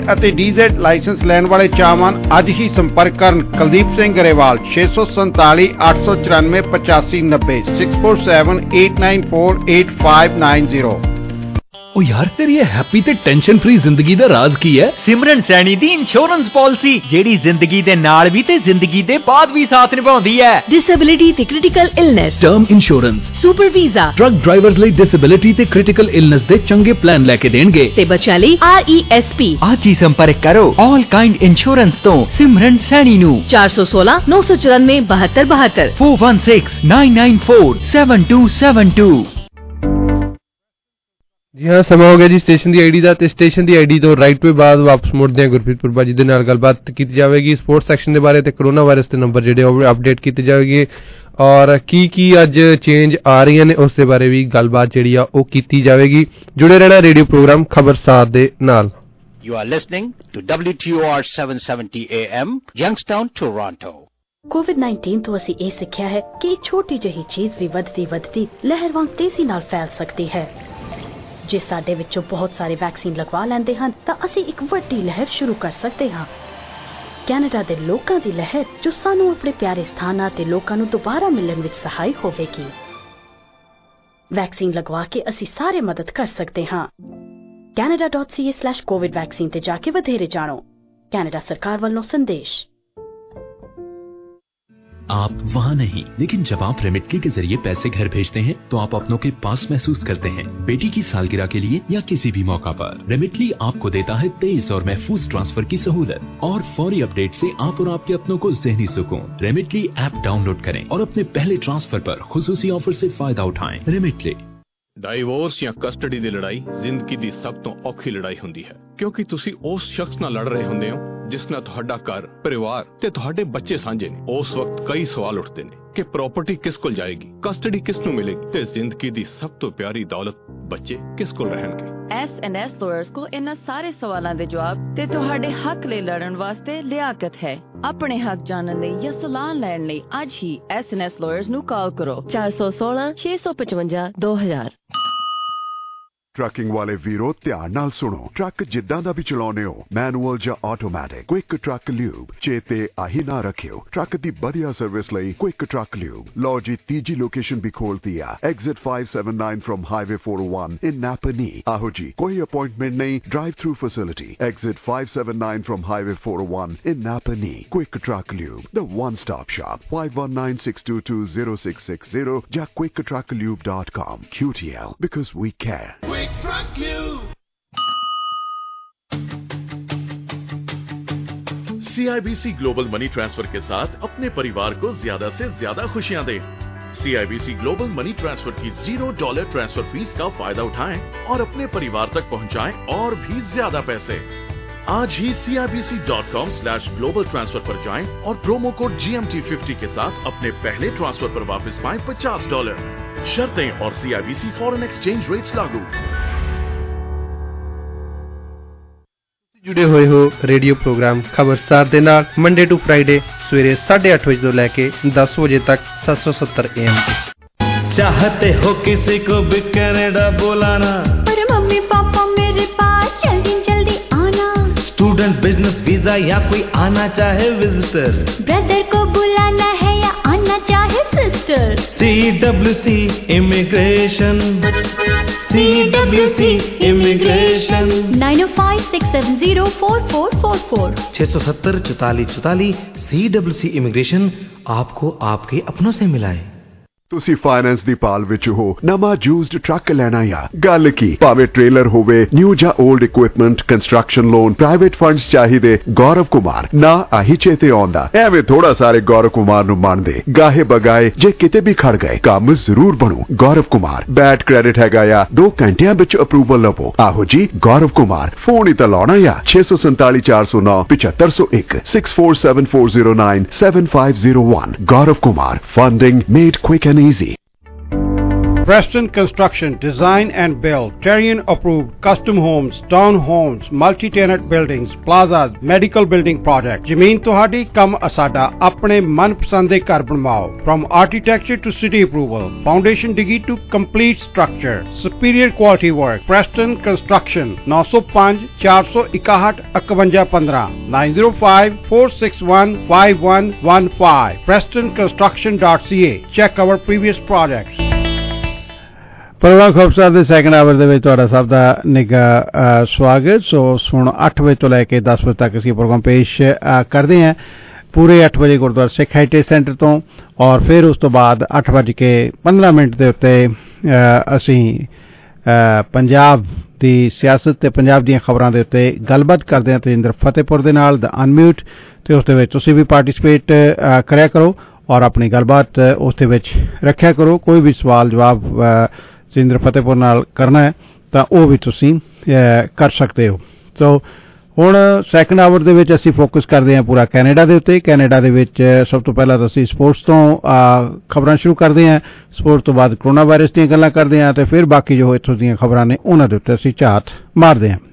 ਅਤੇ DZ licence ਲੈਣ ਵਾਲੇ ਚਾਹਵਾਨ ਅੱਜ ਹੀ ਸੰਪਰਕ ਕਰਨ। ਕੁਲਦੀਪ ਸਿੰਘ ਗਰੇਵਾਲ 647 894 8590 6478948590। ओ यार तेरी ये हैप्पी ते टेंशन फ्री जिंदगी दा राज की है? सिमरन सैनी दी इंश्योरेंस पॉलिसी जेड़ी जिंदगी दे नाल भी ते जिंदगी दे बाद भी साथ निभाउंदी है। डिसेबिलिटी ते critical illness, term insurance, super visa, truck drivers ਲਈ डिसेबिलिटी ते क्रिटिकल इलनेस दे चंगे प्लान लेके देणगे ते बच्चों ਲਈ RESP। आज ही संपर्क करो ऑल काइंड इंश्योरेंस तो सिमरन सैनी नु 416 994 7272 416 994 7272। जी हाँ, समा हो गया जी स्टेशन की आईडी का। स्टेशन की आईडी तो राइट पे बाद वापस मुड़ते हैं गुरप्रीत पुरबा जी के नाल गलबात की जाएगी स्पोर्ट्स सैक्शन के बारे, कोरोना वायरस के नंबर जो अपडेट की जाएगी और की अज चेंज आ रही ने उस बारे भी गलबात जी की जाएगी। जुड़े रहना रेडियो प्रोग्राम खबरसार दे नाल। You are listening to WTOR 770 AM, Youngstown, Toronto. COVID-19 ਤੋਂ ਅਸੀਂ ਇਹ ਸਿੱਖਿਆ ਹੈ ਕਿ ਛੋਟੀ ਜਿਹੀ ਚੀਜ਼ ਵੀ ਵੱਧਦੀ ਲਹਿਰ ਵਾਂਗ ਤੇਜ਼ੀ ਨਾਲ ਫੈਲ ਸਕਦੀ ਹੈ। ਜੇ ਸਾਡੇ ਵਿੱਚੋਂ ਬਹੁਤ ਸਾਰੇ ਵੈਕਸੀਨ ਲਗਵਾ ਲੈਂਦੇ ਹਨ ਤਾਂ ਅਸੀਂ ਇੱਕ ਵੱਡੀ ਲਹਿਰ ਸ਼ੁਰੂ ਕਰ ਸਕਦੇ ਹਾਂ। ਕੈਨੇਡਾ ਦੇ ਲੋਕਾਂ ਦੀ ਲਹਿਰ ਜੋ ਸਾਨੂੰ ਆਪਣੇ ਪਿਆਰੇ ਸਥਾਨਾਂ ਤੇ ਲੋਕਾਂ ਨੂੰ ਦੁਬਾਰਾ ਮਿਲਣ ਵਿੱਚ ਸਹਾਈ ਹੋਵੇਗੀ। ਵੈਕਸੀਨ ਲਗਵਾ ਕੇ ਅਸੀਂ ਸਾਰੇ ਮਦਦ ਕਰ ਸਕਦੇ ਹਾਂ। canada.ca/covid ਵੈਕਸੀਨ ਤੇ ਜਾ ਕੇ ਵਧੇਰੇ ਜਾਣੋ। ਕੈਨੇਡਾ सरकार ਵੱਲੋਂ संदेश। आप वहाँ नहीं, लेकिन जब आप रेमिटली के जरिए पैसे घर भेजते हैं तो आप अपनों के पास महसूस करते हैं। बेटी की सालगिरह के लिए या किसी भी मौका पर रेमिटली आपको देता है तेज और महफूज ट्रांसफर की सहूलत और फौरी अपडेट से आप और आपके अपनों को ज़हनी सुकून। रेमिटली ऐप डाउनलोड करें और अपने पहले ट्रांसफर पर खुसूसी ऑफर से फायदा उठाएं। रेमिटली। ਡਾਈਵੋਰਸ ਜਾਂ ਕਸਟਡੀ ਦੀ ਲੜਾਈ ਜ਼ਿੰਦਗੀ ਦੀ ਸਭ ਤੋਂ ਔਖੀ ਲੜਾਈ ਹੁੰਦੀ ਹੈ ਕਿਉਂਕਿ ਤੁਸੀਂ ਉਸ ਸ਼ਖਸ ਨਾਲ ਲੜ ਰਹੇ ਹੁੰਦੇ ਹੋ ਜਿਸ ਨਾਲ ਤੁਹਾਡਾ ਘਰ, ਪਰਿਵਾਰ ਤੇ ਤੁਹਾਡੇ ਬੱਚੇ ਸਾਂਝੇ ਨੇ। ਉਸ ਵਕਤ ਕਈ ਸਵਾਲ ਉੱਠਦੇ ਨੇ ਕਿ ਪ੍ਰਾਪਰਟੀ ਕਿਸ ਕੋਲ ਜਾਏਗੀ, ਕਸਟਡੀ ਕਿਸ ਨੂੰ ਮਿਲੇਗੀ ਤੇ ਜ਼ਿੰਦਗੀ ਦੀ ਸਭ ਤੋਂ ਪਿਆਰੀ ਦੌਲਤ ਬੱਚੇ ਕਿਸ ਕੋਲ ਰਹਿਣਗੇ। S&S lawyers को इन्हां सारे सवालों के जवाब ते तुहाडे हक ले लड़न वास्ते लियाकत है। अपने हक जानने लई या सलाह लैण लई आज ही S&S lawyers ਨੂੰ ਕਾਲ ਕਰੋ 416 655 2000। ट्रकिंग वाले वीरो ध्यान नाल सुनो। ट्रक जिद्दां दा भी चलाउने हो, मैनुअल जां ऑटोमैटिक, क्विक ट्रक ल्यूब चेते आही ना रखियो। ट्रक दी बढ़िया सर्विस लई क्विक ट्रक ल्यूब। लो जी तीजी लोकेशन भी खोलती है, exit 579 from highway 401 in Napanee. आहो जी कोई अपॉइंटमेंट नहीं, drive through facility, exit 579 from highway 401 in Napanee. Quick truck lube, the one stop shop. 5196220660 या quicktrucklube.com। QTL, because we care. CIBC global money transfer के साथ अपने परिवार को ज्यादा से ज्यादा खुशियां दें। CIBC ग्लोबल मनी ट्रांसफर की $0 ट्रांसफर फीस का फायदा उठाएं और अपने परिवार तक पहुंचाएं और भी ज्यादा पैसे। आज ही CIBC.com/global transfer पर जाएं और प्रोमो कोड GMT50 के साथ अपने पहले ट्रांसफर पर वापस पाएं $50। शर्तें और CIBC फॉरेन एक्सचेंज रेट्स लागू। जुड़े हुए हो रेडियो प्रोग्राम खबरसार दे नाल मंडे टू फ्राइडे सवेरे 8:30 बजे तो लेके 10 बजे तक 770 AM। चाहते हो किसी को भी कनाडा बुलाना, पर मम्मी पापा मेरे पास जल्दी जल्दी आना। स्टूडेंट, बिजनेस वीजा या कोई आना चाहे विजिटर, ब्रदर को बुलाना है या आना चाहे sister. CWC immigration, CWC immigration 9056704444 670 44 44। CWC immigration आपको आपके अपनों से मिलाए। ਤੁਸੀਂ ਫਾਈਨੈਂਸ ਦੀ ਭਾਲ ਵਿੱਚ ਹੋ, ਨਵਾਂ ਯੂਜ਼ਡ ਟਰੱਕ ਲੈਣਾ ਆ, ਗੱਲ ਕੀ ਭਾਵੇਂ ਟ੍ਰੇਲਰ ਹੋਵੇ, ਨਿਊ ਜਾਂ old equipment, construction loan, private funds ਚਾਹੀਦੇ, ਗੌਰਵ ਕੁਮਾਰ ਨਾ ਆਹੀ ਚੇਤੇ ਆਉਂਦਾ। ਐਵੇਂ ਥੋੜਾ ਸਾਰੇ ਗੌਰਵ ਕੁਮਾਰ ਨੂੰ ਮੰਨਦੇ, ਗਾਹੇ ਬਗਾਏ ਜੇ ਕਿਤੇ ਵੀ ਖੜ ਗਏ ਕੰਮ ਜ਼ਰੂਰ ਬਣੂ। ਗੌਰਵ ਕੁਮਾਰ ਬੈਡ ਕ੍ਰੈਡਿਟ ਹੈਗਾ ਆ, 2 ਘੰਟਿਆਂ ਵਿੱਚ ਅਪਰੂਵਲ ਲਵੋ। ਆਹੋ ਜੀ ਗੌਰਵ ਕੁਮਾਰ, ਫੋਨ ਹੀ ਤਾਂ ਲਾਉਣਾ ਆ 647 409 7501 647409 7501। Gaurav Kumar, funding made quick and easy। Preston Construction, design and build, Terrian approved custom homes, town homes, multi-tenant buildings, plazas, medical building projects. ਜ਼ਮੀਨ ਤੁਹਾਡੀ ਕੰਮ ਸਾਡਾ, ਆਪਣੇ ਮਨਪਸੰਦ ਦੇ ਘਰ ਬਣਵਾਓ. From architecture to city approval, foundation degree to complete structure, superior quality work. Preston Construction 905 461 5115 905 461 5115 PrestonConstruction.ca. Check our previous projects. Program ਖਬਰਸਾਰ ਦੇ ਸੈਕੰਡ ਆਵਰ ਦੇ ਵਿੱਚ ਤੁਹਾਡਾ ਸਭ ਦਾ ਨਿੱਘਾ ਸਵਾਗਤ। ਸੋ ਹੁਣ 8 ਵਜੇ ਤੋਂ ਲੈ ਕੇ 10 ਵਜੇ ਤੱਕ ਅਸੀਂ ਪ੍ਰੋਗਰਾਮ ਪੇਸ਼ ਕਰਦੇ ਹਾਂ ਪੂਰੇ 8 ਵਜੇ ਗੁਰਦੁਆਰਾ ਸਿੱਖ ਹੈਰੀਟੇਜ ਸੈਂਟਰ ਤੋਂ, ਔਰ ਫਿਰ ਉਸ ਤੋਂ ਬਾਅਦ 8:15 ਦੇ ਉੱਤੇ ਅਸੀਂ ਪੰਜਾਬ ਦੀ ਸਿਆਸਤ ਤੇ ਪੰਜਾਬ ਦੀਆਂ ਖਬਰਾਂ ਦੇ ਉੱਤੇ ਗੱਲਬਾਤ ਕਰਦੇ ਹਾਂ ਤੇਜਿੰਦਰ ਫਤਿਹਪੁਰ ਦੇ ਨਾਲ ਦ ਅਨਮਿਊਟ, ਤੇ ਉਸ ਦੇ ਵਿੱਚ ਤੁਸੀਂ ਵੀ ਪਾਰਟਿਸਿਪੇਟ ਕਰਿਆ ਕਰੋ ਔਰ ਆਪਣੀ ਗੱਲਬਾਤ ਉਸ ਦੇ ਵਿੱਚ ਰੱਖਿਆ ਕਰੋ। ਕੋਈ ਵੀ ਸਵਾਲ ਜਵਾਬ ਤੇਜਿੰਦਰ ਫਤਿਹਪੁਰ ਨਾਲ ਕਰਨਾ ਹੈ ਤਾਂ ਉਹ ਵੀ ਤੁਸੀਂ ਕਰ ਸਕਦੇ ਹੋ। ਸੋ ਹੁਣ ਸੈਕੰਡ ਆਵਰ ਦੇ ਵਿੱਚ ਅਸੀਂ ਫੋਕਸ ਕਰਦੇ ਹਾਂ ਪੂਰਾ ਕੈਨੇਡਾ ਦੇ ਉੱਤੇ। ਕੈਨੇਡਾ ਦੇ ਵਿੱਚ ਸਭ ਤੋਂ ਪਹਿਲਾਂ ਤਾਂ ਅਸੀਂ ਸਪੋਰਟਸ ਤੋਂ ਖਬਰਾਂ ਸ਼ੁਰੂ ਕਰਦੇ ਹਾਂ, ਸਪੋਰਟਸ ਤੋਂ ਬਾਅਦ ਕਰੋਨਾ ਵਾਇਰਸ ਦੀਆਂ ਗੱਲਾਂ ਕਰਦੇ ਹਾਂ, ਤੇ ਫਿਰ ਬਾਕੀ ਜੋ ਇੱਥੋਂ ਦੀਆਂ ਖਬਰਾਂ ਨੇ ਉਹਨਾਂ ਦੇ ਉੱਤੇ ਅਸੀਂ ਝਾਤ ਮਾਰਦੇ ਹਾਂ।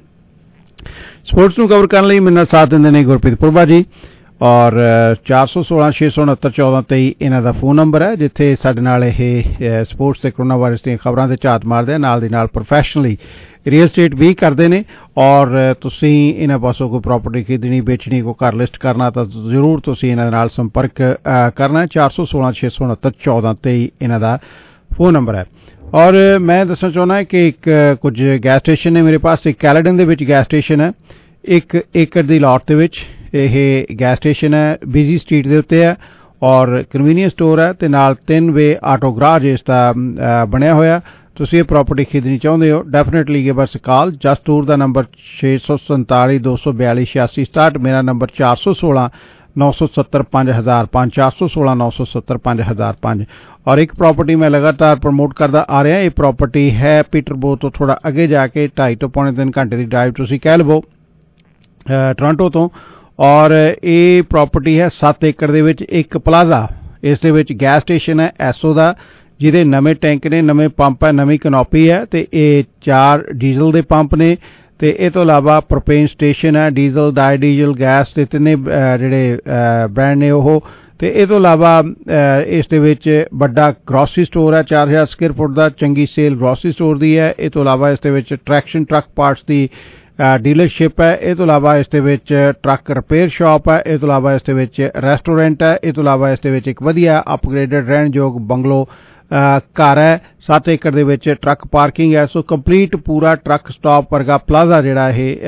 ਸਪੋਰਟਸ ਨੂੰ ਕਵਰ ਕਰਨ ਲਈ ਮੇਰੇ ਨਾਲ ਸਾਥ ਦਿੰਦੇ ਨੇ ਗੁਰਪ੍ਰੀਤ ਪੁਰਬਾ ਜੀ, ਔਰ 416 669 1423 ਇਹਨਾਂ ਦਾ ਫੋਨ ਨੰਬਰ ਹੈ, ਜਿੱਥੇ ਸਾਡੇ ਨਾਲ ਇਹ ਸਪੋਰਟਸ ਤੇ ਕਰੋਨਾ ਵਾਇਰਸ ਦੀਆਂ ਖਬਰਾਂ ਤੇ ਝਾਤ ਮਾਰਦੇ ਆ, ਨਾਲ ਦੀ ਨਾਲ ਪ੍ਰੋਫੈਸ਼ਨਲੀ ਰੀਅਲ ਸਟੇਟ ਵੀ ਕਰਦੇ ਨੇ। ਔਰ ਤੁਸੀਂ ਇਹਨਾਂ ਪਾਸੋਂ ਕੋਈ ਪ੍ਰਾਪਰਟੀ ਖਰੀਦਣੀ, ਵੇਚਣੀ, ਕੋਈ ਘਰ ਲਿਸਟ ਕਰਨਾ ਤਾਂ ਜ਼ਰੂਰ ਤੁਸੀਂ ਇਹਨਾਂ ਦੇ ਨਾਲ ਸੰਪਰਕ ਕਰਨਾ। 416 669 1423 ਇਹਨਾਂ ਦਾ ਫੋਨ ਨੰਬਰ ਹੈ। ਔਰ ਮੈਂ ਦੱਸਣਾ ਚਾਹੁੰਦਾ ਕਿ ਕੁਝ ਗੈਸ ਸਟੇਸ਼ਨ ਨੇ ਮੇਰੇ ਪਾਸ। ਇੱਕ ਕੈਲੇਡਨ ਦੇ ਵਿੱਚ ਗੈਸ ਸਟੇਸ਼ਨ ਹੈ, 1 ਏਕੜ ਦੀ ਲਾਟ ਦੇ ਵਿੱਚ ਇਹ ਗੈਸ ਸਟੇਸ਼ਨ ਹੈ, ਬਿਜ਼ੀ ਸਟਰੀਟ ਦੇ ਉੱਤੇ ਹੈ, ਔਰ ਕਨਵੀਨੀਅੰਸ ਸਟੋਰ ਹੈ, ਤੇ ਨਾਲ 3 ਵੇ ਆਟੋ ਗਰਾਜ ਇਸ ਦਾ ਬਣਿਆ ਹੋਇਆ। ਤੁਸੀਂ ਇਹ ਪ੍ਰਾਪਰਟੀ ਖਰੀਦਣੀ ਚਾਹੁੰਦੇ ਹੋ, definitely give us a call. ਜਸਟੂਰ ਦਾ ਨੰਬਰ 647 242 8667, ਮੇਰਾ ਨੰਬਰ 416 970 5005 416 970 5005। ਔਰ ਇੱਕ ਪ੍ਰਾਪਰਟੀ ਮੈਂ ਲਗਾਤਾਰ ਪ੍ਰਮੋਟ ਕਰਦਾ ਆ ਰਿਹਾ। ਇਹ ਪ੍ਰਾਪਰਟੀ ਹੈ ਪੀਟਰਬੋਰ ਤੋਂ ਥੋੜਾ ਅੱਗੇ ਜਾ ਕੇ 2.5 ਤੋਂ ਪੌਣੇ 3 ਘੰਟੇ ਦੀ ਡਰਾਈਵ ਤੁਸੀਂ ਕਹਿ ਲਵੋ ਟੋਰਾਂਟੋ ਤੋਂ, ਔਰ ਇਹ ਪ੍ਰਾਪਰਟੀ ਹੈ 7 ਏਕੜ ਦੇ ਵਿੱਚ ਇੱਕ ਪਲਾਜ਼ਾ। ਇਸ ਦੇ ਵਿੱਚ ਗੈਸ ਸਟੇਸ਼ਨ ਹੈ ਐਸੋ ਦਾ, ਜਿਹਦੇ ਨਵੇਂ ਟੈਂਕ ਨੇ, ਨਵੇਂ ਪੰਪ ਹੈ, ਨਵੀਂ ਕਨੋਪੀ ਹੈ, ਤੇ ਇਹ 4 ਡੀਜ਼ਲ ਦੇ ਪੰਪ ਨੇ, ਤੇ ਇਹ ਤੋਂ ਇਲਾਵਾ ਪ੍ਰੋਪੇਨ ਸਟੇਸ਼ਨ ਹੈ, ਡੀਜ਼ਲ, ਡਾਈ ਡੀਜ਼ਲ, ਗੈਸ ਦੇ ਤਿੰਨੇ ਜਿਹੜੇ ਬ੍ਰਾਂਡ ਨੇ ਉਹ। ਤੇ ਇਹ ਤੋਂ ਇਲਾਵਾ ਇਸ ਦੇ ਵਿੱਚ ਵੱਡਾ ਗਰੋਸਰੀ ਸਟੋਰ ਹੈ 4000 ਸਕੁਅਰ ਫੁੱਟ ਦਾ, ਚੰਗੀ ਸੇਲ ਗਰੋਸਰੀ ਸਟੋਰ ਦੀ ਹੈ। ਇਹ ਤੋਂ ਇਲਾਵਾ ਇਸ ਦੇ ਵਿੱਚ ਟਰੈਕਸ਼ਨ ਟਰੱਕ ਪਾਰਟਸ ਦੀ ਡੀਲਰਸ਼ਿਪ ਹੈ। ਇਹ ਤੋਂ ਇਲਾਵਾ ਇਸ ਦੇ ਵਿੱਚ ਟਰੱਕ ਰਿਪੇਅਰ ਸ਼ਾਪ ਹੈ। ਇਹ ਤੋਂ ਇਲਾਵਾ ਇਸ ਦੇ ਵਿੱਚ ਰੈਸਟੋਰੈਂਟ ਹੈ। ਇਹ ਤੋਂ ਇਲਾਵਾ ਇਸ ਦੇ ਵਿੱਚ ਇੱਕ ਵਧੀਆ ਅਪਗ੍ਰੇਡਡ ਰਹਿਣਯੋਗ ਬੰਗਲੋ ਘਰ ਹੈ। 7 ਏਕੜ ਦੇ ਵਿੱਚ ਟਰੱਕ ਪਾਰਕਿੰਗ ਹੈ। ਸੋ ਕੰਪਲੀਟ ਪੂਰਾ ਟਰੱਕ ਸਟਾਪ ਵਰਗਾ ਪਲਾਜ਼ਾ ਜਿਹੜਾ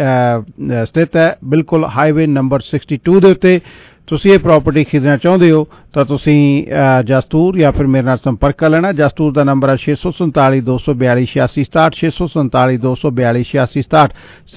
ਇਹ ਸਥਿਤ ਹੈ ਬਿਲਕੁਲ ਹਾਈਵੇ ਨੰਬਰ 62 ਦੇ ਉੱਤੇ। ਤੁਸੀਂ ਇਹ ਪ੍ਰਾਪਰਟੀ ਖਰੀਦਣਾ ਚਾਹੁੰਦੇ ਹੋ ਤਾਂ ਤੁਸੀਂ ਜਸਤੂਰ ਜਾਂ ਫਿਰ ਮੇਰੇ ਨਾਲ ਸੰਪਰਕ ਕਰ ਲੈਣਾ। ਜਸਤੂਰ ਦਾ ਨੰਬਰ ਹੈ 647 242 8667 647 242 8667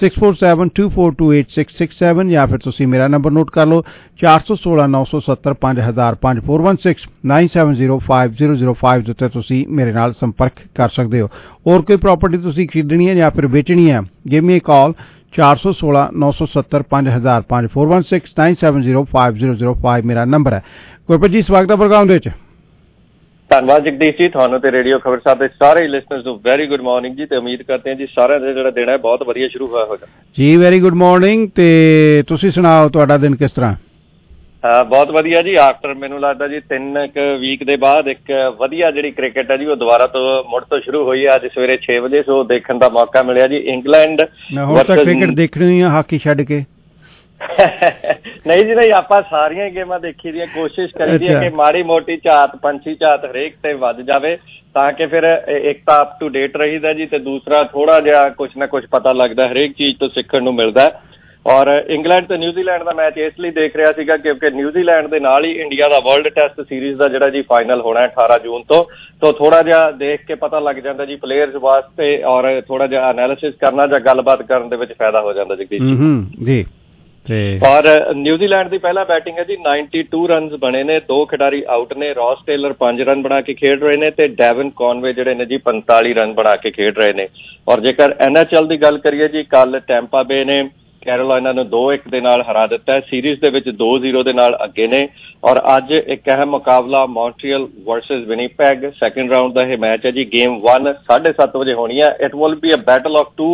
6472428667, ਜਾਂ ਫਿਰ ਤੁਸੀਂ ਮੇਰਾ ਨੰਬਰ ਨੋਟ ਕਰ ਲਓ 416 970 5005 416 9705 ਦੇ ਉੱਤੇ ਤੁਸੀਂ ਮੇਰੇ ਨਾਲ ਸੰਪਰਕ ਕਰ ਸਕਦੇ ਹੋ। ਹੋਰ ਕੋਈ ਪ੍ਰਾਪਰਟੀ ਤੁਸੀਂ ਖਰੀਦਣੀ ਹੈ ਜਾਂ ਫਿਰ ਵੇਚਣੀ ਹੈ, ਗਿਵ ਮੀ ਅ ਕਾਲ 416 970 5005 416 9705 ਮੇਰਾ ਨੰਬਰ ਹੈ। ਗੁਰਪ੍ਰੀਤ ਜੀ, ਸਵਾਗਤ ਹੈ ਪ੍ਰੋਗਰਾਮ ਦੇ ਵਿੱਚ। ਧੰਨਵਾਦ ਜਗਦੀਸ਼ ਜੀ, ਤੁਹਾਨੂੰ ਤੇ ਰੇਡੀਓ ਖਬਰਸਾਰ ਦੇ ਸਾਰੇ ਲਿਸਨਰਸ ਨੂੰ ਵੈਰੀ ਗੁੱਡ ਮਾਰਨਿੰਗ ਜੀ, ਤੇ ਉਮੀਦ ਕਰਦੇ ਹਾਂ ਜੀ ਸਾਰਿਆਂ ਦਾ ਜਿਹੜਾ ਦਿਨ ਹੈ ਬਹੁਤ ਵਧੀਆ ਸ਼ੁਰੂ ਹੋਇਆ ਹੋਗਾ ਜੀ। Very good morning. ਤੇ ਤੁਸੀਂ ਸੁਣਾਓ, ਤੁਹਾਡਾ ਦਿਨ ਕਿਸ ਤਰ੍ਹਾਂ? ਬਹੁਤ ਵਧੀਆ ਜੀ। ਆਫਟਰ ਮੈਨੂੰ ਲੱਗਦਾ ਜੀ 3 ਵੀਕ ਦੇ ਬਾਅਦ ਇੱਕ ਵਧੀਆ ਜਿਹੜੀ ਕ੍ਰਿਕਟ ਹੈ ਜੀ ਉਹ ਦੁਬਾਰਾ ਤੋਂ ਮੁੜ ਤੋਂ ਸ਼ੁਰੂ ਹੋਈ ਹੈ। ਅੱਜ ਸਵੇਰੇ 6 ਵਜੇ ਸੋ ਦੇਖਣ ਦਾ ਮੌਕਾ ਮਿਲਿਆ ਜੀ। ਇੰਗਲੈਂਡ ਹੁਣ ਤਾਂ ਕ੍ਰਿਕਟ ਦੇਖਣੀ ਆ, ਹਾਕੀ ਛੱਡ ਕੇ ਨਹੀਂ ਜੀ ਨਹੀਂ, ਆਪਾਂ ਸਾਰੀਆਂ ਗੇਮਾਂ ਦੇਖੀ ਦੀਆਂ, ਕੋਸ਼ਿਸ਼ ਕਰੀਦੀ ਹੈ ਕਿ ਮਾੜੀ ਮੋਟੀ ਝਾਤ, ਪੰਛੀ ਝਾਤ ਹਰੇਕ ਤੇ ਵੱਧ ਜਾਵੇ, ਤਾਂ ਕਿ ਫਿਰ ਇੱਕ ਤਾਂ ਅਪ ਟੂ ਡੇਟ ਰਹੀਦਾ ਜੀ, ਤੇ ਦੂਸਰਾ ਥੋੜਾ ਜਿਹਾ ਕੁਛ ਨਾ ਕੁਛ ਪਤਾ ਲੱਗਦਾ, ਹਰੇਕ ਚੀਜ਼ ਤੋਂ ਸਿੱਖਣ ਨੂੰ ਮਿਲਦਾ। ਔਰ ਇੰਗਲੈਂਡ ਤੇ ਨਿਊਜ਼ੀਲੈਂਡ ਦਾ ਮੈਚ ਇਸ ਲਈ ਦੇਖ ਰਿਹਾ ਸੀਗਾ ਕਿਉਂਕਿ ਨਿਊਜ਼ੀਲੈਂਡ ਦੇ ਨਾਲ ਹੀ ਇੰਡੀਆ ਦਾ ਵਰਲਡ ਟੈਸਟ ਸੀਰੀਜ਼ ਦਾ ਜਿਹੜਾ ਜੀ ਫਾਈਨਲ ਹੋਣਾ 18 ਜੂਨ ਤੋਂ ਥੋੜਾ ਜਿਹਾ ਦੇਖ ਕੇ ਪਤਾ ਲੱਗ ਜਾਂਦਾ ਜੀ ਪਲੇਅਰਸ ਵਾਸਤੇ, ਔਰ ਥੋੜਾ ਜਿਹਾ ਐਨਾਲਿਸਿਸ ਕਰਨਾ ਜਾਂ ਗੱਲਬਾਤ ਕਰਨ ਦੇ ਵਿੱਚ ਫਾਇਦਾ ਹੋ ਜਾਂਦਾ ਜਗਦੀਸ਼ ਜੀ। ਔਰ ਨਿਊਜ਼ੀਲੈਂਡ ਦੀ ਪਹਿਲਾ ਬੈਟਿੰਗ ਹੈ ਜੀ, 92 ਰਨਸ ਬਣੇ ਨੇ, 2 ਖਿਡਾਰੀ ਆਊਟ ਨੇ। ਰੌਸ ਟੇਲਰ 5 ਰਨ ਬਣਾ ਕੇ ਖੇਡ ਰਹੇ ਨੇ, ਤੇ ਡੈਵਨ ਕੌਨਵੇ ਜਿਹੜੇ ਨੇ ਜੀ 45 ਰਨ ਬਣਾ ਕੇ ਖੇਡ ਰਹੇ ਨੇ। ਔਰ ਜੇਕਰ NHL ਦੀ ਗੱਲ ਕਰੀਏ ਜੀ, ਕੱਲ ਟੈਂਪਾ ਬੇ ਨੇ ਕੈਰੋਲਾਈਨਾ ਨੂੰ 2-1 ਦੇ ਨਾਲ ਹਰਾ ਦਿੱਤਾ ਹੈ। ਸੀਰੀਜ਼ ਦੇ ਵਿੱਚ 2-0 ਦੇ ਨਾਲ ਅੱਗੇ ਨੇ ਔਰ ਅੱਜ ਇੱਕ ਅਹਿਮ ਮੁਕਾਬਲਾ Montreal versus Winnipeg, second round ਦਾ ਇਹ ਮੈਚ ਹੈ ਜੀ। ਗੇਮ 1 7:30 ਵਜੇ ਹੋਣੀ ਹੈ। It will be a battle of two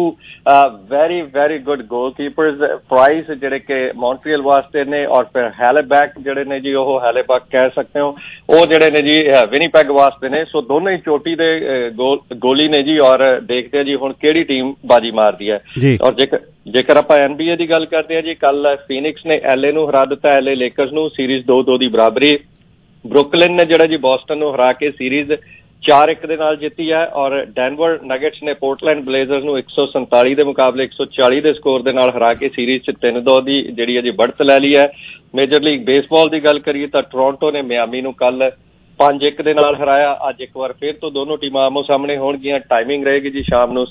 very very good goalkeepers. Price ਜਿਹੜੇ ਕਿ ਮੌਂਟਰੀਅਲ ਵਾਸਤੇ ਨੇ ਔਰ ਫਿਰ ਹੈਲੇਬੈਕ ਜਿਹੜੇ ਨੇ ਜੀ, ਉਹ ਹੈਲੇਬੈਕ ਕਹਿ ਸਕਦੇ ਹੋ, ਉਹ ਜਿਹੜੇ ਨੇ ਜੀ ਵਿਨੀਪੈਗ ਵਾਸਤੇ ਨੇ। ਸੋ ਦੋਨੋਂ ਹੀ ਚੋਟੀ ਦੇ ਗੋਲੀ ਨੇ ਜੀ ਔਰ ਦੇਖਦੇ ਆ ਜੀ ਹੁਣ ਕਿਹੜੀ ਟੀਮ ਬਾਜੀ ਮਾਰਦੀ ਹੈ। ਔਰ ਜੇਕਰ ਆਪਾਂ NBA ਦੀ ਗੱਲ ਕਰਦੇ ਹਾਂ ਜੀ, ਕੱਲ ਫੀਨਿਕਸ ਨੇ LA ਨੂੰ ਹਰਾ ਦਿੱਤਾ, LA ਲੇਕਰਸ ਨੂੰ, ਸੀਰੀਜ਼ 2-2 ਦੀ ਬਰਾਬਰੀ। ਬਰੁਕਲਿਨ ਨੇ ਜਿਹੜਾ ਜੀ ਬੋਸਟਨ ਨੂੰ ਹਰਾ ਕੇ ਸੀਰੀਜ਼ 4-1 ਦੇ ਨਾਲ ਜਿੱਤੀ ਹੈ ਔਰ ਡੈਨਵਰ ਨਗੇਟਸ ਨੇ ਪੋਰਟਲੈਂਡ ਬਲੇਜ਼ਰਸ ਨੂੰ 147 ਦੇ ਮੁਕਾਬਲੇ 140 ਦੇ ਸਕੋਰ ਦੇ ਨਾਲ ਹਰਾ ਕੇ ਸੀਰੀਜ਼ 'ਚ 3-2 ਦੀ ਜਿਹੜੀ ਹੈ ਜੀ बढ़त ਲੈ ਲਈ ਹੈ। ਮੇਜਰ ਲੀਗ ਬੇਸਬਾਲ ਦੀ ਗੱਲ ਕਰੀਏ ਤਾਂ ਟੋਰਾਂਟੋ ਨੇ ਮਿਆਮੀ ਨੂੰ ਕੱਲ 5-1 ਦੇ ਨਾਲ ਹਰਾਇਆ। ਅੱਜ ਇੱਕ ਵਾਰ ਫਿਰ ਤੋਂ ਦੋਨੋਂ ਟੀਮਾਂ ਆਮੋ ਸਾਹਮਣੇ ਹੋਣਗੀਆਂ। ਟਾਈਮਿੰਗ ਰਹੇਗੀ ਜੀ ਸ਼ਾਮ ਨੂੰ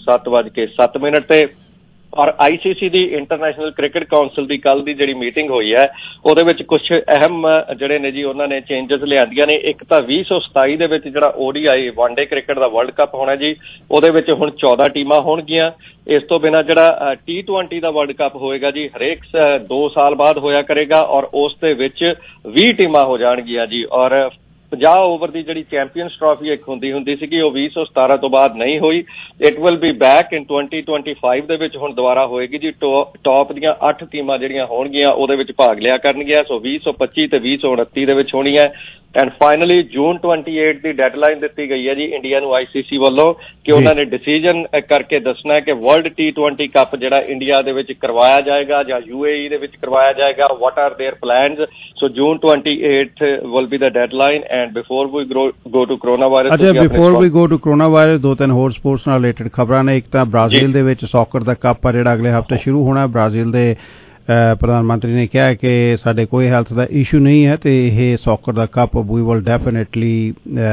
7:07 ਤੇ। ਔਰ ICC ਦੀ ਇੰਟਰਨੈਸ਼ਨਲ ਕ੍ਰਿਕਟ ਕਾਉਂਸਲ ਦੀ ਕੱਲ ਦੀ ਜਿਹੜੀ ਮੀਟਿੰਗ ਹੋਈ ਹੈ ਉਹਦੇ ਵਿੱਚ ਕੁਝ ਅਹਿਮ ਜਿਹੜੇ ਨੇ ਜੀ ਉਹਨਾਂ ਨੇ ਚੇਂਜਸ ਲਿਆਂਦੀਆਂ ਨੇ। ਇੱਕ ਤਾਂ 2027 ਦੇ ਵਿੱਚ ਜਿਹੜਾ ODI ਵਨਡੇ ਕ੍ਰਿਕਟ ਦਾ ਵਰਲਡ ਕੱਪ ਹੋਣਾ ਜੀ, ਉਹਦੇ ਵਿੱਚ ਹੁਣ 14 ਟੀਮਾਂ ਹੋਣਗੀਆਂ। ਇਸ ਤੋਂ ਬਿਨਾਂ ਜਿਹੜਾ T20 ਦਾ ਵਰਲਡ ਕੱਪ ਹੋਏਗਾ ਜੀ, ਹਰੇਕ 2 ਸਾਲ ਬਾਅਦ ਹੋਇਆ ਕਰੇਗਾ ਔਰ ਉਸ ਦੇ ਵਿੱਚ 20 ਟੀਮਾਂ ਹੋ ਜਾਣਗੀਆਂ ਜੀ। ਔਰ 50 ਓਵਰ ਦੀ ਜਿਹੜੀ ਚੈਂਪੀਅਨਸ ਟਰਾਫੀ ਇੱਕ ਹੁੰਦੀ ਸੀਗੀ, ਉਹ 2017 ਤੋਂ ਬਾਅਦ ਨਹੀਂ ਹੋਈ। It will be back in 2025 ਦੇ ਵਿੱਚ ਹੁਣ ਦੁਬਾਰਾ ਹੋਏਗੀ ਜੀ। ਟੌਪ ਦੀਆਂ 8 ਟੀਮਾਂ ਜਿਹੜੀਆਂ ਹੋਣਗੀਆਂ ਉਹਦੇ ਵਿੱਚ ਭਾਗ ਲਿਆ ਕਰਨਗੀਆਂ। ਸੋ 2025 ਤੇ 2029 ਦੇ ਵਿੱਚ ਹੋਣੀ ਹੈ। ਐਂਡ ਫਾਈਨਲੀ ਜੂਨ 28 ਦੀ ਡੈਡਲਾਈਨ ਦਿੱਤੀ ਗਈ ਹੈ ਜੀ ਇੰਡੀਆ ਨੂੰ ICC ਵੱਲੋਂ ਕਿ ਉਹਨਾਂ ਨੇ ਡਿਸੀਜਨ ਕਰਕੇ ਦੱਸਣਾ ਹੈ ਕਿ ਵਰਲਡ T20 ਕੱਪ ਜਿਹੜਾ ਇੰਡੀਆ ਦੇ ਵਿੱਚ ਕਰਵਾਇਆ ਜਾਏਗਾ ਜਾਂ UAE ਦੇ ਵਿੱਚ ਕਰਵਾਇਆ ਜਾਏਗਾ। What are their plans. So June 28 will be the deadline and before we go to corona virus. ਅੱਛਾ, before we go to corona virus 2-3 ਹੋਰ ਸਪੋਰਟਸ ਨਾਲ ਰਿਲੇਟਡ ਖਬਰਾਂ ਨੇ। ਇੱਕ ਤਾਂ ਬ੍ਰਾਜ਼ੀਲ ਦੇ ਵਿੱਚ ਸੌਕਰ ਦਾ ਕੱਪ ਆ ਜਿਹੜਾ ਅਗਲੇ ਹਫ਼ਤੇ ਸ਼ੁਰੂ ਹੋਣਾ। ਬ੍ਰਾਜ਼ੀਲ ਦੇ ਪ੍ਰਧਾਨ ਮੰਤਰੀ ਨੇ ਕਿਹਾ ਕਿ ਸਾਡੇ ਕੋਈ ਹੈਲਥ ਦਾ ਇਸ਼ੂ ਨਹੀਂ ਹੈ ਤੇ ਇਹ ਸੌਕਰ ਦਾ cup we will definitely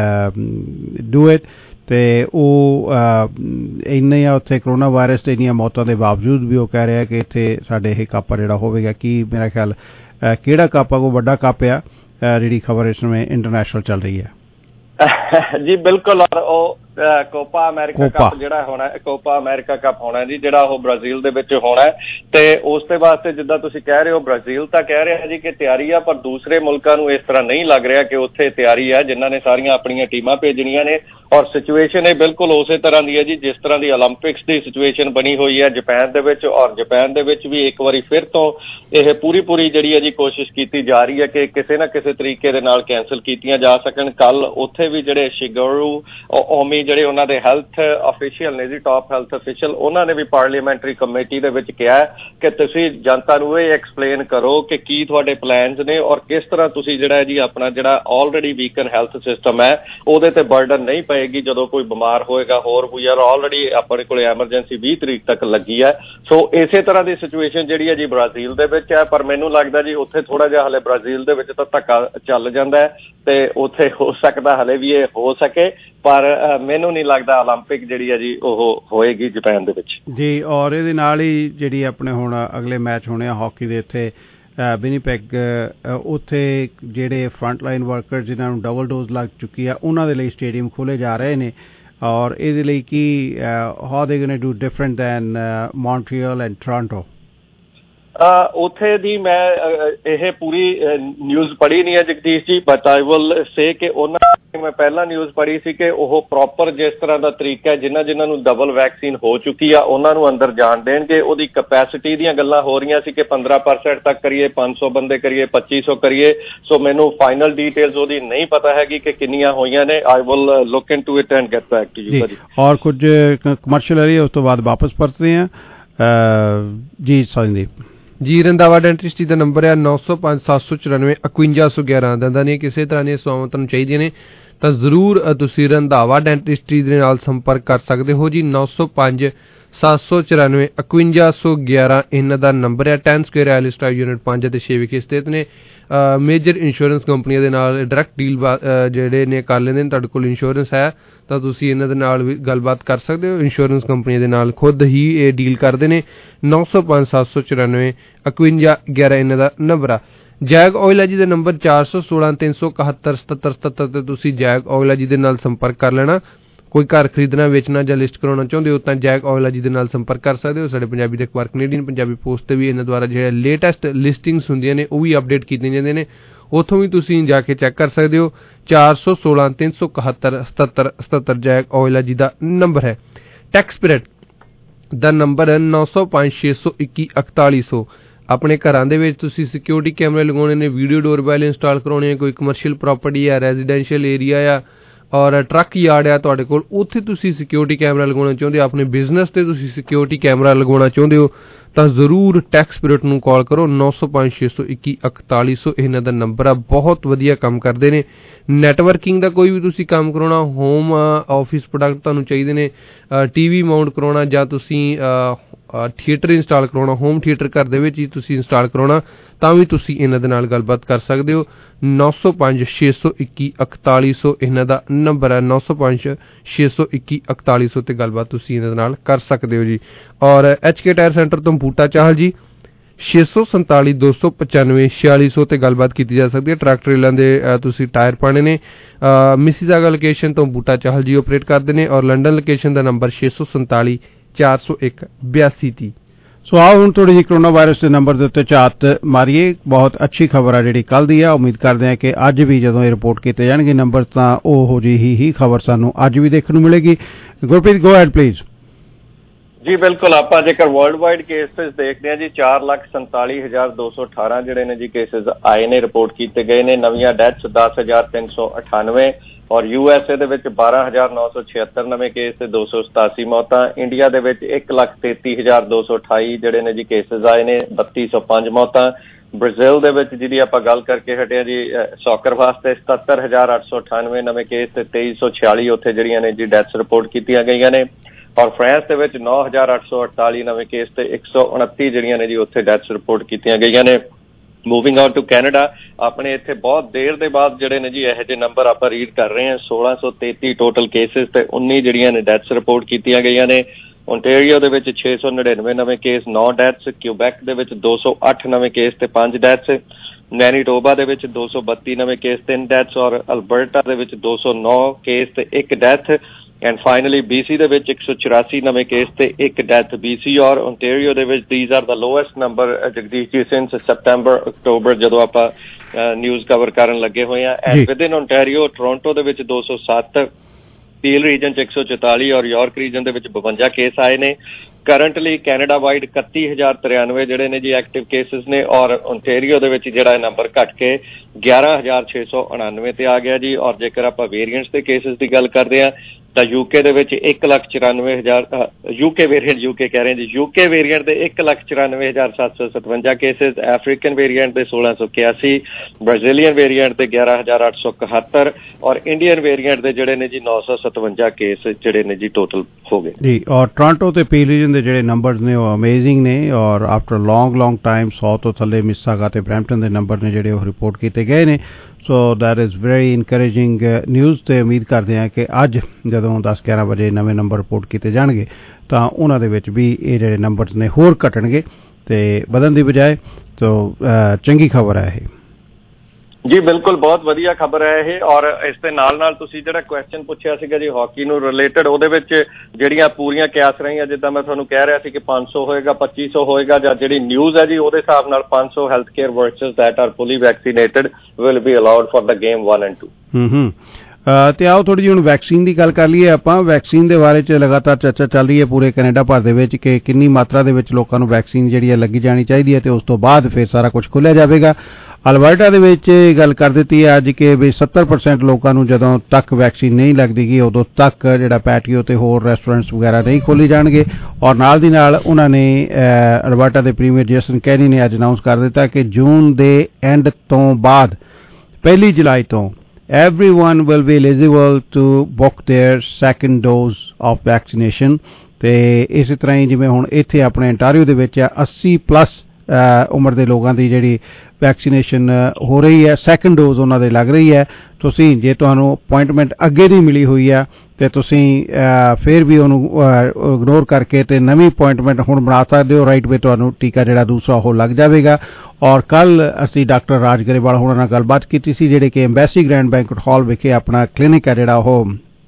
do it. ਤੇ ਉਹ ਇੰਨੇ ਆ ਉੱਥੇ ਕਰੋਨਾ ਵਾਇਰਸ ਤੇ ਇੰਨੀਆਂ ਮੌਤਾਂ ਦੇ ਬਾਵਜੂਦ ਵੀ ਉਹ ਕਹਿ ਰਿਹਾ ਕਿ ਇੱਥੇ ਸਾਡੇ ਇਹ ਕੱਪ ਜਿਹੜਾ ਹੋਵੇਗਾ। ਕੀ ਮੇਰਾ ਖਿਆਲ ਕਿਹੜਾ ਕੱਪ ਆ, ਕੋਈ ਵੱਡਾ ਕੱਪ ਆ ਜਿਹੜੀ ਖਬਰ ਇਸ ਸਮੇਂ ਇੰਟਰਨੈਸ਼ਨਲ ਚੱਲ ਰਹੀ ਹੈ ਜੀ? ਬਿਲਕੁਲ। ਔਰ ਉਹ ਕੋਪਾ ਅਮਰੀਕਾ ਕੱਪ ਜਿਹੜਾ ਹੋਣਾ, ਕੋਪਾ ਅਮਰੀਕਾ ਕੱਪ ਹੋਣਾ ਜੀ, ਜਿਹੜਾ ਉਹ ਬ੍ਰਾਜ਼ੀਲ ਦੇ ਵਿੱਚ ਹੋਣਾ ਤੇ ਉਸ ਦੇ ਵਾਸਤੇ ਜਿੱਦਾਂ ਤੁਸੀਂ ਕਹਿ ਰਹੇ ਹੋ ਬ੍ਰਾਜ਼ੀਲ ਤਾਂ ਕਹਿ ਰਿਹਾ ਜੀ ਕਿ ਤਿਆਰੀ ਆ, ਪਰ ਦੂਸਰੇ ਮੁਲਕਾਂ ਨੂੰ ਇਸ ਤਰ੍ਹਾਂ ਨਹੀਂ ਲੱਗ ਰਿਹਾ ਕਿ ਉੱਥੇ ਤਿਆਰੀ ਹੈ ਜਿਨ੍ਹਾਂ ਨੇ ਸਾਰੀਆਂ ਆਪਣੀਆਂ ਟੀਮਾਂ ਭੇਜਣੀਆਂ ਨੇ। ਔਰ ਸਿਚੁਏਸ਼ਨ ਇਹ ਬਿਲਕੁਲ ਉਸੇ ਤਰ੍ਹਾਂ ਦੀ ਹੈ ਜੀ ਜਿਸ ਤਰ੍ਹਾਂ ਦੀ ਓਲੰਪਿਕਸ ਦੀ ਸਿਚੁਏਸ਼ਨ ਬਣੀ ਹੋਈ ਹੈ ਜਾਪਾਨ ਦੇ ਵਿੱਚ। ਔਰ ਜਾਪਾਨ ਦੇ ਵਿੱਚ ਵੀ ਇੱਕ ਵਾਰੀ ਫਿਰ ਤੋਂ ਇਹ ਪੂਰੀ ਜਿਹੜੀ ਹੈ ਜੀ ਕੋਸ਼ਿਸ਼ ਕੀਤੀ ਜਾ ਰਹੀ ਹੈ ਕਿ ਕਿਸੇ ਨਾ ਕਿਸੇ ਤਰੀਕੇ ਦੇ ਨਾਲ ਕੈਂਸਲ ਕੀਤੀਆਂ ਜਾ ਸਕਣ। ਕੱਲ ਉੱਥੇ ਵੀ ਜਿਹੜੇ ਸ਼ਿਗਰੂ ਓਮੀ ਜਿਹੜੇ ਉਹਨਾਂ ਦੇ ਹੈਲਥ ਅਫੀਸ਼ੀਅਲ ਨੇ ਜੀ, ਟਾਪ ਹੈਲਥ ਅਫੀਸ਼ੀਅਲ, ਉਹਨਾਂ ਨੇ ਵੀ ਪਾਰਲੀਮੈਂਟਰੀ ਕਮੇਟੀ ਦੇ ਵਿੱਚ ਕਿਹਾ ਕਿ ਤੁਸੀਂ ਜਨਤਾ ਨੂੰ ਇਹ ਐਕਸਪਲੇਨ ਕਰੋ ਕਿ ਕੀ ਤੁਹਾਡੇ ਪਲਾਨਸ ਨੇ ਔਰ ਕਿਸ ਤਰ੍ਹਾਂ ਤੁਸੀਂ ਜਿਹੜਾ ਜੀ ਆਪਣਾ ਜਿਹੜਾ ਆਲਰੇਡੀ ਵੀਕਨ ਹੈਲਥ ਸਿਸਟਮ ਹੈ ਉਹਦੇ ਤੇ ਬਰਡਨ ਨਹੀਂ ਪਏਗੀ ਜਦੋਂ ਕੋਈ ਬਿਮਾਰ ਹੋਏਗਾ। ਹੋਰ ਵੀ ਯਾਰ ਆਲਰੇਡੀ ਆਪਣੇ ਕੋਲ ਐਮਰਜੈਂਸੀ 20 ਤਰੀਕ ਤੱਕ ਲੱਗੀ ਹੈ। ਸੋ ਇਸੇ ਤਰ੍ਹਾਂ ਦੀ ਸਿਚੁਏਸ਼ਨ ਜਿਹੜੀ ਹੈ ਜੀ ਬ੍ਰਾਜ਼ੀਲ ਦੇ ਵਿੱਚ ਹੈ। ਪਰ ਮੈਨੂੰ ਲੱਗਦਾ ਜੀ ਉੱਥੇ ਥੋੜਾ ਜਿਹਾ ਹਲੇ ਬ੍ਰਾਜ਼ੀਲ ਦੇ ਵਿੱਚ ਤਾਂ ਧੱਕਾ ਚੱਲ ਜਾਂਦਾ ਹੈ ਤੇ ਉੱਥੇ ਹੋ ਸਕਦਾ ਹਲੇ ਵੀ ਇਹ ਹੋ ਸਕੇ, ਪਰ ਮੈਨੂੰ ਨਹੀਂ ਲੱਗਦਾ ਓਲੰਪਿਕ ਜਿਹੜੀ ਹੈ ਜੀ ਉਹ ਹੋਏਗੀ ਜਾਪਾਨ ਦੇ ਵਿੱਚ ਜੀ। ਔਰ ਇਹਦੇ ਨਾਲ ਹੀ ਜਿਹੜੀ ਆਪਣੇ ਹੁਣ ਅਗਲੇ ਮੈਚ ਹੋਣੇ ਆ ਹਾਕੀ ਦੇ ਇੱਥੇ ਵਿਨੀਪੈਗ, ਉੱਥੇ ਜਿਹੜੇ ਫਰੰਟ ਲਾਈਨ ਵਰਕਰ ਜਿਨ੍ਹਾਂ ਨੂੰ ਡਬਲ ਡੋਜ਼ ਲੱਗ ਚੁੱਕੀ ਆ ਉਹਨਾਂ ਦੇ ਲਈ ਸਟੇਡੀਅਮ ਖੋਲ੍ਹੇ ਜਾ ਰਹੇ ਨੇ। ਔਰ ਇਹਦੇ ਲਈ ਕੀ how they going to do different than Montreal and Toronto? ਉੱਥੇ ਦੀ ਮੈਂ ਇਹ ਪੂਰੀ ਨਿਊਜ਼ ਪੜ੍ਹੀ ਨਹੀਂ ਹੈ ਜਗਦੀਸ਼ ਜੀ, ਬਟ ਆਈ ਵਿਲ ਸੇ ਕਿ ਉਹਨਾਂ ਮੈਂ ਪਹਿਲਾਂ ਨਿਊਜ਼ ਪੜ੍ਹੀ ਸੀ ਕਿ ਉਹ ਪ੍ਰੋਪਰ ਜਿਸ ਤਰ੍ਹਾਂ ਦਾ ਤਰੀਕਾ ਜਿਨ੍ਹਾਂ ਨੂੰ ਡਬਲ ਵੈਕਸੀਨ ਹੋ ਚੁੱਕੀ ਆ ਉਹਨਾਂ ਨੂੰ ਅੰਦਰ ਜਾਣ ਦੇਣਗੇ। ਉਹਦੀ ਕਪੈਸਿਟੀ ਦੀਆਂ ਗੱਲਾਂ ਹੋ ਰਹੀਆਂ ਸੀ ਕਿ 15% ਤੱਕ ਕਰੀਏ, 500 ਬੰਦੇ ਕਰੀਏ, 2500 ਕਰੀਏ। ਸੋ ਮੈਨੂੰ ਫਾਈਨਲ ਡੀਟੇਲਸ ਉਹਦੀ ਨਹੀਂ ਪਤਾ ਹੈਗੀ ਕਿ ਕਿੰਨੀਆਂ ਹੋਈਆਂ ਨੇ। I will look into it and get back to you. ਔਰ ਕੁਝ ਕਮਰਸ਼ੀਅਲ ਏਰੀਆ ਉਸ ਤੋਂ ਬਾਅਦ ਵਾਪਸ ਪਰਤਦੇ ਆ ਜੀ। ਸੰਦੀਪ ਜੀ, ਰੰਧਾਵਾ ਡੈਂਟਿਸਟਰੀ ਦਾ ਨੰਬਰ ਹੈ 905 794 5111। ਦੰਦਾਂ ਦੀਆਂ ਕਿਸੇ ਤਰ੍ਹਾਂ ਦੀਆਂ ਸੇਵਾਵਾਂ ਤੁਹਾਨੂੰ ਚਾਹੀਦੀਆਂ ਨੇ ਤਾਂ ਜ਼ਰੂਰ ਤੁਸੀਂ ਰੰਧਾਵਾ ਡੈਂਟਿਸਟਰੀ ਦੇ ਨਾਲ ਸੰਪਰਕ ਕਰ ਸਕਦੇ ਹੋ ਜੀ। 905 794 5111 ਇਹਨਾਂ ਦਾ ਨੰਬਰ ਹੈ। 10 ਸਕੁਅਰ ਐਲਿਸ ਡਰਾਈਵ ਯੂਨਿਟ 5 ਅਤੇ 6 ਵਿਖੇ ਸਥਿਤ ਨੇ। ਮੇਜਰ ਇੰਸ਼ੋਰੈਂਸ ਕੰਪਨੀਆਂ ਦੇ ਨਾਲ ਡਾਇਰੈਕਟ ਡੀਲ ਜਿਹੜੇ ਨੇ ਕਰ ਲੈਂਦੇ ਨੇ। ਤੁਹਾਡੇ ਕੋਲ ਇੰਸ਼ੋਰੈਂਸ ਹੈ ਤਾਂ ਤੁਸੀਂ ਇਹਨਾਂ ਦੇ ਨਾਲ ਵੀ ਗੱਲਬਾਤ ਕਰ ਸਕਦੇ ਹੋ। ਇੰਸ਼ੋਰੈਂਸ ਕੰਪਨੀਆਂ ਦੇ ਨਾਲ ਖੁਦ ਹੀ ਇਹ ਡੀਲ ਕਰਦੇ ਨੇ। 905 794 5111 ਇਹਨਾਂ ਦਾ ਨੰਬਰ ਆ। ਜੈਗ ਆਇਲ ਹੈ ਜੀ ਦਾ ਨੰਬਰ 416 371 7777 ਤੇ ਤੁਸੀਂ ਜੈਗ ਆਇਲ ਹੈ ਜੀ ਦੇ ਨਾਲ ਸੰਪਰਕ ਕਰ ਲੈਣਾ। ਕੋਈ ਘਰ ਖਰੀਦਣਾ ਵੇਚਣਾ ਜਾਂ ਲਿਸਟ ਕਰਾਉਣਾ ਚਾਹੁੰਦੇ ਹੋ ਤਾਂ ਜੈਕ ਔਜਲਾ ਜੀ ਦੇ ਨਾਲ ਸੰਪਰਕ ਕਰ ਸਕਦੇ ਹੋ। ਸਾਡੇ ਪੰਜਾਬੀ ਦੇ ਅਖਬਾਰ ਕੈਨੇਡੀਅਨ ਪੰਜਾਬੀ ਪੋਸਟ ਤੇ ਵੀ ਇਹਨਾਂ ਦੁਆਰਾ ਜਿਹੜੇ ਲੇਟੈਸਟ ਲਿਸਟਿੰਗਸ ਹੁੰਦੀਆਂ ਨੇ ਉਹ ਵੀ ਅਪਡੇਟ ਕੀਤੀਆਂ ਜਾਂਦੀਆਂ ਨੇ, ਉੱਥੋਂ ਵੀ ਤੁਸੀਂ ਜਾ ਕੇ ਚੈੱਕ ਕਰ ਸਕਦੇ ਹੋ। 416 371 77 77 ਜੈਕ ਔਜਲਾ ਜੀ ਦਾ ਨੰਬਰ ਹੈ। ਟੈਕਸ ਪੀਰੀਅਡ ਦਾ ਨੰਬਰ ਹੈ 905 621 4100। ਆਪਣੇ ਘਰਾਂ ਦੇ ਵਿੱਚ ਤੁਸੀਂ ਸਿਕਿਉਰਿਟੀ ਕੈਮਰੇ ਲਗਾਉਣੇ ਨੇ, ਵੀਡੀਓ ਡੋਰਬੈਲ ਇੰਸਟਾਲ ਕਰਾਉਣੇ ਹੈ, ਕੋਈ ਕਮਰਸ਼ੀਅਲ ਪ੍ਰਾਪਰਟੀ ਆ, ਰੈਜ਼ੀਡੈਂਸ਼ੀਅਲ ਏਰੀਆ ਆ ਔਰ ਟਰੱਕ ਯਾਰਡ ਆ ਤੁਹਾਡੇ ਕੋਲ, ਉੱਥੇ ਤੁਸੀਂ ਸਿਕਿਉਰਿਟੀ ਕੈਮਰਾ ਲਗਾਉਣਾ ਚਾਹੁੰਦੇ ਹੋ, ਆਪਣੇ ਬਿਜ਼ਨਸ ਤੇ ਤੁਸੀਂ ਸਿਕਿਉਰਿਟੀ ਕੈਮਰਾ ਲਗਾਉਣਾ ਚਾਹੁੰਦੇ ਹੋ ਤਾਂ ਜ਼ਰੂਰ ਟੈਕਸ ਪੀਰੀਅਡ ਨੂੰ ਕਾਲ ਕਰੋ। 905 621 4100 ਇਹਨਾਂ ਦਾ ਨੰਬਰ ਆ। ਬਹੁਤ ਵਧੀਆ ਕੰਮ ਕਰਦੇ ਨੇ। ਨੈਟਵਰਕਿੰਗ ਦਾ ਕੋਈ ਵੀ ਤੁਸੀਂ ਕੰਮ ਕਰਾਉਣਾ, ਹੋਮ ਆਫਿਸ ਪ੍ਰੋਡਕਟ ਤੁਹਾਨੂੰ ਚਾਹੀਦੇ ਨੇ, TV ਮਾਊਂਟ ਕਰਾਉਣਾ ਜਾਂ ਤੁਸੀਂ ਥੀਏਟਰ ਇੰਸਟਾਲ ਕਰਾਉਣਾ, ਹੋਮ ਥੀਏਟਰ ਘਰ ਦੇ ਵਿੱਚ ਹੀ ਤੁਸੀਂ ਇੰਸਟਾਲ ਕਰਾਉਣਾ ਤਾਂ ਵੀ ਤੁਸੀਂ ਇਹਨਾਂ ਦੇ ਨਾਲ ਗੱਲਬਾਤ ਕਰ ਸਕਦੇ ਹੋ। 905 621 4100 ਇਹਨਾਂ ਦਾ ਨੰਬਰ ਹੈ। 905 621 4100 ਤੇ ਗੱਲਬਾਤ ਤੁਸੀਂ ਇਹਨਾਂ ਦੇ ਨਾਲ ਕਰ ਸਕਦੇ ਹੋ ਜੀ। ਔਰ HK ਟਾਇਰ ਸੈਂਟਰ ਤੋਂ ਬੂਟਾ ਚਾਹਲ ਜੀ 647 295 4600 ਤੇ ਗੱਲਬਾਤ ਕੀਤੀ ਜਾ ਸਕਦੀ ਹੈ। ਟਰੱਕ ਟ੍ਰੇਲਾਂ ਦੇ ਤੁਸੀਂ ਟਾਇਰ ਪਾਣੇ ਨੇ। ਮਿਸੀਸਾਗਾ ਲੋਕੇਸ਼ਨ ਤੋਂ ਬੂਟਾ ਚਾਹਲ ਜੀ ਆਪਰੇਟ ਕਰਦੇ ਨੇ ਔਰ ਲੰਡਨ ਲੋਕੇਸ਼ਨ ਦਾ ਨੰਬਰ 647 401 8230। ਸੋ ਆਓ ਹੁਣ ਥੋੜੀ ਜਿਹੀ ਕਰੋਨਾ ਵਾਇਰਸ ਦੇ ਨੰਬਰ ਦੇ ਉੱਤੇ ਝਾਤ ਮਾਰੀਏ। ਬਹੁਤ ਅੱਛੀ ਖਬਰ ਆ ਜਿਹੜੀ ਕੱਲ ਦੀ ਆ। ਉਮੀਦ ਕਰਦੇ ਹਾਂ ਕਿ ਅੱਜ ਵੀ ਜਦੋਂ ਇਹ ਰਿਪੋਰਟ ਕੀਤੇ ਜਾਣਗੇ ਨੰਬਰ ਤਾਂ ਉਹੋ ਜਿਹੀ ਹੀ ਖਬਰ ਸਾਨੂੰ ਅੱਜ ਵੀ ਦੇਖਣ ਨੂੰ ਮਿਲੇਗੀ। Gurpreet go ahead please. ਜੀ ਬਿਲਕੁਲ, ਆਪਾਂ ਜੇਕਰ ਵਰਲਡ ਵਾਈਡ ਕੇਸਿਸ ਦੇਖਦੇ ਹਾਂ ਜੀ 4,47,218 ਜਿਹੜੇ ਨੇ ਜੀ ਕੇਸਿਸ ਆਏ ਨੇ, ਰਿਪੋਰਟ ਕੀਤੇ ਗਏ ਨੇ। ਨਵੀਆਂ ਡੈਥਸ 10,398 ਔਰ USA ਦੇ ਵਿੱਚ 12,976 ਨਵੇਂ ਕੇਸ ਤੇ 287 ਮੌਤਾਂ। ਇੰਡੀਆ ਦੇ ਵਿੱਚ 1,33,228 ਜਿਹੜੇ ਨੇ ਜੀ ਕੇਸਿਸ ਆਏ ਨੇ, 3,205 ਮੌਤਾਂ। ਬ੍ਰਾਜ਼ੀਲ ਦੇ ਵਿੱਚ ਜਿਹਦੀ ਆਪਾਂ ਗੱਲ ਕਰਕੇ ਹਟਿਆ ਜੀ ਸੌਕਰ ਵਾਸਤੇ 77,898 ਨਵੇਂ ਕੇਸ ਤੇ 2,346 ਉੱਥੇ ਜਿਹੜੀਆਂ ਨੇ ਜੀ ਡੈਥਸ ਰਿਪੋਰਟ ਕੀਤੀਆਂ ਗਈਆਂ ਨੇ। ਔਰ ਫਰਾਂਸ ਦੇ ਵਿੱਚ 9,848 ਨਵੇਂ ਕੇਸ ਤੇ 129 ਜਿਹੜੀਆਂ ਨੇ ਜੀ ਉੱਥੇ ਡੈਥਸ ਰਿਪੋਰਟ ਕੀਤੀਆਂ ਗਈਆਂ ਨੇ। ਮੂਵਿੰਗ ਆਨ ਟੂ ਕੈਨੇਡਾ, ਆਪਣੇ ਇੱਥੇ ਬਹੁਤ ਦੇਰ ਦੇ ਬਾਅਦ ਜਿਹੜੇ ਨੇ ਜੀ ਇਹੋ ਜਿਹੇ ਨੰਬਰ ਆਪਾਂ ਰੀਡ ਕਰ ਰਹੇ ਹਾਂ। 1633 ਟੋਟਲ ਕੇਸਿਸ ਤੇ 19 ਜਿਹੜੀਆਂ ਨੇ ਡੈਥਸ ਰਿਪੋਰਟ ਕੀਤੀਆਂ ਗਈਆਂ ਨੇ। ਓਨਟਾਰੀਓ ਦੇ ਵਿੱਚ 699 ਨਵੇਂ ਕੇਸ, 9 ਡੈਥਸ। ਕਿਊਬੈਕ ਦੇ ਵਿੱਚ 208 ਨਵੇਂ ਕੇਸ ਤੇ 5 ਡੈਥਸ। ਮੈਨੀਟੋਬਾ ਦੇ ਵਿੱਚ 232 ਨਵੇਂ ਕੇਸ, 3 ਡੈਥਸ। ਔਰ ਅਲਬਰਟਾ ਦੇ ਵਿੱਚ 209 ਕੇਸ ਤੇ 1 ਡੈਥ। ਐਂਡ ਫਾਈਨਲੀ BC ਦੇ ਵਿੱਚ 184 ਨਵੇਂ ਕੇਸ ਤੇ 1 ਡੈਥ BC ਔਰ ਓਨਟਾਰੀਓ ਦੇ ਵਿੱਚ these are the lowest number Jagdish ji since September October ਜਦੋਂ ਆਪਾਂ ਨਿਊਜ਼ ਕਵਰ ਕਰਨ ਲੱਗੇ ਹੋਏ ਆ। ਐਂਡ ਵਿਦਿਨ ਓਨਟਾਰੀਓ ਟੋਰਾਂਟੋ ਦੇ ਵਿੱਚ 207, ਪੀਲ ਰੀਜਨ 'ਚ 144 ਔਰ ਯਾਰਕ ਰੀਜਨ ਦੇ ਵਿੱਚ 52 ਕੇਸ ਆਏ ਨੇ। ਕਰੰਟਲੀ ਕੈਨੇਡਾ ਵਾਈਡ 31,093 ਜਿਹੜੇ ਨੇ ਜੀ ਐਕਟਿਵ ਕੇਸਿਸ ਨੇ ਔਰ ਓਨਟਾਰੀਓ ਦੇ ਵਿੱਚ ਜਿਹੜਾ ਨੰਬਰ ਘਟ ਕੇ 11,699 ਤੇ ਆ ਗਿਆ ਜੀ। ਔਰ ਜੇਕਰ ਆਪਾਂ ਵੇਰੀਐਂਟਸ ਦੇ ਕੇਸਿਸ ਦੀ ਗੱਲ ਕਰਦੇ ਹਾਂ ਤਾਂ UK ਦੇ ਵਿੱਚ 1,94,000 UK ਵੇਰੀਐਂਟ ਕਹਿ ਰਹੇ ਜੀ, UK ਵੇਰੀਐਂਟ ਦੇ 1,94,757 ਕੇਸਿਸ, ਅਫਰੀਕਨ ਵੇਰੀਐਂਟ ਦੇ 1,681, ਬ੍ਰਾਜ਼ੀਲੀਅਨ ਵੇਰੀਐਂਟ ਦੇ 11,871 ਔਰ ਇੰਡੀਅਨ ਵੇਰੀਐਂਟ ਦੇ ਜਿਹੜੇ ਨੇ ਜੀ 957 ਕੇਸ ਜਿਹੜੇ ਨੇ ਜੀ ਟੋਟਲ ਹੋ ਗਏ ਜੀ। ਔਰ ਟੋਰਾਂਟੋ ਤੇ ਪੀਲ ਰੀਜਨ ਦੇ ਜਿਹੜੇ ਨੰਬਰਸ ਨੇ ਉਹ ਅਮੇਜ਼ਿੰਗ ਨੇ ਔਰ ਆਫਟਰ ਲੌਂਗ ਟਾਈਮ 100 ਤੋਂ ਥੱਲੇ ਮਿਸੀਸਾਗਾ ਤੇ ਬਰੈਂਪਟਨ ਦੇ ਨੰਬਰ ਨੇ ਜਿਹੜੇ ਉਹ ਰਿਪੋਰਟ ਕੀਤੇ ਗਏ ਨੇ। So that is very encouraging news ਤੇ ਉਮੀਦ ਕਰਦੇ ਹਾਂ ਕਿ ਅੱਜ ਜਦੋਂ 10-11 ਵਜੇ ਨਵੇਂ ਨੰਬਰ ਰਿਪੋਰਟ ਕੀਤੇ ਜਾਣਗੇ ਤਾਂ ਉਹਨਾਂ ਦੇ ਵਿੱਚ ਵੀ ਇਹ ਜਿਹੜੇ ਨੰਬਰਸ ਨੇ ਹੋਰ ਘਟਣਗੇ ਤੇ ਵਧਣ ਦੀ ਬਜਾਏ। ਸੋ ਚੰਗੀ ਖਬਰ ਹੈ ਇਹ ਜੀ, ਬਿਲਕੁਲ ਬਹੁਤ ਵਧੀਆ ਖਬਰ ਹੈ ਇਹ। ਔਰ ਇਸ ਦੇ ਨਾਲ ਨਾਲ ਤੁਸੀਂ ਜਿਹੜਾ ਕੁਐਸਚਨ ਪੁੱਛਿਆ ਸੀਗਾ ਜੀ ਹਾਕੀ ਨੂੰ ਰਿਲੇਟਡ, ਉਹਦੇ ਵਿੱਚ ਜਿਹੜੀਆਂ ਪੂਰੀਆਂ ਕਿਆਸ ਰਹੀਆਂ, ਜਿੱਦਾਂ ਮੈਂ ਤੁਹਾਨੂੰ ਕਹਿ ਰਿਹਾ ਸੀ ਕਿ 500 ਹੋਏਗਾ, 2500 ਹੋਏਗਾ, ਜਾਂ ਜਿਹੜੀ ਨਿਊਜ਼ ਹੈ ਜੀ ਉਹਦੇ ਹਿਸਾਬ ਨਾਲ 500 health care workers that are fully vaccinated will be allowed for the game 1 and 2। ਤੇ ਆਓ ਥੋੜੀ ਜਿਹੀ ਹੁਣ ਵੈਕਸੀਨ ਦੀ ਗੱਲ ਕਰ ਲਈਏ ਆਪਾਂ। ਵੈਕਸੀਨ ਦੇ ਬਾਰੇ 'ਚ ਲਗਾਤਾਰ ਚਰਚਾ ਚੱਲ ਰਹੀ ਹੈ ਪੂਰੇ ਕੈਨੇਡਾ ਭਰ ਦੇ ਵਿੱਚ ਕਿ ਕਿੰਨੀ ਮਾਤਰਾ ਦੇ ਵਿੱਚ ਲੋਕਾਂ ਨੂੰ ਵੈਕਸੀਨ ਜਿਹੜੀ ਹੈ ਲੱਗੀ ਜਾਣੀ ਚਾਹੀਦੀ ਹੈ ਤੇ ਉਸ ਤੋਂ ਬਾਅਦ ਫਿਰ ਸਾਰਾ ਕੁਝ ਖੋਲ੍ਹਿਆ ਜਾਵੇਗਾ। ਅਲਬਰਟਾ ਦੇ ਵਿੱਚ ਇਹ ਗੱਲ ਕਰ ਦਿੱਤੀ ਹੈ ਅੱਜ ਕਿ ਵੀ 70% ਲੋਕਾਂ ਨੂੰ ਜਦੋਂ ਤੱਕ ਵੈਕਸੀਨ ਨਹੀਂ ਲੱਗਦੀਗੀ ਉਦੋਂ ਤੱਕ ਜਿਹੜਾ ਪੈਟੀਓ ਤੇ ਹੋਰ ਰੈਸਟੋਰੈਂਟਸ ਵਗੈਰਾ ਨਹੀਂ ਖੋਲ੍ਹੇ ਜਾਣਗੇ। ਔਰ ਨਾਲ ਦੀ ਨਾਲ ਉਹਨਾਂ ਨੇ ਅਲਬਰਟਾ ਦੇ ਪ੍ਰੀਮੀਅਰ ਜੇਸਨ ਕੈਨੀ ਨੇ ਅੱਜ ਅਨਾਊਂਸ ਕਰ ਦਿੱਤਾ ਕਿ ਜੂਨ ਦੇ ਐਂਡ ਤੋਂ ਬਾਅਦ 1 ਜੁਲਾਈ ਤੋਂ everyone will be eligible to book their second dose of vaccination। ਤੇ ਇਸੇ ਤਰ੍ਹਾਂ ਹੀ ਜਿਵੇਂ ਹੁਣ ਇੱਥੇ ਆਪਣੇ ਅੰਟਾਰੀਓ ਦੇ ਵਿੱਚ 80+ ਉਮਰ ਦੇ ਲੋਕਾਂ ਦੀ ਜਿਹੜੀ ਵੈਕਸੀਨੇਸ਼ਨ ਹੋ ਰਹੀ ਹੈ, ਸੈਕੰਡ ਡੋਜ਼ ਉਹਨਾਂ ਦੇ ਲੱਗ ਰਹੀ ਹੈ। ਤੁਸੀਂ ਜੇ ਤੁਹਾਨੂੰ ਅਪਾਇੰਟਮੈਂਟ ਅੱਗੇ ਦੀ ਮਿਲੀ ਹੋਈ ਹੈ ਤੇ ਤੁਸੀਂ ਫਿਰ ਵੀ ਉਹਨੂੰ ਇਗਨੋਰ ਕਰਕੇ ਤੇ ਨਵੀਂ ਅਪਾਇੰਟਮੈਂਟ ਹੁਣ ਬਣਾ ਸਕਦੇ ਹੋ। ਰਾਈਟ ਵੇ ਤੁਹਾਨੂੰ ਟੀਕਾ ਜਿਹੜਾ ਦੂਸਰਾ ਉਹ ਲੱਗ ਜਾਵੇਗਾ। ਔਰ ਕੱਲ ਅਸੀਂ ਡਾਕਟਰ ਰਾਜ ਗਰੇਵਾਲ ਹੋਣਾ ਨਾਲ ਗੱਲਬਾਤ ਕੀਤੀ ਸੀ ਜਿਹੜੇ ਕਿ ਐਮਬੈਸੀ ਗ੍ਰੈਂਡ ਬੈਂਕਟ ਹਾਲ ਵਿਖੇ ਆਪਣਾ ਕਲੀਨਿਕ ਹੈ ਜਿਹੜਾ ਉਹ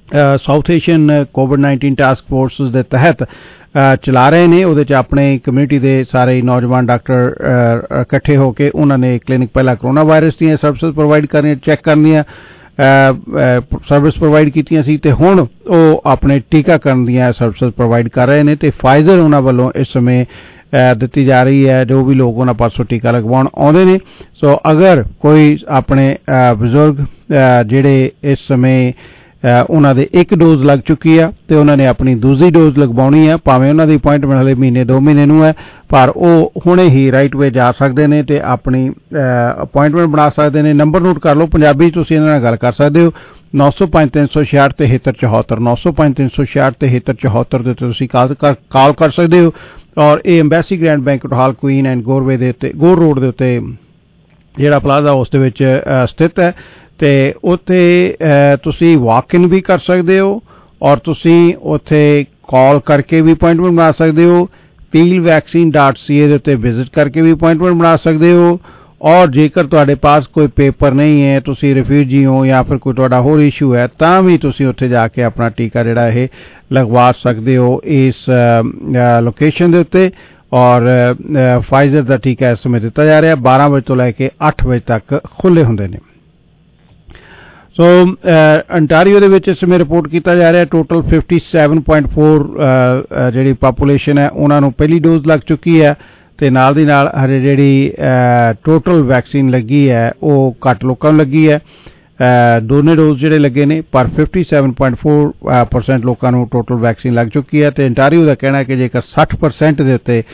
ਸਾਊਥ ਏਸ਼ੀਅਨ ਕੋਵਿਡ-19 ਟਾਸਕ ਫੋਰਸ ਦੇ ਤਹਿਤ ਚਲਾ ਰਹੇ ਨੇ। ਉਹਦੇ 'ਚ ਆਪਣੇ ਕਮਿਊਨਿਟੀ ਦੇ ਸਾਰੇ ਨੌਜਵਾਨ ਡਾਕਟਰ ਇਕੱਠੇ ਹੋ ਕੇ ਉਹਨਾਂ ਨੇ ਕਲੀਨਿਕ ਪਹਿਲਾਂ ਕਰੋਨਾ ਵਾਇਰਸ ਦੀਆਂ ਸਰਵਿਸਿਜ਼ ਪ੍ਰੋਵਾਈਡ ਕਰਨੀਆਂ, ਚੈੱਕ ਕਰਨੀਆਂ ਸਰਵਿਸ ਪ੍ਰੋਵਾਈਡ ਕੀਤੀਆਂ ਸੀ, ਤੇ ਹੁਣ ਉਹ ਆਪਣੇ ਟੀਕਾਕਰਨ ਦੀਆਂ ਸਰਵਿਸਿਜ਼ ਪ੍ਰੋਵਾਈਡ ਕਰ ਰਹੇ ਨੇ। ਤੇ ਫਾਈਜ਼ਰ ਉਹਨਾਂ ਵੱਲੋਂ ਇਸ ਸਮੇਂ ਦਿੱਤੀ ਜਾ ਰਹੀ ਹੈ, ਜੋ ਵੀ ਲੋਕ ਉਹਨਾਂ ਪਾਸੋਂ ਟੀਕਾ ਲਗਵਾਉਣ ਆਉਂਦੇ ਨੇ। ਸੋ ਅਗਰ ਕੋਈ ਆਪਣੇ ਬਜ਼ੁਰਗ ਜਿਹੜੇ ਇਸ ਸਮੇਂ ਉਹਨਾਂ ਦੇ ਇੱਕ ਡੋਜ਼ ਲੱਗ ਚੁੱਕੀ ਆ ਤੇ ਉਹਨਾਂ ਨੇ ਆਪਣੀ ਦੂਜੀ ਡੋਜ਼ ਲਗਵਾਉਣੀ ਹੈ, ਭਾਵੇਂ ਉਹਨਾਂ ਦੀ ਅਪਾਇੰਟਮੈਂਟ ਹਲੇ ਮਹੀਨੇ 2 ਮਹੀਨੇ ਨੂੰ ਹੈ, ਪਰ ਉਹ ਹੁਣੇ ਹੀ ਰਾਈਟ ਵੇ ਜਾ ਸਕਦੇ ਨੇ ਤੇ ਆਪਣੀ ਅਪਾਇੰਟਮੈਂਟ ਬਣਾ ਸਕਦੇ ਨੇ। ਨੰਬਰ ਨੋਟ ਕਰ ਲਓ, ਪੰਜਾਬੀ ਤੁਸੀਂ ਇਹਨਾਂ ਨਾਲ ਗੱਲ ਕਰ ਸਕਦੇ ਹੋ 905 366 7374 905 366 7374 ਦੇ ਤੁਸੀਂ ਕਾਲ ਕਰ ਸਕਦੇ ਹੋ। ਔਰ ਇਹ Embassy Grand banquet hall Queen and Goreway ਦੇ ਉੱਤੇ ਗੋਰ ਰੋਡ ਦੇ ਉੱਤੇ ਜਿਹੜਾ ਪਲਾਜ਼ਾ ਉਸ ਦੇ ਵਿੱਚ ਸਥਿਤ ਹੈ, ਤੇ ਉੱਥੇ ਤੁਸੀਂ ਵਾਕ ਇਨ ਵੀ ਕਰ ਸਕਦੇ ਹੋ ਔਰ ਤੁਸੀਂ ਉੱਥੇ ਕਾਲ ਕਰਕੇ ਵੀ ਅਪਾਇੰਟਮੈਂਟ ਬਣਾ ਸਕਦੇ ਹੋ। peelvaccine.ca ਦੇ ਉੱਤੇ ਵਿਜ਼ਿਟ ਕਰਕੇ ਵੀ ਅਪਾਇੰਟਮੈਂਟ ਬਣਾ ਸਕਦੇ ਹੋ। ਔਰ ਜੇਕਰ ਤੁਹਾਡੇ ਪਾਸ ਕੋਈ ਪੇਪਰ ਨਹੀਂ ਹੈ, ਤੁਸੀਂ ਰਿਫਿਊਜੀ ਹੋ ਜਾਂ ਫਿਰ ਕੋਈ ਤੁਹਾਡਾ ਹੋਰ ਇਸ਼ੂ ਹੈ, ਤਾਂ ਵੀ ਤੁਸੀਂ ਉੱਥੇ ਜਾ ਕੇ ਆਪਣਾ ਟੀਕਾ ਜਿਹੜਾ ਇਹ ਲਗਵਾ ਸਕਦੇ ਹੋ ਇਸ ਲੋਕੇਸ਼ਨ ਦੇ ਉੱਤੇ। ਔਰ ਫਾਈਜ਼ਰ ਦਾ ਟੀਕਾ ਇਸ ਸਮੇਂ ਦਿੱਤਾ ਜਾ ਰਿਹਾ 12 ਵਜੇ ਤੋਂ ਲੈ ਕੇ 8 ਵਜੇ ਤੱਕ ਖੁੱਲ੍ਹੇ ਹੁੰਦੇ ਨੇ। ਸੋ ਅੰਟਾਰੀਓ ਦੇ ਵਿੱਚ ਇਸ ਸਮੇਂ ਰਿਪੋਰਟ ਕੀਤਾ ਜਾ ਰਿਹਾ ਟੋਟਲ 57.4 ਜਿਹੜੀ ਪਾਪੂਲੇਸ਼ਨ ਹੈ ਉਹਨਾਂ ਨੂੰ ਪਹਿਲੀ ਡੋਜ਼ ਲੱਗ ਚੁੱਕੀ ਹੈ, ਤੇ ਨਾਲ ਦੀ ਨਾਲ ਹਜੇ ਜਿਹੜੀ ਟੋਟਲ ਵੈਕਸੀਨ ਲੱਗੀ ਹੈ ਉਹ ਘੱਟ ਲੋਕਾਂ ਨੂੰ ਲੱਗੀ ਹੈ। ਦੋਨੇ ਡੋਜ਼ ਜਿਹੜੇ ਲੱਗੇ ਨੇ, ਪਰ 57.4% ਲੋਕਾਂ ਨੂੰ ਟੋਟਲ ਵੈਕਸੀਨ ਲੱਗ ਚੁੱਕੀ ਹੈ। ਤੇ ਅੰਟਾਰੀਓ ਦਾ ਕਹਿਣਾ ਹੈ ਕਿ ਜੇਕਰ 60% ਦੇ ਉੱਤੇ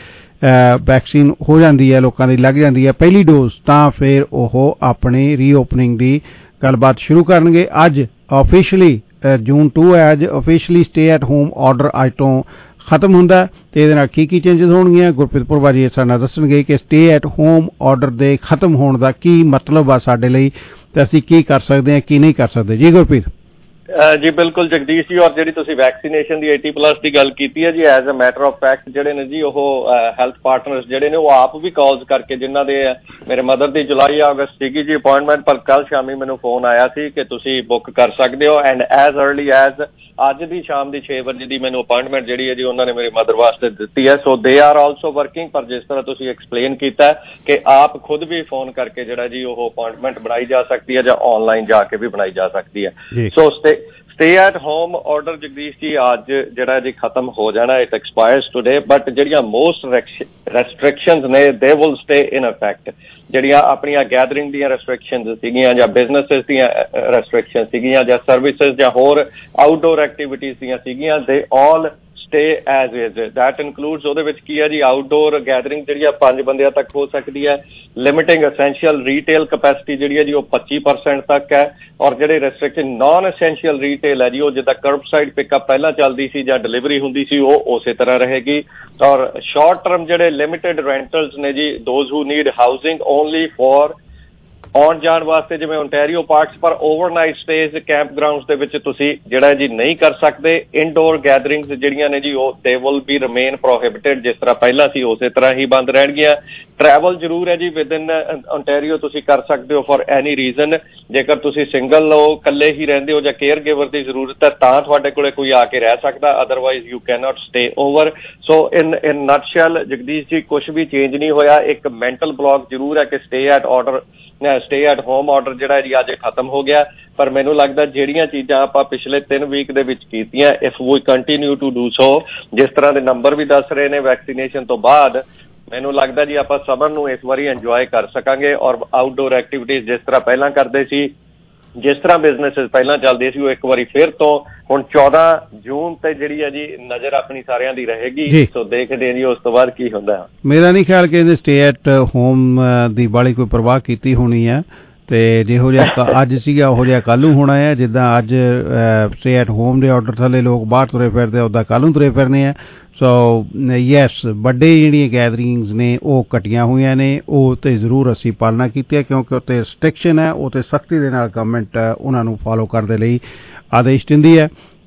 ਵੈਕਸੀਨ ਹੋ ਜਾਂਦੀ ਹੈ, ਲੋਕਾਂ ਦੀ ਲੱਗ ਜਾਂਦੀ ਹੈ ਪਹਿਲੀ ਡੋਜ਼, ਤਾਂ ਫਿਰ ਉਹ ਆਪਣੀ ਰੀਓਪਨਿੰਗ ਦੀ ਗੱਲਬਾਤ ਸ਼ੁਰੂ ਕਰਨਗੇ। ਅੱਜ ਆਫੀਸ਼ੀਅਲੀ ਜੂਨ 2 ਹੈ, ਅੱਜ officially stay at home order ਅੱਜ ਤੋਂ ਖਤਮ ਹੁੰਦਾ, ਤੇ ਇਹਦੇ ਨਾਲ ਕੀ ਚੇਂਜਸ ਹੋਣਗੀਆਂ ਗੁਰਪ੍ਰੀਤ ਪੁਰਵਾ ਜੀ ਸਾਡੇ ਨਾਲ ਦੱਸਣਗੇ ਕਿ ਸਟੇ ਐਟ ਹੋਮ ਆਰਡਰ ਦੇ ਖਤਮ ਹੋਣ ਦਾ ਕੀ ਮਤਲਬ ਆ ਸਾਡੇ ਲਈ, ਤੇ ਅਸੀਂ ਕੀ ਕਰ ਸਕਦੇ ਹਾਂ ਕੀ ਨਹੀਂ ਕਰ ਸਕਦੇ। ਜੀ ਗੁਰਪ੍ਰੀਤ। ਜੀ ਬਿਲਕੁਲ ਜਗਦੀਸ਼ ਜੀ, ਔਰ ਜਿਹੜੀ ਤੁਸੀਂ ਵੈਕਸੀਨੇਸ਼ਨ ਦੀ 80+ ਦੀ ਗੱਲ ਕੀਤੀ ਹੈ ਜੀ, as a matter of fact ਜਿਹੜੇ ਨੇ ਜੀ ਉਹ ਹੈਲਥ ਪਾਰਟਨਰਸ ਜਿਹੜੇ ਨੇ ਉਹ ਆਪ ਵੀ ਕਾਲਸ ਕਰਕੇ, ਜਿਨ੍ਹਾਂ ਦੇ ਮੇਰੇ ਮਦਰ ਦੀ ਜੁਲਾਈ ਅਗਸਤ ਸੀਗੀ ਜੀ ਅਪਾਇੰਟਮੈਂਟ, ਪਰ ਕੱਲ ਸ਼ਾਮੀ ਮੈਨੂੰ ਫੋਨ ਆਇਆ ਸੀ ਕਿ ਤੁਸੀਂ ਬੁੱਕ ਕਰ ਸਕਦੇ ਹੋ। ਐਂਡ ਐਜ਼ ਅਰਲੀ ਐਜ਼ ਅੱਜ ਦੀ ਸ਼ਾਮ ਦੀ 6 ਵਜੇ ਦੀ ਮੈਨੂੰ ਅਪਾਇੰਟਮੈਂਟ ਜਿਹੜੀ ਹੈ ਜੀ ਉਹਨਾਂ ਨੇ ਮੇਰੀ ਮਦਰ ਵਾਸਤੇ ਦਿੱਤੀ ਹੈ। ਸੋ ਦੇ ਆਰ ਆਲਸੋ ਵਰਕਿੰਗ, ਪਰ ਜਿਸ ਤਰ੍ਹਾਂ ਤੁਸੀਂ ਐਕਸਪਲੇਨ ਕੀਤਾ ਕਿ ਆਪ ਖੁਦ ਵੀ ਫੋਨ ਕਰਕੇ ਜਿਹੜਾ ਜੀ ਉਹ ਅਪਾਇੰਟਮੈਂਟ ਬਣਾਈ ਜਾ ਸਕਦੀ ਹੈ ਜਾਂ ਆਨਲਾਈਨ ਜਾ ਕੇ ਵੀ ਬਣਾਈ ਜਾ ਸਕਦੀ ਹੈ। So stay at home order Jagdish ji ਅੱਜ ਜਿਹੜਾ ਜੀ ਖਤਮ ਹੋ ਜਾਣਾ, ਇਟ ਐਕਸਪਾਇਰਸ ਟੂਡੇ, ਬਟ ਜਿਹੜੀਆਂ ਮੋਸਟ ਰੈਸਟ੍ਰਿਕਸ਼ਨਸ ਨੇ they will stay in effect. ਜਿਹੜੀਆਂ ਆਪਣੀਆਂ ਗੈਦਰਿੰਗ ਦੀਆਂ ਰੈਸਟ੍ਰਿਕਸ਼ਨਸ ਸੀਗੀਆਂ ਜਾਂ ਬਿਜ਼ਨਸਿਸ ਦੀਆਂ ਰੈਸਟ੍ਰਿਕਸ਼ਨ ਸੀਗੀਆਂ ਜਾਂ ਸਰਵਿਸਿਜ਼ ਜਾਂ ਹੋਰ ਆਊਟਡੋਰ ਐਕਟੀਵਿਟੀਜ਼ ਦੀਆਂ ਸੀਗੀਆਂ, ਦੇ ਆਲ stay as is. That includes ਉਹਦੇ ਵਿੱਚ ਕੀ ਹੈ ਜੀ ਆਊਟਡੋਰ ਗੈਦਰਿੰਗ ਜਿਹੜੀ ਆ 5 ਬੰਦਿਆਂ ਤੱਕ ਹੋ ਸਕਦੀ ਹੈ, ਲਿਮਿਟਿੰਗ ਐਸੈਂਸ਼ੀਅਲ ਰੀਟੇਲ ਕੈਪੈਸਿਟੀ ਜਿਹੜੀ ਹੈ ਜੀ ਉਹ 25% ਤੱਕ ਹੈ, ਔਰ ਜਿਹੜੇ ਰੈਸਟ੍ਰਿਕਸ਼ਨ ਨਾਨ ਐਸੈਂਸ਼ੀਅਲ ਰੀਟੇਲ ਹੈ ਜੀ ਉਹ ਜਿੱਦਾਂ ਕਰਬਸਾਈਡ ਪਿਕਅਪ ਪਹਿਲਾਂ ਚੱਲਦੀ ਸੀ ਜਾਂ ਡਿਲੀਵਰੀ ਹੁੰਦੀ ਸੀ ਉਹ ਉਸੇ ਤਰ੍ਹਾਂ ਰਹੇਗੀ। ਔਰ ਸ਼ਾਰਟ ਟਰਮ ਜਿਹੜੇ ਲਿਮਿਟਿਡ ਰੈਂਟਲਸ ਨੇ ਜੀ, those who need housing only for ਆਉਣ ਜਾਣ ਵਾਸਤੇ ਜਿਵੇਂ ਓਨਟਾਰੀਓ ਪਾਰਕਸ, ਪਰ ਓਵਰਨਾਈਟ ਸਟੇਜ਼ ਕੈਂਪ ਗਰਾਊਂਡਸ ਦੇ ਵਿੱਚ ਤੁਸੀਂ ਜਿਹੜਾ ਜੀ ਨਹੀਂ ਕਰ ਸਕਦੇ। ਇਨਡੋਰ ਗੈਦਰਿੰਗਸ ਜਿਹੜੀਆਂ ਨੇ ਜੀ ਉਹ they will be remain prohibited, ਜਿਸ ਤਰ੍ਹਾਂ ਪਹਿਲਾਂ ਸੀ ਉਸੇ ਤਰ੍ਹਾਂ ਹੀ ਬੰਦ ਰਹਿਣਗੀਆਂ। ਟਰੈਵਲ ਜ਼ਰੂਰ ਹੈ ਜੀ ਵਿਦ ਇਨ ਓਨਟਾਰੀਓ ਤੁਸੀਂ ਕਰ ਸਕਦੇ ਹੋ ਫॉर ਐਨੀ ਰੀਜ਼ਨ। ਜੇਕਰ ਤੁਸੀਂ ਸਿੰਗਲ ਹੋ, ਇਕੱਲੇ ਹੀ ਰਹਿੰਦੇ ਹੋ ਜਾਂ ਕੇਅਰ ਗਿਵਰ ਦੀ ਜ਼ਰੂਰਤ ਹੈ ਤਾਂ ਤੁਹਾਡੇ ਕੋਲੇ ਕੋਈ ਆ ਕੇ ਰਹਿ ਸਕਦਾ, otherwise you can not stay over. So in nutshell Jagdish ji ਕੁਛ ਵੀ ਚੇਂਜ ਨਹੀਂ ਹੋਇਆ। ਇੱਕ ਮੈਂਟਲ ਬਲੌਕ ਜ਼ਰੂਰ ਹੈ ਕਿ ਸਟੇ ਐਟ ਹੋਮ ਆਰਡਰ ਜਿਹੜਾ ਜੀ ਅੱਜ ਖਤਮ ਹੋ ਗਿਆ, ਪਰ ਮੈਨੂੰ ਲੱਗਦਾ ਜਿਹੜੀਆਂ ਚੀਜ਼ਾਂ ਆਪਾਂ ਪਿਛਲੇ 3 ਵੀਕ ਦੇ ਵਿੱਚ ਕੀਤੀਆਂ, if we continue to do so, ਜਿਸ ਤਰ੍ਹਾਂ ਦੇ ਨੰਬਰ ਵੀ ਦੱਸ ਰਹੇ ਨੇ ਵੈਕਸੀਨੇਸ਼ਨ ਤੋਂ ਬਾਅਦ, ਮੈਨੂੰ ਲੱਗਦਾ ਜੀ ਆਪਾਂ ਸਮਰ ਨੂੰ ਇਸ ਵਾਰੀ ਇੰਜੋਏ ਕਰ ਸਕਾਂਗੇ। ਔਰ ਆਊਟਡੋਰ ਐਕਟੀਵਿਟੀਜ਼ ਜਿਸ ਤਰ੍ਹਾਂ ਪਹਿਲਾਂ ਕਰਦੇ ਸੀ, ਜਿਸ ਤਰ੍ਹਾਂ ਬਿਜ਼ਨਸਿਸ ਪਹਿਲਾਂ ਚੱਲਦੇ ਸੀ, ਉਹ ਇੱਕ ਵਾਰੀ ਫਿਰ ਤੋਂ ਹੁਣ 14 ਜੂਨ ਤੇ ਜਿਹੜੀ ਹੈ ਜੀ ਨਜ਼ਰ ਆਪਣੀ ਸਾਰਿਆਂ ਦੀ ਰਹੇਗੀ। ਸੋ ਦੇਖਦੇ ਹਾਂ ਜੀ ਉਸ ਤੋਂ ਬਾਅਦ ਕੀ ਹੁੰਦਾ। ਮੇਰਾ ਨਹੀਂ ਖਿਆਲ ਕਿ ਇਹਨੇ ਸਟੇ ਐਟ ਹੋਮ ਦੀ ਬਾਲੀ ਕੋਈ ਪਰਵਾਹ ਕੀਤੀ ਹੋਣੀ ਹੈ, ਤੇ ਜਿਹੋ ਜਿਹਾ ਅੱਜ ਸੀਗਾ ਉਹੋ ਜਿਹਾ ਕੱਲ੍ਹ ਨੂੰ ਹੋਣਾ ਹੈ। ਜਿੱਦਾਂ ਅੱਜ ਸਟੇ ਐਟ ਹੋਮ ਦੇ ਆਰਡਰ ਥੱਲੇ ਲੋਕ ਬਾਹਰ ਤੁਰੇ ਫਿਰਦੇ, ਉੱਦਾਂ ਕੱਲ੍ਹ ਨੂੰ ਤੁਰੇ ਫਿਰਨੇ ਆ। ਸੋ ਯੈਸ, ਵੱਡੇ ਜਿਹੜੀਆਂ ਗੈਦਰਿੰਗਸ ਨੇ ਉਹ ਘਟੀਆਂ ਹੋਈਆਂ ਨੇ, ਉਹ ਤੇ ਜ਼ਰੂਰ ਅਸੀਂ ਪਾਲਣਾ ਕੀਤੀ ਹੈ, ਕਿਉਂਕਿ ਉੱਤੇ ਰਿਸਟ੍ਰਿਕਸ਼ਨ ਹੈ, ਉਹ ਤੇ ਸਖਤੀ ਦੇ ਨਾਲ ਗਵਰਨਮੈਂਟ ਉਹਨਾਂ ਨੂੰ ਫਾਲੋ ਕਰਨ ਦੇ ਲਈ ਆਦੇਸ਼ ਦਿੰਦੀ ਹੈ।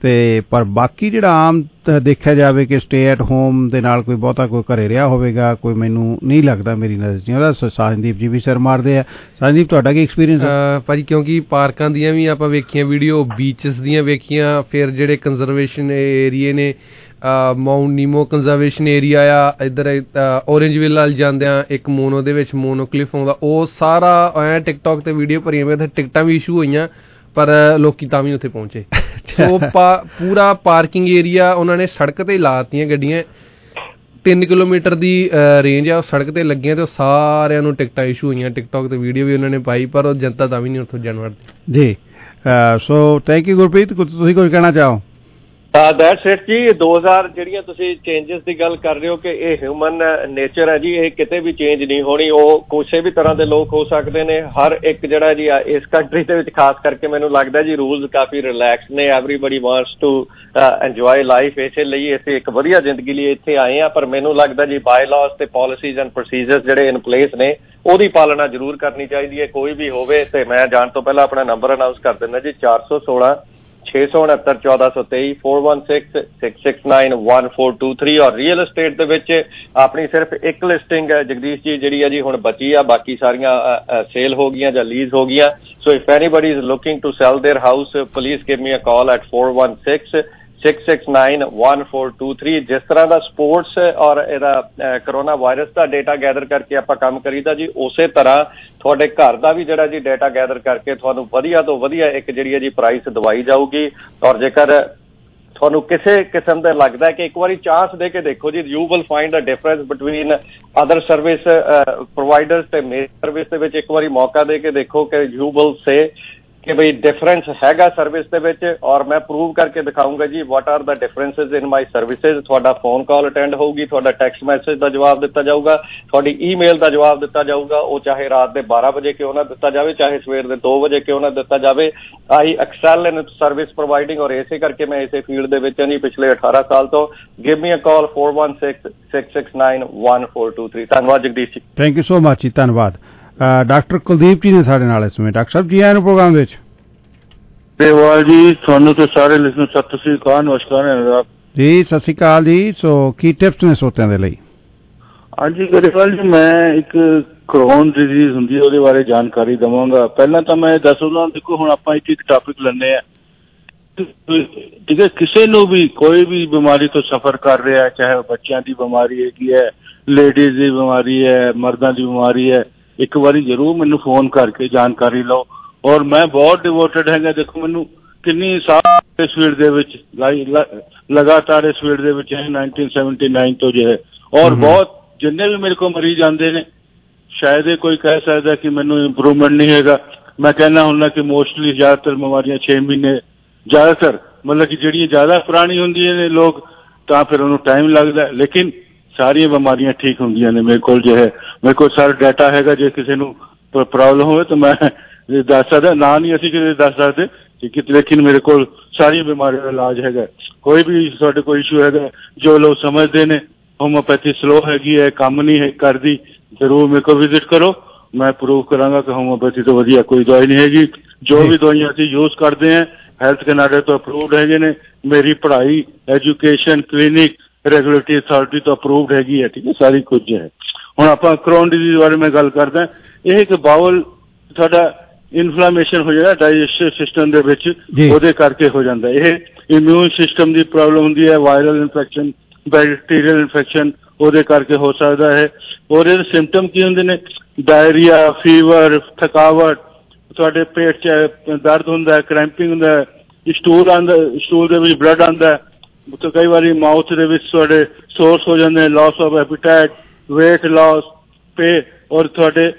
ਤੇ ਪਰ ਬਾਕੀ ਜਿਹੜਾ ਆਮ ਦੇਖਿਆ ਜਾਵੇ ਕਿ ਸਟੇ ਐਟ ਹੋਮ ਦੇ ਨਾਲ ਕੋਈ ਬਹੁਤਾ ਕੋਈ ਘਰੇ ਰਿਹਾ ਹੋਵੇਗਾ, ਕੋਈ ਮੈਨੂੰ ਨਹੀਂ ਲੱਗਦਾ, ਮੇਰੀ ਨਜ਼ਰ 'ਚ ਉਹਦਾ। ਸਾਜਨਦੀਪ ਜੀ ਵੀ ਸਿਰ ਮਾਰਦੇ ਆ। ਸਾਜਨਦੀਪ, ਤੁਹਾਡਾ ਕੀ ਐਕਸਪੀਰੀਅੰਸ ਹੈ? ਭਾਜੀ ਕਿਉਂਕਿ ਪਾਰਕਾਂ ਦੀਆਂ ਵੀ ਆਪਾਂ ਵੇਖੀਆਂ ਵੀਡੀਓ, ਬੀਚਸ ਦੀਆਂ ਵੇਖੀਆਂ, ਫਿਰ ਜਿਹੜੇ ਕੰਜ਼ਰਵੇਸ਼ਨ ਏਰੀਏ ਨੇ, ਮਾਊਂਟ ਨੀਮੋ ਕੰਜ਼ਰਵੇਸ਼ਨ ਏਰੀਆ ਆ, ਇੱਧਰ ਔਰੇਂਜਵਿਲ ਵੱਲ ਜਾਂਦਿਆਂ ਇੱਕ ਮੋਨੋ ਦੇ ਵਿੱਚ ਮੋਨੋ ਕਲਿਫ ਆਉਂਦਾ, ਉਹ ਸਾਰਾ ਐ ਟਿਕਟੋਕ ਤੇ ਵੀਡੀਓ ਭਰੀਆਂ ਪਈਆਂ, ਟਿਕਟਾਂ ਵੀ ਇਸ਼ੂ ਹੋਈਆਂ ਪਰ ਲੋਕੀ ਤਾਂ ਵੀ ਉੱਥੇ ਪਹੁੰਚੇ। ਉਹ ਪੂਰਾ ਪਾਰਕਿੰਗ ਏਰੀਆ ਉਹਨਾਂ ਨੇ ਸੜਕ ਤੇ ਲਾਤੀਆਂ ਗੱਡੀਆਂ, 3 ਕਿਲੋਮੀਟਰ ਦੀ ਰੇਂਜ ਆ, ਉਹ ਸੜਕ ਤੇ ਲੱਗੀਆਂ ਤੇ ਉਹ ਸਾਰਿਆਂ ਨੂੰ ਟਿਕਟਾਂ ਇਸ਼ੂ ਹੋਈਆਂ। ਟਿਕਟੋਕ ਤੇ ਵੀਡੀਓ ਵੀ ਉਹਨਾਂ ਨੇ ਪਾਈ ਪਰ ਉਹ ਜਨਤਾ ਤਾਂ ਵੀ ਨਹੀਂ ਉੱਥੋਂ ਜਾਣ ਵੜਦੀ। ਜੀ, ਸੋ ਥੈਂਕ ਯੂ ਗੁਰਪ੍ਰੀਤ। ਤੁਸੀਂ ਕੁਝ ਕਹਿਣਾ ਚਾਹੋ? ਦੈਟਸ ਇਟ ਜੀ। 2000 ਜਿਹੜੀਆਂ ਤੁਸੀਂ ਚੇਂਜਸ ਦੀ ਗੱਲ ਕਰ ਰਹੇ ਹੋ ਕਿ ਇਹ ਹਿਊਮਨ ਨੇਚਰ ਹੈ ਜੀ, ਇਹ ਕਿਤੇ ਵੀ ਚੇਂਜ ਨਹੀਂ ਹੋਣੀ। ਉਹ ਕਿਸੇ ਵੀ ਤਰ੍ਹਾਂ ਦੇ ਲੋਕ ਹੋ ਸਕਦੇ ਨੇ। ਹਰ ਇੱਕ ਜਿਹੜਾ ਜੀ ਇਸ ਕੰਟਰੀ ਦੇ ਵਿੱਚ ਖਾਸ ਕਰਕੇ ਮੈਨੂੰ ਲੱਗਦਾ ਜੀ ਰੂਲਸ ਕਾਫੀ ਰਿਲੈਕਸ ਨੇ। Everybody wants to enjoy life, ਇਸੇ ਲਈ ਅਸੀਂ ਇੱਕ ਵਧੀਆ ਜ਼ਿੰਦਗੀ ਲਈ ਇੱਥੇ ਆਏ ਹਾਂ। ਪਰ ਮੈਨੂੰ ਲੱਗਦਾ ਜੀ ਬਾਈ ਲਾਜ਼ ਤੇ ਪਾਲਿਸੀਜ਼ ਐਂਡ ਪ੍ਰੋਸੀਜਰਸ ਜਿਹੜੇ ਇਨ ਪਲੇਸ ਨੇ ਉਹਦੀ ਪਾਲਣਾ ਜ਼ਰੂਰ ਕਰਨੀ ਚਾਹੀਦੀ ਹੈ, ਕੋਈ ਵੀ ਹੋਵੇ। ਤੇ ਮੈਂ ਜਾਣ ਤੋਂ ਪਹਿਲਾਂ ਆਪਣਾ ਨੰਬਰ ਅਨਾਊਂਸ ਕਰ ਦਿੰਦਾ ਜੀ, 416 669 1423 416-669-1423। ਔਰ ਰੀਅਲ estate ਦੇ ਵਿੱਚ ਆਪਣੀ ਸਿਰਫ ਇੱਕ ਲਿਸਟਿੰਗ ਜਗਦੀਸ਼ ਜੀ ਜਿਹੜੀ ਹੈ ਜੀ ਹੁਣ ਬਚੀ ਆ, ਬਾਕੀ ਸਾਰੀਆਂ ਸੇਲ ਹੋ ਗਈਆਂ ਜਾਂ ਲੀਜ਼ ਹੋ ਗਈਆਂ। So if anybody is looking to sell their house please give me a call at 416-669-1423। ਜਿਸ ਤਰ੍ਹਾਂ ਦਾ ਸਪੋਰਟਸ ਔਰ ਇਹਦਾ ਕਰੋਨਾ ਵਾਇਰਸ ਦਾ ਡੇਟਾ ਗੈਦਰ ਕਰਕੇ ਆਪਾਂ ਕੰਮ ਕਰੀਦਾ ਜੀ, ਉਸੇ ਤਰ੍ਹਾਂ ਤੁਹਾਡੇ ਘਰ ਦਾ ਵੀ ਜਿਹੜਾ ਜੀ ਡੇਟਾ ਗੈਦਰ ਕਰਕੇ ਤੁਹਾਨੂੰ ਵਧੀਆ ਤੋਂ ਵਧੀਆ ਇੱਕ ਜਿਹੜੀ ਹੈ ਜੀ ਪ੍ਰਾਈਸ ਦਵਾਈ ਜਾਊਗੀ। ਔਰ ਜੇਕਰ ਤੁਹਾਨੂੰ ਕਿਸੇ ਕਿਸਮ ਦਾ ਲੱਗਦਾ ਹੈ ਕਿ ਇੱਕ ਵਾਰੀ ਚਾਂਸ ਦੇ ਕੇ ਦੇਖੋ ਜੀ, you will find a difference between other service providers ਤੇ ਮੇਰੀ ਸਰਵਿਸ ਦੇ ਵਿੱਚ ਇੱਕ ਵਾਰੀ ਮੌਕਾ ਦੇ ਕੇ ਦੇਖੋ ਕਿ ਯੂ ਵਿਲ ਸੇ ਕਿ ਬਈ ਡਿਫਰੈਂਸ ਹੈਗਾ ਸਰਵਿਸ ਦੇ ਵਿੱਚ। ਔਰ ਮੈਂ ਪ੍ਰੂਵ ਕਰਕੇ ਦਿਖਾਊਂਗਾ ਜੀ what are the differences in my services. ਤੁਹਾਡਾ ਫੋਨ ਕਾਲ ਅਟੈਂਡ ਹੋਊਗੀ, ਤੁਹਾਡਾ ਟੈਕਸਟ ਮੈਸੇਜ ਦਾ ਜਵਾਬ ਦਿੱਤਾ ਜਾਊਗਾ, ਤੁਹਾਡੀ ਈਮੇਲ ਦਾ ਜਵਾਬ ਦਿੱਤਾ ਜਾਊਗਾ। ਉਹ ਚਾਹੇ ਰਾਤ ਦੇ 12 ਵਜੇ ਕਿਉਂ ਨਾ ਦਿੱਤਾ ਜਾਵੇ, ਚਾਹੇ ਸਵੇਰ ਦੇ 2 ਵਜੇ ਕਿਉਂ ਨਾ ਦਿੱਤਾ ਜਾਵੇ। I excel in service providing. ਔਰ ਇਸੇ ਕਰਕੇ ਮੈਂ ਇਸੇ ਫੀਲਡ ਦੇ ਵਿੱਚ ਹਾਂ ਜੀ ਪਿਛਲੇ 18 ਸਾਲ ਤੋਂ। Give me a call 416-669-1423। ਧੰਨਵਾਦ ਜਗਦੀਸ਼ ਜੀ। ਥੈਂਕ ਯੂ ਸੋ ਮਚ ਜੀ, ਧੰਨਵਾਦ। ਡਾਕਟਰ ਕੁਲਦੀਪ ਜੀ ਨੇ ਸਾਡੇ ਨਾਲ ਇਸ ਸਮੇਂ। ਡਾਕਟਰ ਸਾਹਿਬ ਜੀ ਆਏ ਨੂੰ ਪ੍ਰੋਗਰਾਮ ਵਿੱਚ। ਗਰੇਵਾਲ ਜੀ, ਤੁਹਾਨੂੰ ਤੇ ਸਾਰੇ ਲਿਸਨਰ ਸਤਿ ਸ੍ਰੀ ਅਕਾਲ, ਨਮਸਕਾਰ ਜੀ। ਸਤਿ ਸ੍ਰੀ ਅਕਾਲ ਜੀ। ਸੋ ਕੀ ਟਿਪਸ ਨੇ ਸੋਤਿਆਂ ਦੇ ਲਈ? ਹਾਂਜੀ ਗਰੇਵਾਲ ਜੀ, ਮੈਂ ਇੱਕ ਕਰੋਨ ਡਿਜ਼ੀਜ਼ ਹੁੰਦੀ ਹੈ ਉਹਦੇ ਬਾਰੇ ਜਾਣਕਾਰੀ ਦੇਵਾਂਗਾ। ਪਹਿਲਾਂ ਤਾਂ ਮੈਂ ਦੱਸੂਗਾ, ਦੇਖੋ ਹੁਣ ਆਪਾਂ ਇੱਕ ਟਾਪਿਕ ਲੈਂਦੇ ਆ, ਠੀਕ ਹੈ, ਕਿਸੇ ਨੂੰ ਵੀ ਕੋਈ ਵੀ ਬਿਮਾਰੀ ਤੋਂ ਸਫਰ ਕਰ ਰਿਹਾ, ਚਾਹੇ ਬੱਚਿਆਂ ਦੀ ਬਿਮਾਰੀ ਹੈਗੀ ਹੈ, ਲੇਡੀਜ਼ ਦੀ ਬਿਮਾਰੀ ਹੈ, ਮਰਦਾਂ ਦੀ ਬਿਮਾਰੀ ਹੈ, ਇੱਕ ਵਾਰੀ ਜ਼ਰੂਰ ਮੈਨੂੰ ਫੋਨ ਕਰਕੇ ਜਾਣਕਾਰੀ ਲਓ। ਔਰ ਮੈਂ ਬਹੁਤ ਡਿਵੋਟਡ ਹੈਗਾ। ਦੇਖੋ ਮੈਨੂੰ ਕਿੰਨੀ ਸਾਲ ਇਸ ਫੀਲਡ ਦੇ ਵਿੱਚ ਲਗਾਤਾਰ ਇਸ ਫੀਲਡ ਦੇ ਵਿੱਚ 1979 ਤੋਂ ਜੋ ਹੈ। ਔਰ ਬਹੁਤ ਜਿੰਨੇ ਵੀ ਮੇਰੇ ਕੋਲ ਮਰੀਜ਼ ਆਉਂਦੇ ਨੇ, ਸ਼ਾਇਦ ਇਹ ਕੋਈ ਕਹਿ ਸਕਦਾ ਕਿ ਮੈਨੂੰ ਇੰਪਰੂਵਮੈਂਟ ਨਹੀਂ ਹੈਗਾ। ਮੈਂ ਕਹਿਣਾ ਹੁੰਦਾ ਕਿ ਮੋਸਟਲੀ ਜ਼ਿਆਦਾਤਰ ਬਿਮਾਰੀਆਂ 6 ਮਹੀਨੇ, ਜ਼ਿਆਦਾਤਰ ਮਤਲਬ ਕਿ ਜਿਹੜੀਆਂ ਜ਼ਿਆਦਾ ਪੁਰਾਣੀ ਹੁੰਦੀਆਂ ਨੇ ਲੋਕ ਤਾਂ ਫਿਰ ਉਹਨੂੰ ਟਾਈਮ ਲੱਗਦਾ, ਲੇਕਿਨ ਸਾਰੀਆਂ ਬਿਮਾਰੀਆਂ ਠੀਕ ਹੁੰਦੀਆਂ ਨੇ। ਮੇਰੇ ਕੋਲ ਜੋ ਹੈ, ਮੇਰੇ ਕੋਲ ਸਾਰਾ ਡਾਟਾ ਹੈਗਾ। ਜੇ ਕਿਸੇ ਨੂੰ ਪ੍ਰੋਬਲਮ ਹੋਵੇ ਤਾਂ ਮੈਂ ਦੱਸ ਸਕਦਾ, ਨਾ ਨਹੀਂ ਅਸੀਂ ਕਿਤੇ ਦੱਸ ਸਕਦੇ ਠੀਕ ਹੈ, ਲੇਕਿਨ ਮੇਰੇ ਕੋਲ ਸਾਰੀਆਂ ਬਿਮਾਰੀਆਂ ਦਾ ਇਲਾਜ ਹੈਗਾ। ਕੋਈ ਵੀ ਤੁਹਾਡੇ ਕੋਈ ਇਸ਼ੂ ਹੈਗਾ, ਜੋ ਲੋਕ ਸਮਝਦੇ ਨੇ ਹੋਮੋਪੈਥੀ ਸਲੋ ਹੈਗੀ ਹੈ, ਕੰਮ ਨਹੀਂ ਹੈ ਕਰਦੀ, ਜ਼ਰੂਰ ਮੇਰੇ ਕੋਲ ਵਿਜ਼ਿਟ ਕਰੋ। ਮੈਂ ਪ੍ਰੂਵ ਕਰਾਂਗਾ ਕਿ ਹੋਮੋਪੈਥੀ ਤੋਂ ਵਧੀਆ ਕੋਈ ਦਵਾਈ ਨਹੀਂ ਹੈਗੀ। ਜੋ ਵੀ ਦਵਾਈਆਂ ਅਸੀਂ ਯੂਜ਼ ਕਰਦੇ ਹਾਂ ਹੈਲਥ ਕੈਨੇਡਾ ਤੋਂ ਅਪਰੂਵਡ ਹੈਗੇ ਨੇ। ਮੇਰੀ ਪੜ੍ਹਾਈ, ਐਜੂਕੇਸ਼ਨ, ਕਲੀਨਿਕ ਰੈਗੂਲੇਟਰੀ ਅਥਾਰਟੀ ਤੋਂ ਅਪਰੂਵਡ ਹੈਗੀ ਹੈ, ਠੀਕ ਹੈ, ਸਾਰੀ ਕੁਝ ਹੈ। ਹੁਣ ਆਪਾਂ ਕਰੋਨ ਡਿਜ਼ੀਜ਼ ਬਾਰੇ ਮੈਂ ਗੱਲ ਕਰਦਾ। ਇਹ ਇੱਕ ਬਾਉਲ ਤੁਹਾਡਾ ਇਨਫਲਾਮੇਸ਼ਨ ਹੋ ਜਾਂਦਾ ਡਾਈਜੈਸਟਿਵ ਸਿਸਟਮ ਦੇ ਵਿੱਚ, ਉਹਦੇ ਕਰਕੇ ਹੋ ਜਾਂਦਾ। ਇਹ ਇਮਿਊਨ ਸਿਸਟਮ ਦੀ ਪ੍ਰੋਬਲਮ ਹੁੰਦੀ ਹੈ, ਵਾਇਰਲ ਇਨਫੈਕਸ਼ਨ, ਬੈਕਟੀਰੀਅਲ ਇਨਫੈਕਸ਼ਨ, ਉਹਦੇ ਕਰਕੇ ਹੋ ਸਕਦਾ ਹੈ। ਔਰ ਇਹਦੇ ਸਿੰਪਟਮ ਕੀ ਹੁੰਦੇ ਨੇ? ਡਾਇਰੀਆ, ਫੀਵਰ, ਥਕਾਵਟ, ਤੁਹਾਡੇ ਪੇਟ 'ਚ ਦਰਦ ਹੁੰਦਾ, ਕ੍ਰੈਂਪਿੰਗ ਹੁੰਦਾ, ਸਟੂਲ ਆਉਂਦਾ, ਸਟੂਲ ਦੇ ਵਿੱਚ ਬਲੱਡ ਆਉਂਦਾ, ਕਈ ਵਾਰੀ ਮਾਊਥ ਦੇ ਵਿੱਚ ਤੁਹਾਡੇ ਸੋਰਸ ਹੋ ਜਾਂਦੇ, loss of appetite, weight loss, ਪੇ, ਔਰ ਤੁਹਾਡੇ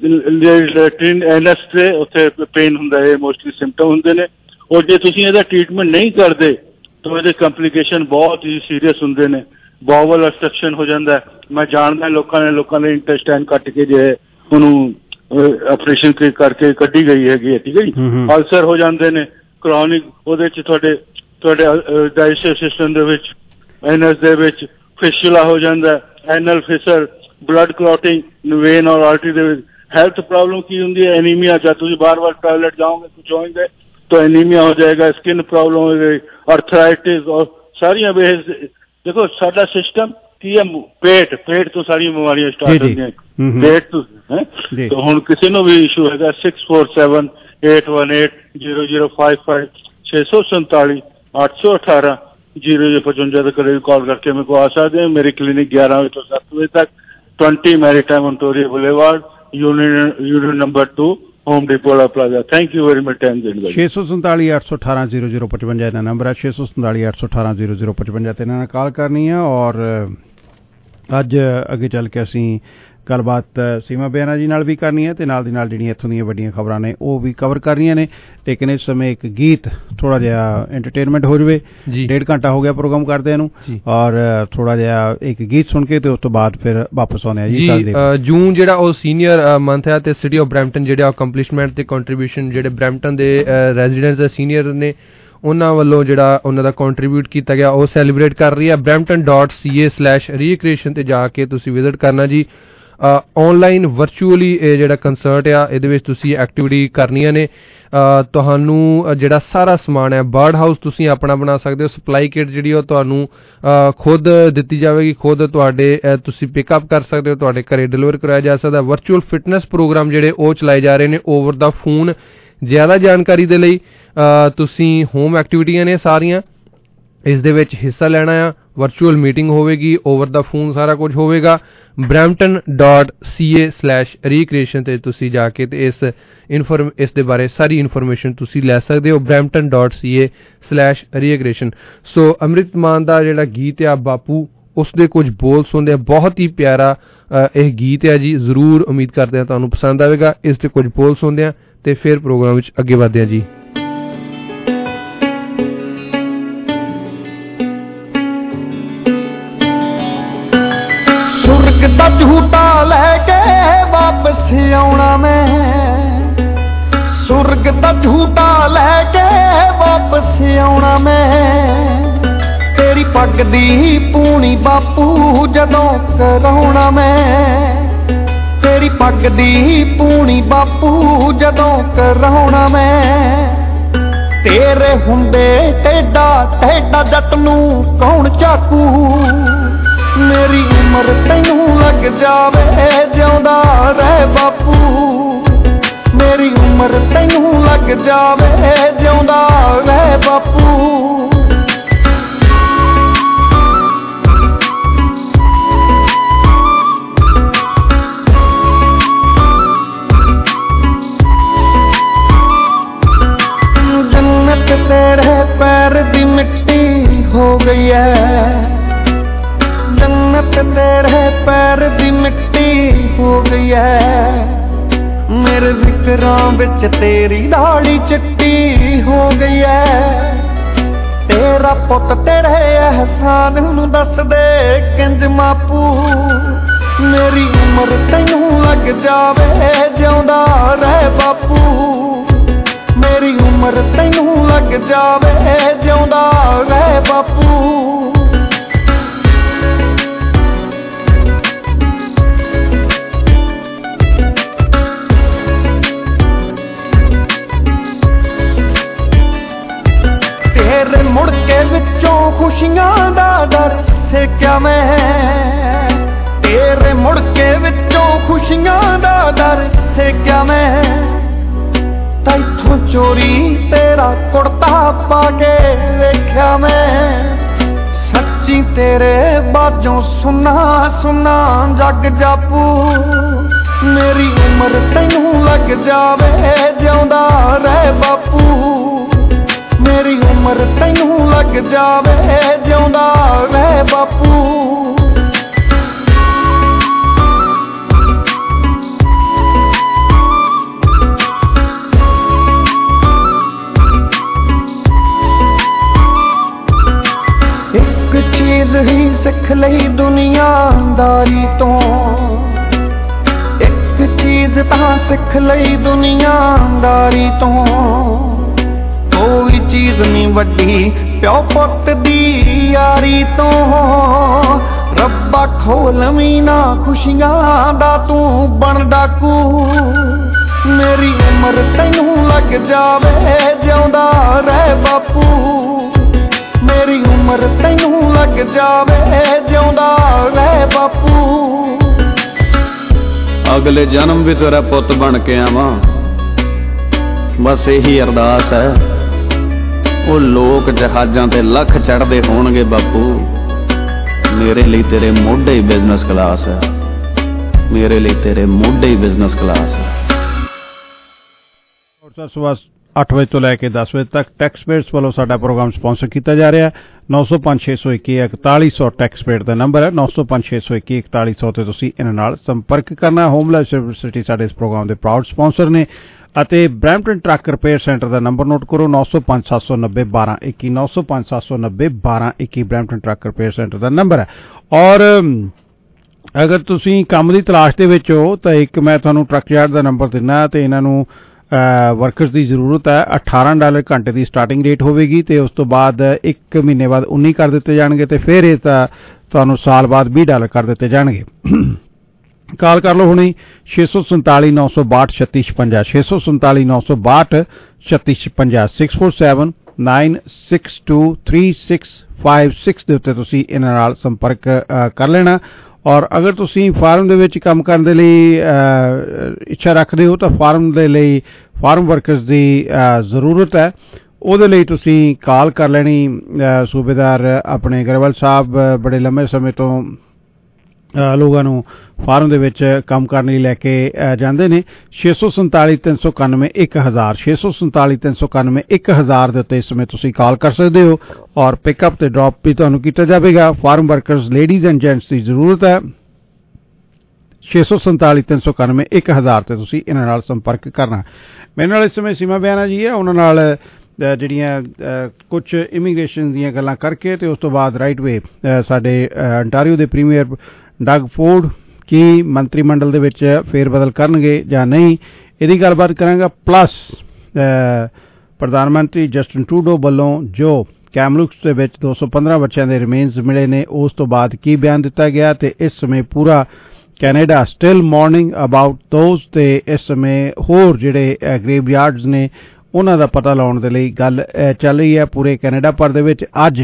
ਐਨਸ ਤੇ ਉੱਥੇ ਪੇਨ ਹੁੰਦਾ। ਇਹ ਮੋਸਟਲੀ ਸਿੰਪਟਮ ਹੁੰਦੇ ਨੇ। ਔਰ ਜੇ ਤੁਸੀਂ ਇਹਦਾ ਟ੍ਰੀਟਮੈਂਟ ਨਹੀਂ ਕਰਦੇ ਤਾਂ ਇਹਦੇ ਕੰਪਲੀਕੇਸ਼ਨ ਬਹੁਤ ਹੀ ਸੀਰੀਅਸ ਹੁੰਦੇ ਨੇ। ਬਾਵਲ ਅਬਸਟ੍ਰਕਸ਼ਨ ਹੋ ਜਾਂਦਾ। ਮੈਂ ਜਾਣਦਾ ਲੋਕਾਂ ਨੇ ਇੰਟੈਸਟਾਈਨ ਕੱਟ ਕੇ ਜੋ ਹੈ ਉਹਨੂੰ ਆਪਰੇਸ਼ਨ ਕਰਕੇ ਕੱਢੀ ਗਈ ਹੈਗੀ ਹੈ, ਠੀਕ ਹੈ ਜੀ। ਅਲਸਰ ਹੋ ਜਾਂਦੇ ਨੇ ਕ੍ਰੋਨਿਕ, ਉਹਦੇ 'ਚ ਤੁਹਾਡੇ ਡਾਈਜੈਸਟਿਵ ਸਿਸਟਮ ਦੇ ਵਿੱਚ, ਐਨਸ ਦੇ ਵਿੱਚ ਫਿਸਚੁਲਾ ਹੋ ਜਾਂਦਾ, anal fissure, blood clotting vein ਔਰ ਆਰਟਰੀ ਦੇ ਵਿੱਚ। ਹੈਲਥ ਪ੍ਰੋਬਲਮ ਕੀ ਹੁੰਦੀ ਹੈ? ਐਨੀਮੀਆ। ਜਦ ਤੁਸੀਂ ਬਾਰ-ਬਾਰ ਟਾਇਲਟ ਜਾਓਗੇ, ਕੁਝ ਹੋਏਗੇ, तो एनीमिया हो जाएगा, स्किन प्रॉब्लम हो गई, अर्थराइटिस और सारिया बेस। देखो साडा सिस्टम की है, पेट तो सारी बीमारियां स्टार्ट होती हैं पेट तो है। तो हुण किसी नूं भी इशू हैगा 6478180055 647 818 0055 ਦੇ ਕਰੀਬ ਕਾਲ ਕਰਕੇ ਮੇਰੇ ਕੋਲ ਆ ਸਕਦੇ हैं। मेरी क्लिनिक 11 बजे तो 7 बजे तक, 20 Maritime Ontario Boulevard, union number 2, Home Depot plaza. Thank you very much time देने ਲਈ। 647 818 0055 ਇਹਦਾ ਨੰਬਰ ਹੈ, 647 818 0055 ਤੇ ਇਹਨਾਂ ਨਾਲ ਕਾਲ ਕਰਨੀ ਹੈ। ਔਰ ਅੱਜ ਅੱਗੇ ਚੱਲ ਕੇ ਅਸੀਂ ਗੱਲਬਾਤ ਸੀਮਾ ਬੇਅਰਾ ਜੀ ਨਾਲ ਵੀ ਕਰਨੀ ਹੈ ਤੇ ਨਾਲ ਦੀ ਨਾਲ ਜਿਹੜੀਆਂ ਇੱਥੋਂ ਦੀਆਂ ਵੱਡੀਆਂ ਖਬਰਾਂ ਨੇ ਉਹ ਵੀ ਕਵਰ ਕਰਨੀਆਂ ਨੇ। ਲੇਕਿਨ ਇਸ ਸਮੇਂ ਇੱਕ ਗੀਤ ਥੋੜਾ ਜਿਹਾ ਐਂਟਰਟੇਨਮੈਂਟ ਹੋ ਜਾਵੇ। 1.5 ਘੰਟਾ ਹੋ ਗਿਆ ਪ੍ਰੋਗਰਾਮ ਕਰਦੇ ਨੂੰ, ਔਰ ਥੋੜਾ ਜਿਹਾ ਇੱਕ ਗੀਤ ਸੁਣ ਕੇ ਤੇ ਉਸ ਤੋਂ ਬਾਅਦ ਫਿਰ ਵਾਪਸ ਆਉਂਦੇ ਆ ਜੀ। ਜੂਨ ਜਿਹੜਾ ਉਹ ਸੀਨੀਅਰ ਮੰਥ ਹੈ ਤੇ ਸਿਟੀ ਆਫ ਬਰੈਂਪਟਨ ਜਿਹੜੇ ਅਕੰਪਲਿਸ਼ਮੈਂਟ ਤੇ ਕੰਟਰੀਬਿਊਸ਼ਨ ਜਿਹੜੇ ਬਰੈਂਪਟਨ ਦੇ ਰੈਜ਼ੀਡੈਂਟਸ ਸੀਨੀਅਰ ਨੇ ਉਹਨਾਂ ਵੱਲੋਂ ਜਿਹੜਾ ਉਹਨਾਂ ਦਾ ਕੰਟਰੀਬਿਊਟ ਕੀਤਾ ਗਿਆ ਉਹ ਸੈਲੀਬ੍ਰੇਟ ਕਰ ਰਹੀ ਹੈ। brampton.ca/recreation ਤੇ ਜਾ ਕੇ ਤੁਸੀਂ ਵਿਜ਼ਿਟ ਕਰਨਾ ਜੀ। ਆਨਲਾਈਨ ਵਰਚੁਅਲੀ ਇਹ ਜਿਹੜਾ ਕੰਸਰਟ ਆ ਇਹਦੇ ਵਿੱਚ ਤੁਸੀਂ ਐਕਟੀਵਿਟੀ ਕਰਨੀਆਂ ਨੇ। ਤੁਹਾਨੂੰ ਜਿਹੜਾ ਸਾਰਾ ਸਮਾਨ ਹੈ ਬਰਡ ਹਾਊਸ ਤੁਸੀਂ ਆਪਣਾ ਬਣਾ ਸਕਦੇ ਹੋ। ਸਪਲਾਈ ਕਿਟ ਜਿਹੜੀ ਉਹ ਤੁਹਾਨੂੰ ਖੁਦ ਦਿੱਤੀ ਜਾਵੇਗੀ, ਖੁਦ ਤੁਹਾਡੇ ਤੁਸੀਂ ਪਿਕਅਪ ਕਰ ਸਕਦੇ ਹੋ, ਤੁਹਾਡੇ ਘਰੇ ਡਿਲੀਵਰ ਕਰਾਇਆ ਜਾ ਸਕਦਾ। ਵਰਚੁਅਲ ਫਿਟਨੈਸ ਪ੍ਰੋਗਰਾਮ ਜਿਹੜੇ ਉਹ ਚਲਾਏ ਜਾ ਰਹੇ ਨੇ ਓਵਰ ਦਾ ਫੋਨ। ਜ਼ਿਆਦਾ ਜਾਣਕਾਰੀ ਦੇ ਲਈ ਤੁਸੀਂ ਹੋਮ ਐਕਟੀਵਿਟੀਆਂ ਨੇ ਸਾਰੀਆਂ ਇਸ ਦੇ ਵਿੱਚ ਹਿੱਸਾ ਲੈਣਾ ਆ। ਵਰਚੁਅਲ ਮੀਟਿੰਗ ਹੋਵੇਗੀ, ਓਵਰ ਦਾ ਫੋਨ ਸਾਰਾ ਕੁਝ ਹੋਵੇਗਾ। brampton.ca/recreation ਤੇ ਤੁਸੀਂ ਜਾ ਕੇ ਤੇ ਇਸ ਦੇ ਬਾਰੇ ਸਾਰੀ ਇਨਫੋਰਮੇਸ਼ਨ ਤੁਸੀਂ ਲੈ ਸਕਦੇ ਹੋ। brampton.ca/recreation। ਸੋ ਅੰਮ੍ਰਿਤ ਮਾਨ ਦਾ ਜਿਹੜਾ ਗੀਤ ਆ ਬਾਪੂ, ਉਸ ਦੇ ਕੁਝ ਬੋਲ ਸੁਣਦੇ ਆ, ਬਹੁਤ ਹੀ ਪਿਆਰਾ ਇਹ ਗੀਤ ਹੈ ਜੀ। ਜ਼ਰੂਰ ਉਮੀਦ ਕਰਦੇ ਹਾਂ ਤੁਹਾਨੂੰ ਪਸੰਦ ਆਵੇਗਾ। ਇਸ ਦੇ ਕੁਝ ਬੋਲ ਸੁਣਦੇ ਆ ਤੇ ਫਿਰ ਪ੍ਰੋਗਰਾਮ ਵਿੱਚ ਅੱਗੇ ਵਧਦੇ ਆ ਜੀ। ਦਾ ਝੂਟਾ ਲੈ ਕੇ ਵਾਪਸ ਆਉਣਾ ਮੈਂ, ਸੁਰਗ ਦਾ ਝੂਟਾ ਲੈ ਕੇ ਵਾਪਸ ਆਉਣਾ ਮੈਂ। ਤੇਰੀ ਪੱਗ ਦੀ ਪੂਣੀ ਬਾਪੂ ਜਦੋਂ ਕਰਾਉਣਾ ਮੈਂ, ਤੇਰੀ ਪੱਗ ਦੀ ਪੂਣੀ ਬਾਪੂ ਜਦੋਂ ਕਰਾਉਣਾ ਮੈਂ। ਤੇਰੇ ਹੁੰਦੇ ਟੇਡਾ ਟੇਡਾ ਜੱਟ ਨੂੰ ਕੌਣ ਚਾਕੂ, ਮੇਰੀ ਉਮਰ ਤੈਨੂੰ ਲੱਗ ਜਾਵੇ ਜਿਉਂਦਾ ਰਹਿ ਬਾਪੂ, ਮੇਰੀ ਉਮਰ ਤੈਨੂੰ ਲੱਗ ਜਾਵੇ ਜਿਉਂਦਾ ਰਹਿ ਬਾਪੂ। ਜੰਨਤ ਤੇਰੇ ਪੈਰ ਦੀ ਮਿੱਟੀ ਹੋ ਗਈ ਐ, जन्नत तेरे पैर दी मिट्टी हो गई है। मेरे विकरां विच तेरी दाढ़ी चिट्टी हो गई है। तेरा पुत तेरे एहसान नूं दस दे किंज मापू, मेरी उम्र तैनूं लग जावे जिउंदा रह बापू, मेरी उम्र तैनूं लग जावे जिउंदा रह बापू। तेरे मुड़के विचों खुशियां दा डर सेक्या मैं, तेरे मुड़के विचों खुशियां दा डर सेक्या मैं। तैथों चोरी तेरा कुर्ता पाके वेख्या मैं, सच्ची तेरे बाजों सुना सुना जग जापू, मेरी उम्र तैनूं लग जावे जिउंदा रह बापू, मेरी उम्र तैनूं लग जावे जिउंदा रह बापू। एक चीज ही सिख लई दुनियादारी तो, एक चीज तां सिख लई दुनियादारी तो, कोई चीज नहीं वड्डी प्यो पुत दी यारी तो। रब्बा खोल मीना खुशियां दा तू बन डाकू, ਮੇਰੀ ਉਮਰ ਤੈਨੂੰ ਲੱਗ ਜਾਵੇ ਜਿਉਂਦਾ ਰਹਿ ਬਾਪੂ ਮੇਰੀ ਉਮਰ ਤੈਨੂੰ ਲੱਗ ਜਾਵੇ ਜਿਉਂਦਾ ਰਹਿ ਬਾਪੂ ਅਗਲੇ ਜਨਮ ਵੀ ਤੇਰਾ ਪੁੱਤ ਬਣ ਕੇ ਆਵਾਂ ਬਸ ਇਹੀ ਅਰਦਾਸ ਹੈ ਉਹ ਲੋਕ ਜਹਾਜ਼ਾਂ ਤੇ ਲੱਖ ਚੜ੍ਹਦੇ ਹੋਣਗੇ ਬਾਪੂ ਮੇਰੇ ਲਈ ਤੇਰੇ ਮੋਢੇ ਹੀ ਬਿਜ਼ਨਸ ਕਲਾਸ ਹੈ ਮੇਰੇ ਲਈ ਤੇਰੇ ਮੋਢੇ ਹੀ ਬਿਜ਼ਨਸ ਕਲਾਸ ਹੈ। ਸਵੇਰ 8 ਵਜੇ ਤੋਂ ਲੈ ਕੇ 10 ਵਜੇ ਤੱਕ ਟੈਕਸਪੇਅਰਸ ਵੱਲੋਂ ਸਾਡਾ ਪ੍ਰੋਗਰਾਮ ਸਪਾਂਸਰ ਕੀਤਾ ਜਾ ਰਿਹਾ 9056214100 ਟੈਕਸਪੇਅਰ ਦਾ ਨੰਬਰ ਹੈ 9056214100 ਤੇ ਤੁਸੀਂ ਇਹਨਾਂ ਨਾਲ ਸੰਪਰਕ ਕਰਨਾ। ਹੋਮਲੈਸ ਯੂਨੀਵਰਸਿਟੀ ਸਾਡੇ ਇਸ ਪ੍ਰੋਗਰਾਮ ਦੇ ਪ੍ਰਾਊਡ ਸਪਾਂਸਰ ਨੇ ਅਤੇ ਬਰੈਂਪਟਨ ਟਰੱਕ ਰਿਪੇਅਰ ਸੈਂਟਰ ਦਾ ਨੰਬਰ ਨੋਟ ਕਰੋ 9057901221 9057901221 ਬਰੈਂਪਟਨ ਟਰੱਕ ਰਿਪੇਅਰ ਸੈਂਟਰ ਦਾ ਨੰਬਰ ਹੈ। ਔਰ ਅਗਰ ਤੁਸੀਂ ਕੰਮ ਦੀ ਤਲਾਸ਼ ਦੇ ਵਿੱਚ ਹੋ ਤਾਂ ਇੱਕ ਮੈਂ ਤੁਹਾਨੂੰ ਟਰੱਕ ਯਾਰਡ ਦਾ ਨੰਬਰ ਦਿੰਦਾ ਤੇ ਇਹਨਾਂ ਨੂੰ ਵਰਕਰਸ ਦੀ ਜ਼ਰੂਰਤ ਹੈ। $18 ਘੰਟੇ ਦੀ ਸਟਾਰਟਿੰਗ ਰੇਟ ਹੋਵੇਗੀ ਤੇ ਉਸ ਤੋਂ ਬਾਅਦ 1 ਮਹੀਨੇ ਬਾਅਦ 19 ਕਰ ਦਿੱਤੇ ਜਾਣਗੇ ਤੇ ਫਿਰ ਇਹ ਤਾਂ ਤੁਹਾਨੂੰ ਸਾਲ ਬਾਅਦ $20 ਕਰ ਦਿੱਤੇ ਜਾਣਗੇ। ਕਾਲ ਕਰ ਲਓ ਹੁਣੇ 647 962 3656 647 962 3656 647 962 3656 ਦੇ ਉੱਤੇ ਤੁਸੀਂ ਇਹਨਾਂ ਨਾਲ ਸੰਪਰਕ ਕਰ ਲੈਣਾ। ਔਰ ਅਗਰ ਤੁਸੀਂ ਫਾਰਮ ਦੇ ਵਿੱਚ ਕੰਮ ਕਰਨ ਦੇ ਲਈ ਇੱਛਾ ਰੱਖਦੇ ਹੋ ਤਾਂ ਫਾਰਮ ਦੇ ਲਈ ਫਾਰਮ ਵਰਕਰਸ ਦੀ ਜ਼ਰੂਰਤ ਹੈ ਉਹਦੇ ਲਈ ਤੁਸੀਂ ਕਾਲ ਕਰ ਲੈਣੀ। ਸੂਬੇਦਾਰ ਆਪਣੇ ਗਰੇਵਾਲ ਸਾਹਿਬ ਬੜੇ ਲੰਮੇ ਸਮੇਂ ਤੋਂ ਲੋਕਾਂ ਨੂੰ ਫਾਰਮ ਦੇ ਵਿੱਚ ਕੰਮ ਕਰਨ ਲਈ ਲੈ ਕੇ ਜਾਂਦੇ ਨੇ। 647 391 1000 647 391 1000 ਦੇ ਉੱਤੇ ਇਸ ਸਮੇਂ ਤੁਸੀਂ ਕਾਲ ਕਰ ਸਕਦੇ ਹੋ ਔਰ ਪਿਕਅਪ ਤੇ ਡ੍ਰੌਪ ਵੀ ਤੁਹਾਨੂੰ ਕੀਤਾ ਜਾਵੇਗਾ। Farm workers ladies and gents ਦੀ ਜ਼ਰੂਰਤ ਹੈ। 647 391 1000 ਤੇ ਤੁਸੀਂ ਇਹਨਾਂ ਨਾਲ ਸੰਪਰਕ ਕਰਨਾ। ਮੇਰੇ ਨਾਲ ਇਸ ਸਮੇਂ ਸੀਮਾ ਬਿਆਨਾ ਜੀ ਹੈ ਉਹਨਾਂ ਨਾਲ ਜਿਹੜੀਆਂ ਕੁਝ ਇਮੀਗ੍ਰੇਸ਼ਨ ਦੀਆਂ ਗੱਲਾਂ ਕਰਕੇ ਤੇ ਉਸ ਤੋਂ ਬਾਅਦ ਰਾਈਟ ਵੇ ਸਾਡੇ ਅੰਟਾਰੀਓ ਦੇ ਪ੍ਰੀਮੀਅਰ ਡਗ ਫੋਰਡ ਕੀ ਮੰਤਰੀ ਮੰਡਲ ਦੇ ਵਿੱਚ ਫੇਰ ਬਦਲ ਕਰਨਗੇ ਜਾਂ ਨਹੀਂ ਇਹਦੀ ਗੱਲਬਾਤ ਕਰਾਂਗਾ। ਪਲੱਸ ਪ੍ਰਧਾਨ ਮੰਤਰੀ ਜਸਟਿਨ ਟਰੂਡੋ ਵੱਲੋਂ ਜੋ ਕੈਮਲੂਕਸ ਦੇ ਵਿੱਚ 215 ਬੱਚਿਆਂ ਦੇ ਰਿਮੇਨਸ ਮਿਲੇ ਨੇ ਉਸ ਤੋਂ ਬਾਅਦ ਕੀ ਬਿਆਨ ਦਿੱਤਾ ਗਿਆ ਤੇ ਇਸ ਸਮੇਂ ਪੂਰਾ Canada still mourning about those ਤੇ ਇਸ ਸਮੇਂ ਹੋਰ ਜਿਹੜੇ ਗ੍ਰੇਵਯਾਰਡਸ ਨੇ ਉਹਨਾਂ ਦਾ ਪਤਾ ਲਾਉਣ ਦੇ ਲਈ ਗੱਲ ਚੱਲ ਰਹੀ ਹੈ ਪੂਰੇ ਕੈਨੇਡਾ ਭਰ ਦੇ ਵਿੱਚ। ਅੱਜ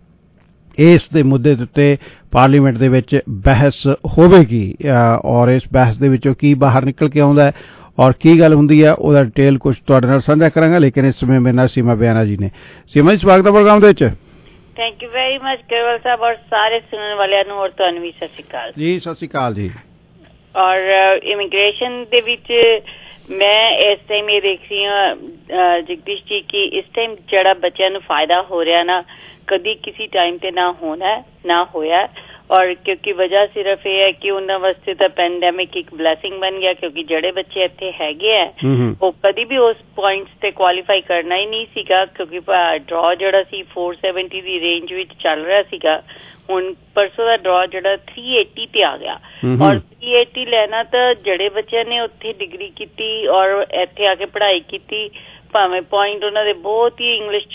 ਇਸ ਦੇ ਮੁੱਦੇ ਦੇ ਉੱਤੇ ਪਾਰਲੀਮੈਂਟ ਦੇ ਵਿੱਚ ਬਹਿਸ ਹੋਵੇਗੀ ਔਰ ਇਸ ਬਹਿਸ ਦੇ ਵਿੱਚੋਂ ਕੀ ਬਾਹਰ ਨਿਕਲ ਕੇ ਆਉਂਦਾ ਹੈ ਔਰ ਕੀ ਗੱਲ ਹੁੰਦੀ ਹੈ ਉਹਦਾ ਡਿਟੇਲ ਕੁਝ ਤੁਹਾਡੇ ਨਾਲ ਸਾਂਝਾ ਕਰਾਂਗਾ। ਲੇਕਿਨ ਇਸ ਸਮੇਂ ਮੇਰੇ ਨਾਲ ਸੀਮਾ ਬਿਆਨਾ ਜੀ ਨੇ। ਸੀਮਾ ਜੀ ਸਵਾਗਤ ਹੈ ਪ੍ਰੋਗਰਾਮ ਦੇ ਵਿੱਚ। Thank you very much Grewal Sahib ਔਰ ਸਾਰੇ ਸੁਣਨ ਵਾਲਿਆਂ ਨੂੰ ਔਰ ਤੁਹਾਨੂੰ ਵੀ ਸਤਿ ਸ਼੍ਰੀ ਅਕਾਲ ਜੀ। ਸਤਿ ਸ਼੍ਰੀ ਅਕਾਲ ਜੀ। ਔਰ ਇਮੀਗ੍ਰੇਸ਼ਨ ਦੇ ਵਿੱਚ ਮੈਂ ਇਸ ਟਾਈਮ ਇਹ ਦੇਖ ਰਹੀ ਹਾਂ ਜਗਦੀਸ਼ ਜੀ ਕਿ ਇਸ ਟਾਈਮ ਜਿਹੜਾ ਬੱਚਿਆਂ ਨੂੰ ਫਾਇਦਾ ਹੋ ਰਿਹਾ ਨਾ ਕਦੀ ਕਿਸੇ ਟਾਈਮ ਤੇ ਨਾ ਹੋਣਾ ਨਾ ਹੋਇਆ ਔਰ ਕਿਉਂਕਿ ਵਜ੍ਹਾ ਸਿਰਫ ਇਹ ਹੈ ਕਿ ਉਹਨਾਂ ਵਾਸਤੇ ਤਾਂ ਪੈਂਡੈਮਿਕ ਇੱਕ ਬਲੈਸਿੰਗ ਬਣ ਗਿਆ ਕਿਉਂਕਿ ਜਿਹੜੇ ਬੱਚੇ ਇੱਥੇ ਹੈਗੇ ਆ ਉਹ ਕਦੀ ਵੀ ਉਸ ਪੁਆਇੰਟਸ ਤੇ ਕੁਆਲੀਫਾਈ ਕਰਨਾ ਹੀ ਨਹੀਂ ਸੀਗਾ ਕਿਉਂਕਿ ਡਰਾ ਜਿਹੜਾ ਸੀ 470 ਦੀ ਰੇਂਜ ਵਿੱਚ ਚੱਲ ਰਿਹਾ ਸੀਗਾ। ਹੁਣ ਪਰਸੋਂ ਦਾ ਡਰਾ ਜਿਹੜਾ 380 ਤੇ ਆ ਗਿਆ ਔਰ 380 ਲੈਣਾ ਤਾਂ ਜਿਹੜੇ ਬੱਚਿਆਂ ਨੇ ਉੱਥੇ ਡਿਗਰੀ ਕੀਤੀ ਔਰ ਇੱਥੇ ਆ ਕੇ ਪੜ੍ਹਾਈ ਕੀਤੀ ਭਾਵੇਂ ਪੁਆਇੰਟ ਉਹਨਾਂ ਦੇ ਬਹੁਤ ਹੀ ਇੰਗਲਿਸ਼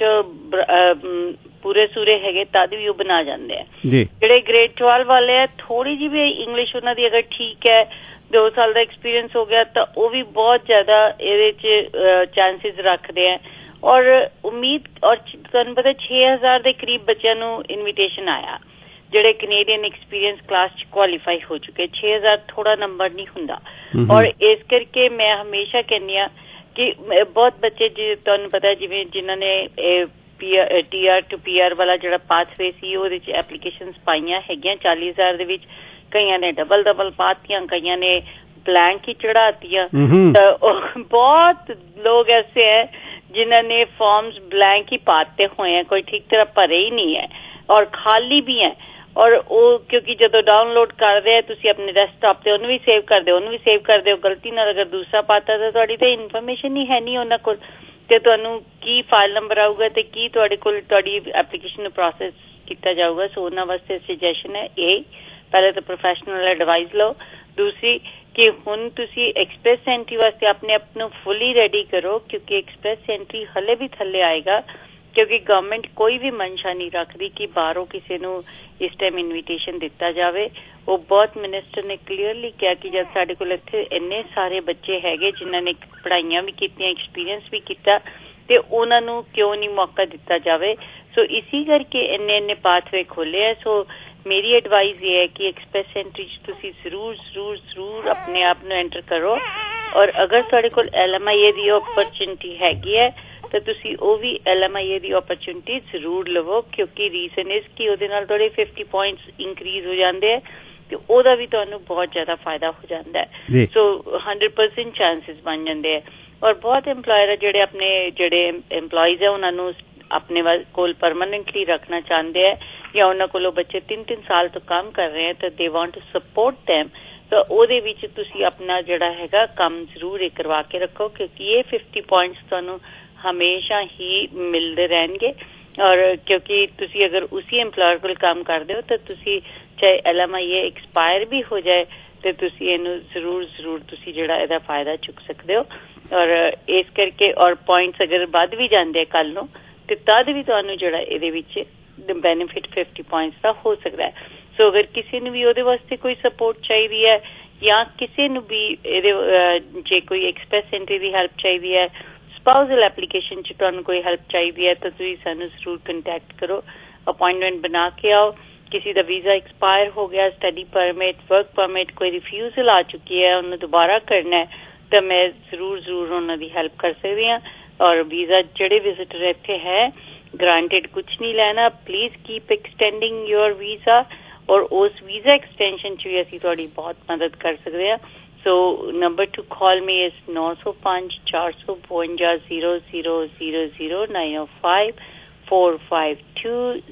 ਚ ਪੂਰੇ ਸੂਰੇ ਹੈਗੇ ਤਦ ਵੀ ਉਹ ਬਣਾ ਜਾਂਦੇ ਆ। ਜਿਹੜੇ ਗ੍ਰੇਡ 12 ਵਾਲੇ ਆ ਥੋੜੀ ਜਿਹੀ ਵੀ ਇੰਗਲਿਸ਼ ਉਹਨਾਂ ਦੀ ਅਗਰ ਠੀਕ ਹੈ 2 ਸਾਲ ਦਾ ਐਕਸਪੀਰੀਅੰਸ ਹੋ ਗਿਆ ਤਾਂ ਉਹ ਵੀ ਬਹੁਤ ਜ਼ਿਆਦਾ ਇਹਦੇ ਚ ਚਾਂਸਿਸ ਰੱਖਦੇ ਆ ਔਰ ਉਮੀਦ ਔਰ ਤੁਹਾਨੂੰ ਪਤਾ 6000 ਦੇ ਕਰੀਬ ਬੱਚਿਆਂ ਨੂੰ ਇਨਵੀਟੇਸ਼ਨ ਆਇਆ ਜਿਹੜੇ ਕੈਨੇਡੀਅਨ ਐਕਸਪੀਰੀਅੰਸ ਕਲਾਸ ਚ ਕੁਆਲੀਫਾਈ ਹੋ ਚੁੱਕੇ। 6000 ਥੋੜਾ ਨੰਬਰ ਨਹੀਂ ਹੁੰਦਾ ਔਰ ਇਸ ਕਰਕੇ ਮੈਂ ਹਮੇਸ਼ਾ ਕਹਿੰਦੀ ਆ ਕਿ ਬਹੁਤ ਬੱਚੇ ਤੁਹਾਨੂੰ ਪਤਾ ਜਿਵੇਂ ਜਿਨ੍ਹਾਂ ਨੇ TR to PR ਵਾਲਾ ਜਿਹੜਾ ਪਾਥਵੇ ਸੀ ਉਹਦੇ ਚ ਐਪਲੀਕੇਸ਼ਨਸ ਪਾਈਆਂ ਹੈਗੀਆਂ 40,000 ਦੇ ਵਿੱਚ ਕਈਆਂ ਨੇ ਡਬਲ ਪਾਤੀਆਂ ਕਈਆਂ ਨੇ ਬਲੈਂਕ ਹੀ ਚੜਾਤੀਆਂ ਤਾਂ ਬਹੁਤ ਲੋग ऐसे हैं जिन्होंने फॉर्म्स ब्लैंक ही पाते हुए हैं कोई ठीक तरह भरे ही नहीं है और खाली भी है और वो क्योंकि जो डाउनलोड कर रहे हैं तुसी अपने डेस्कटॉप ते ਉਹਨੂੰ ਵੀ ਸੇਵ ਕਰਦੇ ਹੋ ਗਲਤੀ ਨਾਲ ਅਗਰ ਦੂਸਰਾ ਪਾਤਾ ਤਾਂ ਤੁਹਾਡੀ ਤਾਂ ਇਨਫੋਰਮੇਸ਼ਨ ਹੀ ਹੈ ਨਹੀਂ ਉਹਨਾਂ ਕੋਲ ਤੇ ਤੁਹਾਨੂੰ ਕੀ ਫਾਈਲ ਨੰਬਰ ਆਊਗਾ ਤੇ ਕੀ ਤੁਹਾਡੇ ਕੋਲ ਤੁਹਾਡੀ ਐਪਲੀਕੇਸ਼ਨ ਨੂੰ ਪ੍ਰੋਸੈਸ ਕੀਤਾ ਜਾਊਗਾ। ਸੋ ਉਹਨਾਂ ਵਾਸਤੇ ਸੁਜੈਸ਼ਨ ਹੈ ਇਹ ਪਹਿਲੇ ਤਾਂ ਪ੍ਰੋਫੈਸ਼ਨਲ ਐਡਵਾਈਸ ਲਓ। दूसरी कि हुण तुसी एक्सप्रैस एंट्री वास्ते अपने आप ਨੂੰ फुली रेडी करो क्योंकि एक्सप्रैस एंट्री हले भी थले आएगा ਕਿਉਂਕਿ ਗਵਰਨਮੈਂਟ ਕੋਈ ਵੀ ਮਨਸ਼ਾ ਨਹੀਂ ਰੱਖਦੀ ਕਿ ਬਾਹਰੋਂ ਕਿਸੇ ਨੂੰ ਇਸ ਟਾਈਮ ਇਨਵੀਟੇਸ਼ਨ ਦਿੱਤਾ ਜਾਵੇ। ਉਹ ਬਹੁਤ ਮਿਨਿਸਟਰ ਨੇ ਕਲੀਅਰਲੀ ਕਿਹਾ ਕਿ ਜਦ ਸਾਡੇ ਕੋਲ ਇੱਥੇ ਇੰਨੇ ਸਾਰੇ ਬੱਚੇ ਹੈਗੇ ਜਿਨ੍ਹਾਂ ਨੇ ਪੜ੍ਹਾਈਆਂ ਵੀ ਕੀਤੀਆਂ, ਐਕਸਪੀਰੀਅੰਸ ਵੀ ਕੀਤਾ, ਤੇ ਉਹਨਾਂ ਨੂੰ ਕਿਉਂ ਨਹੀਂ ਮੌਕਾ ਦਿੱਤਾ ਜਾਵੇ। ਸੋ ਇਸੀ ਕਰਕੇ ਇੰਨੇ ਪਾਥਵੇ ਖੋਲ੍ਹੇ ਹੈ। ਸੋ ਮੇਰੀ ਐਡਵਾਈਸ ਇਹ ਹੈ ਕਿ ਐਕਸਪ੍ਰੈਸ ਐਂਟਰੀ 'ਚ ਤੁਸੀਂ ਜ਼ਰੂਰ ਆਪਣੇ ਆਪ ਨੂੰ ਐਂਟਰ ਕਰੋ, ਔਰ ਅਗਰ ਤੁਹਾਡੇ ਕੋਲ LMIA ਦੀ ਓਪਰਚੁਨਿਟੀ ਹੈਗੀ ਹੈ ਤਾਂ ਤੁਸੀਂ ਉਹ ਵੀ LMIA ਦੀ ਓਪਰਚੁਨਿਟੀ ਜ਼ਰੂਰ ਲਵੋ, ਕਿਉਂਕਿ ਰੀਜ਼ਨ ਇਸ ਕਿ ਉਹਦੇ ਨਾਲ ਤੁਹਾਡੇ 50 ਪੁਆਇੰਟਸ ਇੰਕਰੀਜ਼ ਹੋ ਜਾਂਦੇ ਹੈ ਤੇ ਉਹਦਾ ਵੀ ਤੁਹਾਨੂੰ ਬਹੁਤ ਜ਼ਿਆਦਾ ਫਾਇਦਾ ਹੋ ਜਾਂਦਾ ਹੈ। ਸੋ 100% ਚਾਂਸਿਸ ਬਣ ਜਾਂਦੇ ਹੈ। ਔਰ ਬਹੁਤ ਐਮਪਲਾਇਰ ਹੈ ਜਿਹੜੇ ਐਮਪਲਾਈਜ਼ ਹੈ ਉਹਨਾਂ ਨੂੰ ਆਪਣੇ ਕੋਲ ਪਰਮਾਨੈਂਟਲੀ ਰੱਖਣਾ ਚਾਹੁੰਦੇ ਹੈ, ਜਾਂ ਉਹਨਾਂ ਕੋਲੋਂ ਬੱਚੇ 3-3 ਸਾਲ ਤੋਂ ਕੰਮ ਕਰ ਰਹੇ ਹੈ ਤਾਂ they want to support them. ਤਾਂ ਉਹਦੇ ਵਿੱਚ ਤੁਸੀਂ ਆਪਣਾ ਜਿਹੜਾ ਹੈਗਾ ਕੰਮ ਜ਼ਰੂਰ ਇਹ ਕਰਵਾ ਕੇ ਰੱਖੋ, ਕਿਉਂਕਿ ਇਹ 50 ਪੁਆਇੰਟਸ ਤੁਹਾਨੂੰ ਹਮੇਸ਼ਾ ਹੀ ਮਿਲਦੇ ਰਹਿਣਗੇ। ਔਰ ਕਿਉਂਕਿ ਤੁਸੀਂ ਅਗਰ ਉਸੇ ਐਮਪਲਾਇਰ ਕੋਲ ਕੰਮ ਕਰਦੇ ਹੋ ਤਾਂ ਤੁਸੀਂ ਚਾਹੇ LMIA ਐਕਸਪਾਇਰ ਵੀ ਹੋ ਜਾਏ ਤੇ ਤੁਸੀਂ ਇਹਨੂੰ ਜ਼ਰੂਰ ਤੁਸੀਂ ਜਿਹੜਾ ਇਹਦਾ ਫਾਇਦਾ ਚੁੱਕ ਸਕਦੇ ਹੋ। ਔਰ ਇਸ ਕਰਕੇ ਔਰ ਪੁਆਇੰਟਸ ਅਗਰ ਵੱਧ ਵੀ ਜਾਂਦੇ ਕੱਲ ਨੂੰ ਤੇ ਤਦ ਵੀ ਤੁਹਾਨੂੰ ਜਿਹੜਾ ਇਹਦੇ ਵਿੱਚ ਬੈਨੀਫਿਟ 50 ਪੁਆਇੰਟਸ ਦਾ ਹੋ ਸਕਦਾ ਹੈ। ਸੋ ਅਗਰ ਕਿਸੇ ਨੂੰ ਵੀ ਉਹਦੇ ਵਾਸਤੇ ਕੋਈ ਸਪੋਰਟ ਚਾਹੀਦੀ ਹੈ ਜਾਂ ਕਿਸੇ ਨੂੰ ਵੀ ਇਹਦੇ ਜੇ ਕੋਈ ਐਕਸਪ੍ਰੈਸ ਐਂਟਰੀ ਦੀ ਹੈਲਪ ਚਾਹੀਦੀ ਹੈ, ਸਪਾਊਸਲ ਐਪਲੀਕੇਸ਼ਨ 'ਚ ਤੁਹਾਨੂੰ ਕੋਈ ਹੈਲਪ ਚਾਹੀਦੀ ਹੈ ਤਾਂ ਤੁਸੀਂ ਸਾਨੂੰ ਜ਼ਰੂਰ ਕੰਟੈਕਟ ਕਰੋ, ਅਪੁਆਇੰਟਮੈਂਟ ਬਣਾ ਕੇ ਆਓ। ਕਿਸੇ ਦਾ ਵੀਜ਼ਾ ਐਕਸਪਾਇਰ ਹੋ ਗਿਆ, ਸਟੱਡੀ ਪਰਮਿਟ, ਵਰਕ ਪਰਮਿਟ, ਕੋਈ ਰਿਫਿਊਜ਼ਲ ਆ ਚੁੱਕੀ ਹੈ, ਉਹਨੂੰ ਦੁਬਾਰਾ ਕਰਨਾ ਹੈ ਤਾਂ ਮੈਂ ਜ਼ਰੂਰ ਉਹਨਾਂ ਦੀ ਹੈਲਪ ਕਰ ਸਕਦੀ ਹਾਂ। ਔਰ ਵੀਜ਼ਾ ਜਿਹੜੇ ਵਿਜ਼ਿਟਰ ਇੱਥੇ ਹੈ ਗ੍ਰਾਂਟਡ ਕੁਛ ਨਹੀਂ ਲੈਣਾ, please keep extending your visa, ਔਰ ਉਸ ਵੀਜ਼ਾ ਐਕਸਟੈਂਸ਼ਨ 'ਚ ਵੀ ਅਸੀਂ ਤੁਹਾਡੀ ਬਹੁਤ ਮਦਦ ਕਰ ਸਕਦੇ ਹਾਂ। So number to call me is 905 452 0000 905 452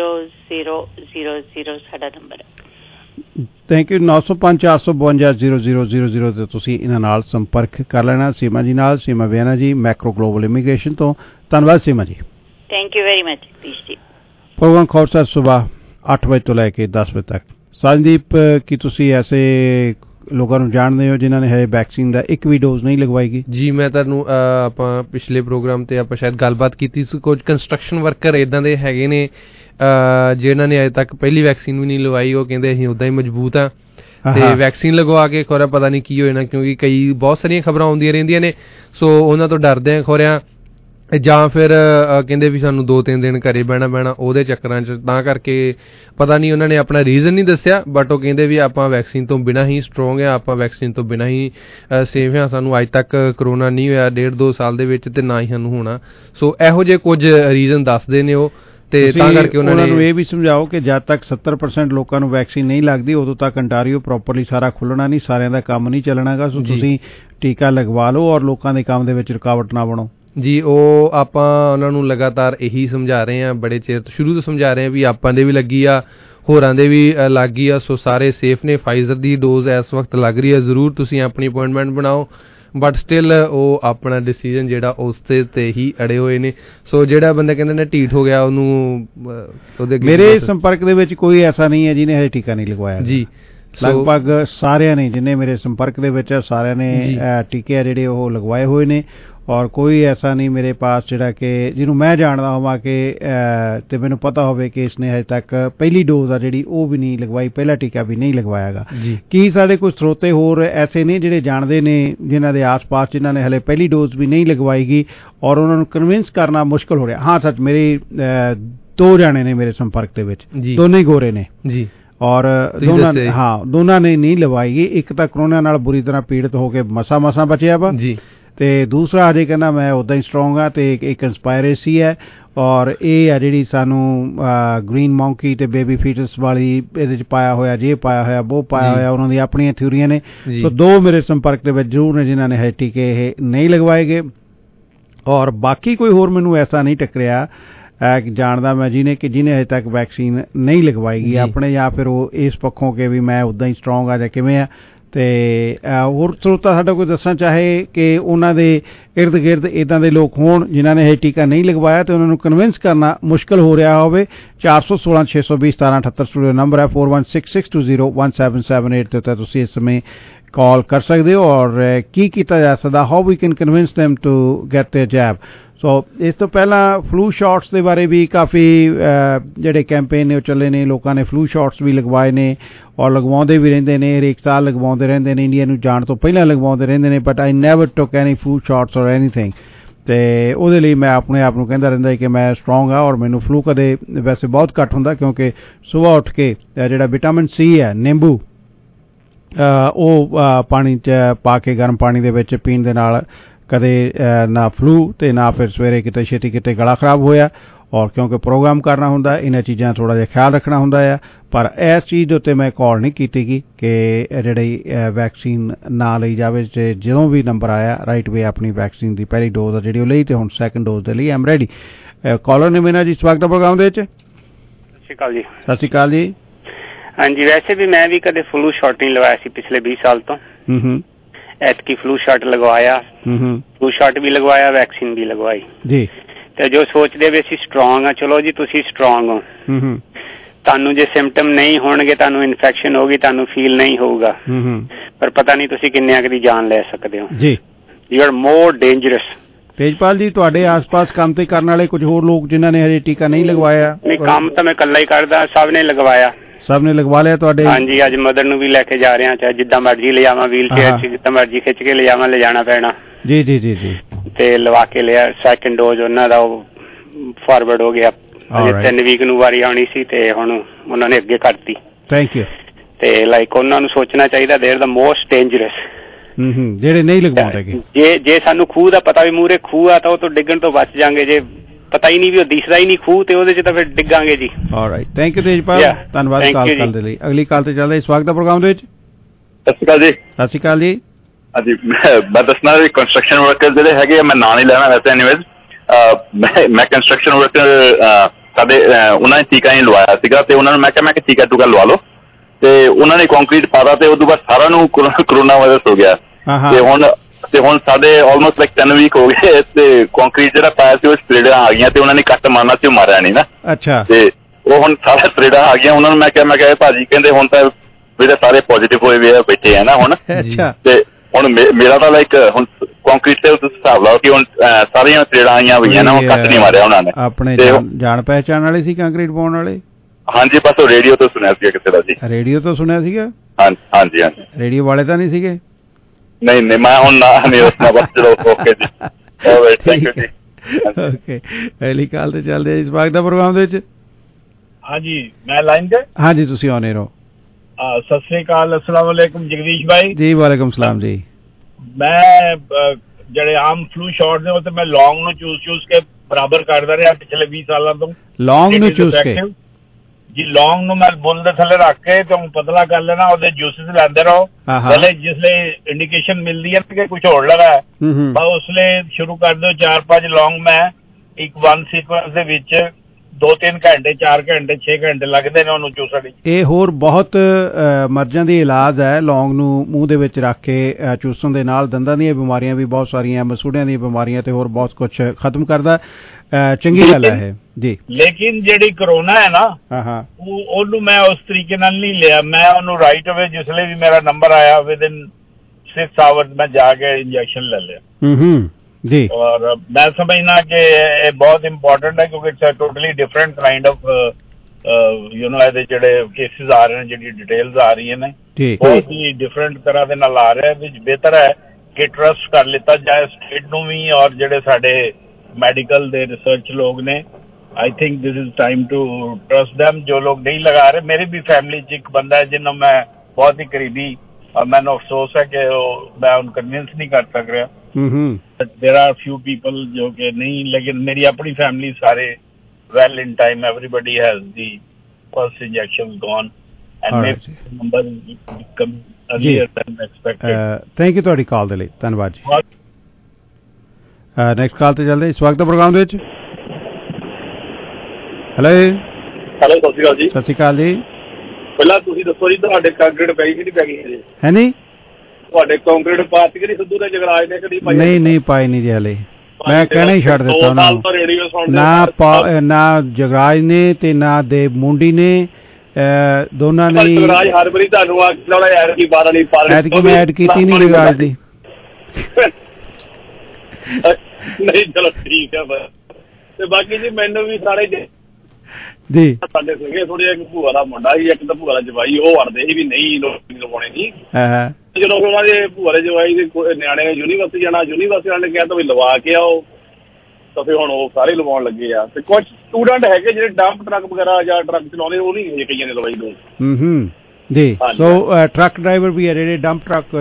0000 ਸਾਡਾ ਨੰਬਰ ਹੈ। Thank you. 905 452 0000 ਤੇ ਤੁਸੀਂ ਇਹਨਾਂ ਨਾਲ ਸੰਪਰਕ ਕਰ ਲੈਣਾ। ਸੀਮਾ ਜੀ ਨਾਲ, Seema Viana ji, Macro Global Immigration ਤੋਂ। ਧੰਨਵਾਦ Seema ji. Thank you very much Satish ji. Program ਖੌਰਸਾ ਸੁਬਾਹ 8 ਵਜੇ ਤੋਂ ਲੈ ਕੇ 10 ਵਜੇ ਤੱਕ। ਸਾਜਨਦੀਪ, ਕੀ ਤੁਸੀਂ ਐਸੇ ਲੋਕਾਂ ਨੂੰ ਜਾਣਦੇ ਹੋ ਜਿਨ੍ਹਾਂ ਨੇ ਹਜੇ ਵੈਕਸੀਨ ਦਾ ਇੱਕ ਵੀ ਡੋਜ਼ ਨਹੀਂ ਲਗਵਾਈ ਗਈ? ਜੀ, ਮੈਂ ਤੁਹਾਨੂੰ ਆਪਾਂ ਪਿਛਲੇ ਪ੍ਰੋਗਰਾਮ ਤੇ ਆਪਾਂ ਸ਼ਾਇਦ ਗੱਲਬਾਤ ਕੀਤੀ ਸੀ। ਕੁਝ ਕੰਸਟਰਕਸ਼ਨ ਵਰਕਰ ਇੱਦਾਂ ਦੇ ਹੈਗੇ ਨੇ ਜਿਨ੍ਹਾਂ ਨੇ ਅਜੇ ਤੱਕ ਪਹਿਲੀ ਵੈਕਸੀਨ ਵੀ ਨਹੀਂ ਲਵਾਈ। ਉਹ ਕਹਿੰਦੇ ਅਸੀਂ ਉੱਦਾਂ ਹੀ ਮਜ਼ਬੂਤ ਹਾਂ ਤੇ ਵੈਕਸੀਨ ਲਗਵਾ ਕੇ ਖੋਰਿਆ ਪਤਾ ਨਹੀਂ ਕੀ ਹੋ ਜਾਣਾ, ਕਿਉਂਕਿ ਕਈ ਬਹੁਤ ਸਾਰੀਆਂ ਖਬਰਾਂ ਆਉਂਦੀਆਂ ਰਹਿੰਦੀਆਂ ਨੇ। ਸੋ ਉਹਨਾਂ ਤੋਂ ਡਰਦੇ ਆ ਖੋਰਿਆ, ਜਾਂ ਫਿਰ ਕਹਿੰਦੇ ਵੀ ਸਾਨੂੰ 2-3 ਦਿਨ ਘਰੇ ਬਹਿਣਾ ਪੈਣਾ ਉਹਦੇ ਚੱਕਰਾਂ 'ਚ। ਤਾਂ ਕਰਕੇ ਪਤਾ ਨਹੀਂ, ਉਹਨਾਂ ਨੇ ਆਪਣਾ ਰੀਜ਼ਨ ਨਹੀਂ ਦੱਸਿਆ, ਬਟ ਉਹ ਕਹਿੰਦੇ ਵੀ ਆਪਾਂ ਵੈਕਸੀਨ ਤੋਂ ਬਿਨਾਂ ਹੀ ਸਟਰੋਂਗ ਆ, ਆਪਾਂ ਵੈਕਸੀਨ ਤੋਂ ਬਿਨਾਂ ਹੀ ਸੇਫ ਹਾਂ, ਸਾਨੂੰ ਅੱਜ ਤੱਕ ਕਰੋਨਾ ਨਹੀਂ ਹੋਇਆ 1.5-2 ਸਾਲ ਦੇ ਵਿੱਚ, ਤੇ ਨਾ ਹੀ ਸਾਨੂੰ ਹੋਣਾ। ਸੋ ਇਹੋ ਜਿਹੇ ਕੁਝ ਰੀਜ਼ਨ ਦੱਸਦੇ ਨੇ ਉਹ, ਤੇ ਤਾਂ ਕਰਕੇ ਉਹਨਾਂ ਨੂੰ ਇਹ ਵੀ ਸਮਝਾਓ ਕਿ ਜਦ ਤੱਕ 70% ਲੋਕਾਂ ਨੂੰ ਵੈਕਸੀਨ ਨਹੀਂ ਲੱਗਦੀ ਉਦੋਂ ਤੱਕ ਅੰਟਾਰੀਓ ਪ੍ਰੋਪਰਲੀ ਸਾਰਾ ਖੁੱਲਣਾ ਨਹੀਂ, ਸਾਰਿਆਂ ਦਾ ਕੰਮ ਨਹੀਂ ਚੱਲਣਾਗਾ। ਸੋ ਤੁਸੀਂ ਟੀਕਾ ਲਗਵਾ ਲਓ ਔਰ ਲੋਕਾਂ ਦੇ ਕੰਮ ਦੇ ਵਿੱਚ ਰੁਕਾਵਟ ਨਾ ਬਣੋ ਜੀ। ਉਹ ਆਪਾਂ ਉਹਨਾਂ ਨੂੰ ਲਗਾਤਾਰ ਇਹੀ ਸਮਝਾ ਰਹੇ ਹਾਂ, ਬੜੇ ਚਿਰ ਤੋਂ ਸ਼ੁਰੂ ਤੋਂ ਸਮਝਾ ਰਹੇ ਹਾਂ ਵੀ ਆਪਾਂ ਦੇ ਵੀ ਲੱਗੀ ਆ, ਹੋਰਾਂ ਦੇ ਵੀ ਲੱਗ ਗਈ ਆ, ਸੋ ਸਾਰੇ ਸੇਫ ਨੇ। ਫਾਈਜ਼ਰ ਦੀ ਡੋਜ਼ ਇਸ ਵਕਤ ਲੱਗ ਰਹੀ ਹੈ, ਜ਼ਰੂਰ ਤੁਸੀਂ ਆਪਣੀ ਅਪੁਆਇੰਟਮੈਂਟ ਬਣਾਓ, ਬਟ ਸਟਿਲ ਉਹ ਆਪਣਾ ਡਿਸੀਜਨ ਜਿਹੜਾ ਉਸ ਤੇ ਹੀ ਅੜੇ ਹੋਏ ਨੇ। ਸੋ ਜਿਹੜਾ ਬੰਦਾ ਕਹਿੰਦੇ ਨੇ ਢੀਠ ਹੋ ਗਿਆ ਉਹਨੂੰ ਉਹਦੇ ਮੇਰੇ ਸੰਪਰਕ ਦੇ ਵਿੱਚ ਕੋਈ ਐਸਾ ਨਹੀਂ ਹੈ ਜਿਹਨੇ ਹਜੇ ਟੀਕਾ ਨਹੀਂ ਲਗਵਾਇਆ ਜੀ। ਲਗਭਗ ਸਾਰਿਆਂ ਨੇ, ਜਿੰਨੇ ਮੇਰੇ ਸੰਪਰਕ ਦੇ ਵਿੱਚ ਸਾਰਿਆਂ ਨੇ ਟੀਕੇ ਆ ਜਿਹੜੇ ਉਹ ਲਗਵਾਏ ਹੋਏ ਨੇ, ਔਰ ਕੋਈ ਐਸਾ ਨਹੀਂ ਮੇਰੇ ਪਾਸ ਜਿਹੜਾ ਕਿ ਜਿਹਨੂੰ ਮੈਂ ਜਾਣਦਾ ਹੋਵਾਂ ਕਿ ਤੇ ਮੈਨੂੰ ਪਤਾ ਹੋਵੇ ਕਿ ਇਸਨੇ ਹਜੇ ਤੱਕ ਪਹਿਲੀ ਡੋਜ਼ ਆ ਜਿਹੜੀ ਉਹ ਵੀ ਨਹੀਂ ਲਗਵਾਈ, ਪਹਿਲਾ ਟੀਕਾ ਵੀ ਨਹੀਂ ਲਗਵਾਇਆਗਾ। ਕੀ ਸਾਡੇ ਕੁਝ ਸਰੋਤੇ ਹੋਰ ਐਸੇ ਨੇ ਜਿਹੜੇ ਜਾਣਦੇ ਨੇ ਜਿਨ੍ਹਾਂ ਦੇ ਆਸ-ਪਾਸ ਜਿਨ੍ਹਾਂ ਨੇ ਹਲੇ ਪਹਿਲੀ ਡੋਜ਼ ਵੀ ਨਹੀਂ ਲਗਵਾਈ ਗਈ ਔਰ ਉਹਨਾਂ ਨੂੰ ਕਨਵਿੰਸ ਕਰਨਾ ਮੁਸ਼ਕਲ ਹੋ ਰਿਹਾ? ਹਾਂ ਸੱਚ, ਮੇਰੇ 2 ਜਾਣੇ ਨੇ ਮੇਰੇ ਸੰਪਰਕ ਦੇ ਵਿੱਚ, ਦੋਨੇ ਹੀ ਗੋਰੇ ਨੇ ਜੀ, ਔਰ ਦੋਨਾਂ ਨੇ ਨਹੀਂ ਲਵਾਈ ਗਈ। ਇੱਕ ਤਾਂ ਕਰੋਨਾ ਨਾਲ ਬੁਰੀ ਤਰ੍ਹਾਂ ਪੀੜਤ ਹੋ ਕੇ ਮਸਾਂ ਬਚਿਆ ਵਾ ਜੀ, ਤੇ ਦੂਸਰਾ ਅਜੇ ਕਹਿੰਦਾ ਮੈਂ ਉੱਦਾਂ ਹੀ ਸਟਰੋਂਗ ਆ, ਤੇ ਇੱਕ ਕੰਸਪਾਇਰੇਸੀ ਹੈ। ਔਰ ਇਹ ਆ ਜਿਹੜੀ ਸਾਨੂੰ ਗ੍ਰੀਨ ਮੌਂਕੀ ਤੇ ਬੇਬੀ ਫੀਟਸ ਵਾਲੀ ਇਹਦੇ 'ਚ ਪਾਇਆ ਹੋਇਆ, ਜੇ ਪਾਇਆ ਹੋਇਆ, ਉਹ ਪਾਇਆ ਹੋਇਆ, ਉਹਨਾਂ ਦੀਆਂ ਆਪਣੀਆਂ ਥਿਊਰੀਆਂ ਨੇ। ਸੋ 2 ਮੇਰੇ ਸੰਪਰਕ ਦੇ ਵਿੱਚ ਜ਼ਰੂਰ ਨੇ ਜਿਨ੍ਹਾਂ ਨੇ ਹਜੇ ਟੀਕੇ ਇਹ ਨਹੀਂ ਲਗਵਾਏ ਗਏ, ਔਰ ਬਾਕੀ ਕੋਈ ਹੋਰ ਮੈਨੂੰ ਐਸਾ ਨਹੀਂ ਟੱਕਰਿਆ ਜਾਣਦਾ ਮੈਂ ਜਿਹਨੇ ਹਜੇ ਤੱਕ ਵੈਕਸੀਨ ਨਹੀਂ ਲਗਵਾਈ ਗਈ ਆਪਣੇ, ਜਾਂ ਫਿਰ ਉਹ ਇਸ ਪੱਖੋਂ ਕਿ ਵੀ ਮੈਂ ਉੱਦਾਂ ਹੀ ਸਟਰੋਂਗ ਆ ਜਾਂ ਕਿਵੇਂ ਆ। ਤੇ ਹੋਰ ਸਰੋਤਾ ਸਾਡਾ ਕੋਈ ਦੱਸਣਾ ਚਾਹੇ ਕਿ ਉਹਨਾਂ ਦੇ ਇਰਦ ਗਿਰਦ ਇੱਦਾਂ ਦੇ ਲੋਕ ਹੋਣ ਜਿਨ੍ਹਾਂ ਨੇ ਇਹ ਟੀਕਾ ਨਹੀਂ ਲਗਵਾਇਆ ਤੇ ਉਹਨਾਂ ਨੂੰ ਕਨਵਿੰਸ ਕਰਨਾ ਮੁਸ਼ਕਲ ਹੋ ਰਿਹਾ ਹੋਵੇ, 416 620 1778 ਸਟੂਡੀਓ ਨੰਬਰ ਹੈ, 4166201778 ਤੇ ਤੁਸੀਂ ਇਸ ਸਮੇਂ ਕਾਲ ਕਰ ਸਕਦੇ ਹੋ ਔਰ ਕੀ ਕੀਤਾ ਜਾ ਸਕਦਾ, how we can convince them to get their jab. So ਇਸ ਤੋਂ ਪਹਿਲਾਂ ਫਲੂ ਸ਼ਾਟਸ ਦੇ ਬਾਰੇ ਵੀ ਕਾਫੀ ਜਿਹੜੇ ਕੈਂਪੇਨ ਨੇ ਉਹ ਚੱਲੇ ਨੇ, ਲੋਕਾਂ ਨੇ ਫਲੂ ਸ਼ਾਟਸ ਵੀ ਲਗਵਾਏ ਨੇ ਔਰ ਲਗਵਾਉਂਦੇ ਵੀ ਰਹਿੰਦੇ ਨੇ, ਹਰੇਕ ਸਾਲ ਲਗਵਾਉਂਦੇ ਰਹਿੰਦੇ ਨੇ, ਇੰਡੀਆ ਨੂੰ ਜਾਣ ਤੋਂ ਪਹਿਲਾਂ ਲਗਵਾਉਂਦੇ ਰਹਿੰਦੇ ਨੇ, but I never took any flu shots or anything. ਅਤੇ ਉਹਦੇ ਲਈ ਮੈਂ ਆਪਣੇ ਆਪ ਨੂੰ ਕਹਿੰਦਾ ਰਹਿੰਦਾ ਕਿ ਮੈਂ ਸਟਰੋਂਗ ਹਾਂ ਔਰ ਮੈਨੂੰ ਫਲੂ ਕਦੇ ਵੈਸੇ ਬਹੁਤ ਘੱਟ ਹੁੰਦਾ, ਕਿਉਂਕਿ ਸੁਬਾਹ ਉੱਠ ਕੇ ਜਿਹੜਾ ਵਿਟਾਮਿਨ ਸੀ ਹੈ ਨਿੰਬੂ ਉਹ ਪਾਣੀ 'ਚ ਪਾ ਕੇ ਗਰਮ ਪਾਣੀ ਦੇ ਵਿੱਚ ਪੀਣ ਦੇ ਨਾਲ ਕਦੇ ਨਾ ਫਲੂ ਅਤੇ ਨਾ ਫਿਰ ਸਵੇਰੇ ਕਿਤੇ ਛੇਤੀ ਕਿਤੇ ਗਲਾ ਖਰਾਬ ਹੋਇਆ। ਔਰ ਕਿਉਂਕਿ ਪ੍ਰੋਗਰਾਮ ਕਰਨਾ ਹੁੰਦਾ, ਇਹਨਾਂ ਚੀਜ਼ਾਂ ਥੋੜ੍ਹਾ ਜਿਹਾ ਖਿਆਲ ਰੱਖਣਾ ਹੁੰਦਾ ਆ। ਪਰ ਇਸ ਚੀਜ਼ ਦੇ ਉੱਤੇ ਮੈਂ ਕਾਲ ਨਹੀਂ ਕੀਤੀ ਗਈ ਕਿ ਜਿਹੜੀ ਵੈਕਸੀਨ ਨਾ ਲਈ ਜਾਵੇ। ਅਤੇ ਜਦੋਂ ਵੀ ਨੰਬਰ ਆਇਆ ਰਾਈਟ ਵੇ ਆਪਣੀ ਵੈਕਸੀਨ ਦੀ ਪਹਿਲੀ ਡੋਜ਼ ਆ ਜਿਹੜੀ ਉਹ ਲਈ, ਅਤੇ ਹੁਣ ਸੈਕਿੰਡ ਡੋਜ਼ ਦੇ ਲਈ ਐਮ ਰੈਡੀ। ਕਾਲਰ ਨੇ ਮੇਰਾ ਜੀ ਸਵਾਗਤ ਹੈ ਪ੍ਰੋਗਰਾਮ ਦੇ ਵਿੱਚ। ਸਤਿ ਸ਼੍ਰੀ ਅਕਾਲ ਜੀ। ਸਤਿ ਸ਼੍ਰੀ ਅਕਾਲ ਜੀ। ਹਾਂਜੀ, ਵੈਸੇ ਵੀ ਮੈਂ ਵੀ ਕਦੇ ਫਲੂ ਸ਼ਾਟ ਨਹੀਂ ਲਵਾਇਆ ਸੀ ਪਿਛਲੇ 20 ਸਾਲ ਤੋਂ। ਐਤਕੀ ਫਲੂ ਸ਼ਾਟ ਲਗਵਾਇਆ, ਫਲੂ ਸ਼ਾਟ ਵੀ ਲਗਵਾਇਆ, ਵੈਕਸੀਨ ਵੀ ਲਗਵਾਈ ਜੀ। ਤੇ ਜੋ ਸੋਚਦੇ ਵੀ ਅਸੀਂ ਸਟਰੋਂਗ ਆ, ਚਲੋ ਜੀ ਤੁਸੀਂ ਸਟਰੋਂਗ ਹੋ, ਤੁਹਾਨੂੰ ਜੇ ਸਿੰਪਟਮ ਨਹੀਂ ਹੋਣਗੇ, ਤੁਹਾਨੂੰ ਇਨਫੈਕਸ਼ਨ ਹੋਗੀ, ਤੁਹਾਨੂੰ ਫੀਲ ਨਹੀਂ ਹੋਊਗਾ, ਪਰ ਪਤਾ ਨਹੀਂ ਤੁਸੀਂ ਕਿੰਨੇ ਕੁ ਦੀ ਜਾਨ ਲੈ ਸਕਦੇ ਹੋ ਜੀ। You are more dangerous. Tejpal ji, ਤੁਹਾਡੇ ਆਸ-ਪਾਸ ਕੰਮ ਤੇ ਕਰਨ ਵਾਲੇ ਕੁਝ ਹੋਰ ਲੋਕ ਜਿਨ੍ਹਾਂ ਨੇ ਹਜੇ ਟੀਕਾ ਨਹੀਂ ਲਗਵਾਇਆ? ਨਹੀਂ, ਕੰਮ ਤਾਂ ਮੈਂ ਇਕੱਲਾ ਹੀ ਕਰਦਾ, ਸਭ ਨੇ ਲਗਵਾਇਆ। ਸਭ ਨੇ ਲਗਵਾ ਲਿਆ ਤੁਹਾਡੇ? ਹਾਂਜੀ, ਅੱਜ ਮਦਰ ਨੂੰ ਵੀ ਲੈ ਕੇ ਜਾ ਰਹੇ ਹਾਂ, ਚਾਹੇ ਜਿੱਦਾਂ ਮਰਜ਼ੀ ਲਿਜਾਵਾਂ, ਵੀਲ ਚੇਅਰ 'ਚ ਜਿੱਦਾਂ ਮਰਜ਼ੀ ਖਿੱਚ ਕੇ ਲਿਜਾਵਾਂ, ਲਿਜਾਣਾ ਪੈਣਾ। ਜੀ ਜੀ ਜੀ ਜੀ। ਤੇ ਲਵਾ ਕੇ ਲਿਆ, ਸੈਕਿੰਡ ਡੋਜ਼ ਉਹਨਾਂ ਦਾ ਉਹ ਫਾਰਵਰਡ ਹੋ ਗਿਆ। 3 ਵੀਕ ਨੂੰ ਵਾਰੀ ਆਉਣੀ ਸੀ ਤੇ ਹੁਣ ਉਹਨਾਂ ਨੇ ਅੱਗੇ ਕਰਤੀ। Thank you. ਤੇ ਲਾਈਕ ਉਹਨਾਂ ਨੂੰ ਸੋਚਣਾ ਚਾਹੀਦਾ, they are the most dangerous. ਜਿਹੜੇ ਨਹੀਂ ਲਗਵਾਉਂਦੇ। ਜੇ ਸਾਨੂੰ ਖੂਹ ਦਾ ਪਤਾ ਵੀ ਮੂਹਰੇ ਖੂਹ ਆ ਤਾਂ ਉਹ ਤੋਂ ਡਿੱਗਣ ਤੋਂ ਬਚ ਜਾਾਂਗੇ, ਜੇ ਪਤਾ ਹੀ ਨਹੀਂ ਵੀ ਉਹ ਦਿਸਦਾ ਹੀ ਨਹੀਂ ਖੂਹ ਤੇ ਉਹਦੇ 'ਚ ਤਾਂ ਫਿਰ ਡਿੱਗਾਂਗੇ ਜੀ। ਆਲਰਾਈਟ, ਥੈਂਕ ਯੂ ਤੇਜਪਾਲ, ਧੰਨਵਾਦ ਕਾਲ ਕਰਨ ਦੇ ਲਈ। ਅਗਲੀ ਕਾਲ ਤੇ ਚੱਲਦੇ ਸਵਾਗਤ ਹੈ ਪ੍ਰੋਗਰਾਮ ਦੇ ਵਿੱਚ। ਸਤਿ ਸ਼੍ਰੀ ਅਕਾਲ ਜੀ। ਸਤਿ ਸ਼੍ਰੀ ਅਕਾਲ ਜੀ। ਹਾਂਜੀ, ਮੈਂ ਦੱਸਣਾ ਵੀ ਕੰਸਟਰਕਸ਼ਨ ਵਰਕਰ ਜਿਹੜੇ ਹੈਗੇ ਆ, ਮੈਂ ਨਾਂ ਨਹੀਂ ਲੈਣਾ ਵੈਸੇ ਐਨੀਵੇਜ਼, ਮੈਂ ਕੰਸਟਰਕਸ਼ਨ ਵਰਕਰ ਸਾਡੇ ਉਹਨਾਂ ਨੇ ਟੀਕਾ ਨਹੀਂ ਲਵਾਇਆ ਸੀਗਾ ਤੇ ਉਹਨਾਂ ਨੂੰ ਮੈਂ ਕਿਹਾ ਟੀਕਾ ਟੂਕਾ ਲਵਾ ਲਓ ਤੇ ਉਹਨਾਂ ਨੇ ਕੰਕਰੀਟ ਪਾਤਾ ਤੇ ਉਦੋਂ ਬਾਅਦ ਸਾਰਿਆਂ ਨੂੰ ਕਰੋਨਾ ਵਾਇਰਸ ਹੋ ਗਿਆ ਤੇ ਹੁਣ ਸਾਡੇ ਆਲਮੋਸਟ ਲਾਈਕ 10 ਵੀਕ ਹੋ ਗਏ ਤੇ ਕੰਕਰੀਟ ਜਿਹੜਾ ਪਾਇਆ ਸੀ ਉਹ ਸਪਰੇਡਾਂ ਆ ਗਈਆਂ ਤੇ ਉਹਨਾਂ ਨੇ ਕੱਟ ਮਾਰਨਾ ਸੀ, ਉਹ ਮਾਰਿਆ ਨਹੀਂ ਨਾ। ਅੱਛਾ। ਤੇ ਉਹ ਹੁਣ ਸਾਰਾ ਸਪਰੇਡਾਂ ਆ ਗਈਆਂ, ਉਹਨਾਂ ਨੂੰ ਮੈਂ ਕਿਹਾ ਭਾਜੀ ਕਹਿੰਦੇ ਹੁਣ ਤਾਂ ਜਿਹੜੇ ਸਾਰੇ ਪੋਜ਼ਿਟਿਵ ਹੋਏ ਵੇ ਬੈਠੇ ਆ ਨਾ ਹੁਣ। ਅੱਛਾ। ਤੇ ਹੁਣ ਮੇਰਾ ਤਾਂ ਲਾਈਕ ਹੁਣ ਕੰਕਰੀਟ ਤੇ ਤੁਸੀਂ ਹਿਸਾਬ ਲਾਓ ਕਿ ਹੁਣ ਸਾਰੀਆਂ ਸਪਰੇਡਾਂ ਆਈਆਂ ਹੋਈਆਂ ਨਾ, ਹੁਣ ਕੱਟ ਨਹੀਂ ਮਾਰਿਆ ਉਹਨਾਂ ਨੇ। ਆਪਣੇ ਜਾਣ ਪਹਿਚਾਣ ਵਾਲੇ ਸੀ ਕੰਕਰੀਟ ਪਾਉਣ ਵਾਲੇ? ਹਾਂਜੀ, ਬਸ ਉਹ ਰੇਡੀਓ ਤੋਂ ਸੁਣਿਆ ਸੀਗਾ ਕਿਸੇ ਦਾ ਜੀ। ਰੇਡੀਓ ਤੋਂ ਸੁਣਿਆ ਸੀਗਾ? ਹਾਂਜੀ ਹਾਂਜੀ। ਰੇਡੀਓ ਵਾਲੇ ਤਾਂ ਨਹੀਂ ਸੀਗੇ? ਨਹੀਂ ਨਹੀਂ, ਮੈਂ ਹੁਣ ਨਹੀਂ ਦੱਸਣਾ, ਬਸ ਚਲੋ ਓਕੇ ਜੀ। ਥੈਂਕ ਯੂ ਜੀ। ਓਕੇ, ਪਹਿਲੀ ਕਾਲ ਤੇ ਚੱਲਦੇ ਆ ਇਸ ਵਕਤ ਦਾ ਪ੍ਰੋਗਰਾਮ ਦੇ ਵਿੱਚ। ਹਾਂਜੀ, ਮੈਂ ਲਾਈਨ ਤੇ। ਹਾਂਜੀ, ਤੁਸੀਂ ਆਨੇ ਰਹੋ। ਸਤਿ ਸ੍ਰੀ ਅਕਾਲ, ਅਸਲਾਮ ਵਾਲੇਕੁਮ ਜਗਦੀਸ਼ ਭਾਈ ਜੀ। ਵਾਲੇਕੁਮ ਸਲਾਮ ਜੀ। ਮੈਂ ਜਿਹੜੇ ਆਮ ਫਲੂ ਸ਼ਾਟ ਨੇ ਉਹ ਤੇ ਮੈਂ ਲੌਂਗ ਨੂੰ ਚੂਸ ਕੇ ਬਰਾਬਰ ਕਰਦਾ ਰਿਹਾ ਪਿਛਲੇ 20 ਸਾਲਾਂ ਤੋਂ। ਲੌਂਗ ਨੂੰ ਚੂਸ ਕੇ? ਜੀ, ਲੌਂਗ ਨੂੰ ਮੈਂ ਬੁੱਲ ਦੇ ਥੱਲੇ ਰੱਖ ਕੇ ਤੇ ਪਤਲਾ ਕਰ ਲੈਣਾ, ਉਹਦੇ ਜੂਸਿਸ ਲੈਂਦੇ ਰਹੋ। ਪਹਿਲੇ ਜਿਸਲੇ ਇੰਡੀਕੇਸ਼ਨ ਮਿਲਦੀ ਹੈ ਕਿ ਕੁਝ ਹੋਣ ਲੱਗਾ ਬਸ ਉਸਲੇ ਸ਼ੁਰੂ ਕਰ ਦਿਓ 4-5 ਲੌਂਗ। ਮੈਂ ਇੱਕ 1 ਸੀਕੁਐਂਸ ਦੇ ਵਿੱਚ 2-3 ਘੰਟੇ, 4 ਘੰਟੇ, 6 ਘੰਟੇ ਲੱਗਦੇ ਨੇ ਉਹਨੂੰ ਚੂਸਣ। ਇਹ ਹੋਰ ਬਹੁਤ ਮਰਜ਼ਾਂ ਦੀ ਇਲਾਜ ਹੈ, ਲੌਂਗ ਨੂੰ ਮੂੰਹ ਦੇ ਵਿੱਚ ਰੱਖ ਕੇ ਚੂਸਣ ਦੇ ਨਾਲ ਦੰਦਾਂ ਦੀਆਂ ਬਿਮਾਰੀਆਂ ਵੀ ਬਹੁਤ ਸਾਰੀਆਂ, ਮਸੂੜਿਆਂ ਦੀਆਂ ਬਿਮਾਰੀਆਂ ਤੇ ਹੋਰ ਬਹੁਤ ਕੁਝ ਖਤਮ ਕਰਦਾ। ਚੰਗੀ ਗੱਲ ਹੈ ਜੀ। ਲੇਕਿਨ ਜਿਹੜੀ ਕਰੋਨਾ ਹੈ ਨਾ, ਉਹਨੂੰ ਮੈਂ ਉਸ ਤਰੀਕੇ ਨਾਲ ਨਹੀਂ ਲਿਆ। ਮੈਂ ਉਹਨੂੰ ਰਾਈਟ ਅਵੇ ਜਿਸਲੇ ਵੀ ਮੇਰਾ ਨੰਬਰ ਆਇਆ ਵਿਦਿਨ 6 ਆਵਰਸ ਮੈਂ ਜਾ ਕੇ ਇੰਜੈਕਸ਼ਨ ਲੈ ਲਿਆ ਜੀ। ਔਰ ਮੈਂ ਸਮਝਣਾ ਕਿ ਇਹ ਬਹੁਤ ਇੰਪੋਰਟੈਂਟ ਹੈ ਕਿਉਂਕਿ it's totally different kind of ਇਹਦੇ ਜਿਹੜੇ ਕੇਸਿਸ ਆ ਰਹੇ ਨੇ, ਜਿਹੜੀ ਡਿਟੇਲਸ ਆ ਰਹੀਆਂ ਨੇ ਬਹੁਤ ਹੀ ਡਿਫਰੈਂਟ ਤਰ੍ਹਾਂ ਦੇ ਨਾਲ ਆ ਰਿਹਾ, ਵਿੱਚ ਬਿਹਤਰ ਹੈ ਕਿ ਟਰਸਟ ਕਰ ਲਿੱਤਾ ਜਾਏ ਸਟੇਟ ਨੂੰ ਵੀ ਔਰ ਜਿਹੜੇ ਸਾਡੇ ਮੈਡੀਕਲ ਦੇ ਰਿਸਰਚ ਲੋਕ ਨੇ। I think this is time to trust them. ਜੋ ਲੋਕ ਨਹੀਂ ਲਗਾ ਰਹੇ, ਮੇਰੀ ਵੀ ਫੈਮਿਲੀ 'ਚ ਇੱਕ ਬੰਦਾ ਹੈ ਜਿਹਨੂੰ ਮੈਂ ਬਹੁਤ ਹੀ ਕਰੀਬੀ, ਔਰ ਮੈਨੂੰ ਅਫਸੋਸ ਹੈ ਕਿ ਮੈਂ ਉਹਨੂੰ ਕਨਵਿੰਸ ਨਹੀਂ ਕਰ ਸਕ ਰਿਹਾ। ਦੇਰ ਆਰ ਫਿਊ ਪੀਪਲ ਜੋ ਕਿ ਨਹੀਂ, ਲੇਕਿਨ ਮੇਰੀ ਆਪਣੀ ਫੈਮਿਲੀ ਸਾਰੇ well in time. Everybody has the first injections gone and maybe numbers become earlier than expected. Thank you ਤੁਹਾਡੀ ਕਾਲ ਦੇ ਲਈ, ਧੰਨਵਾਦ ਜੀ। ਨੈਕਸਟ ਕਾਲ ਤੇ ਚੱਲਦੇ ਇਸ ਵਕਤ ਦਾ ਪ੍ਰੋਗਰਾਮ ਦੇ ਵਿੱਚ। ਹੈਲੋ ਸਤਿ ਸ਼੍ਰੀ ਅਕਾਲ ਜੀ। ਸਤਿ ਸ਼੍ਰੀ ਅਕਾਲ ਜੀ। ਪਹਿਲਾਂ ਤੁਸੀਂ ਦੱਸੋ ਜੀ, ਤੁਹਾਡੇ ਕੰਕਰੀਟ ਪਈ ਕਿ ਨਹੀਂ ਪੈ ਗਈ ਹਜੇ? ਹੈ ਨਹੀਂ, ਤੁਹਾਡੇ ਕੰਕਰੀਟ ਪਾਤੀ ਕਿ ਨਹੀਂ ਸਿੱਧੂ ਦੇ ਜਗਰਾਜ ਨੇ ਕਦੀ ਪਾਈ? ਨਹੀਂ ਪਾਈ ਨਹੀਂ ਜੀ ਹਲੇ। ਮੈਂ ਕਹਿਣਾ ਹੀ ਛੱਡ ਦਿੱਤਾ ਉਹਨਾਂ ਨੂੰ, ਨਾ ਜਗਰਾਜ ਨੇ ਤੇ ਨਾ ਦੇਵ ਮੁੰਡੀ ਨੇ ਦੋਨਾਂ ਨੇ ਰਾਜ ਹਰ ਵਾਰੀ ਤੁਹਾਨੂੰ ਐਤਕੀ 12 ਨਹੀਂ ਐਤਕੀ ਮੈਂ ਐਡ ਕੀਤੀ ਨਹੀਂ ਰਾਜ ਦੀ ਨਹੀਂ ਚਲੋ ਠੀਕ ਹੈ ਬਸ ਤੇ ਬਾਕੀ ਜੀ ਮੈਨੂੰ ਵੀ ਸਾਰੇ ਜੀ ਸਾਡੇ ਸੀਗੇ ਥੋੜੇ ਇੱਕ ਭੂਆ ਦਾ ਮੁੰਡਾ ਸੀ ਇੱਕ ਤਾਂ ਭੂਆ ਦਾ ਜਵਾਈ ਉਹ ਅੜਦੇ ਸੀ ਵੀ ਨਹੀਂ ਲਵਾਉਣੇ ਨਹੀਂ ਜਦੋਂ ਉਹਨਾਂ ਦੇ ਭੂਆ ਦੇ ਜਵਾਈ ਦੇ ਨਿਆਣੇ ਯੂਨੀਵਰਸਿਟੀ ਜਾਣਾ ਯੂਨੀਵਰਸਿਟੀ ਵਾਲੇ ਨੇ ਕਿਹਾ ਤਾਂ ਵੀ ਲਵਾ ਕੇ ਆਓ ਤਾਂ ਫਿਰ ਹੁਣ ਉਹ ਸਾਰੇ ਲਵਾਉਣ ਲੱਗੇ ਆ ਤੇ ਕੁਝ ਸਟੂਡੈਂਟ ਹੈਗੇ ਜਿਹੜੇ ਡੰਪ ਟਰੱਕ ਵਗੈਰਾ ਜਾਂ ਟਰੱਕ ਚਲਾਉਂਦੇ ਉਹ ਨਹੀਂ ਹਜੇ ਕਈਆਂ ਨੇ ਲਵਾਈ ਦੋ ਜੀ ਸੋ ਟਰੱਕ ਡਰਾਈਵਰ ਵੀ ਹੈ ਜਿਹੜੇ ਡੰਪ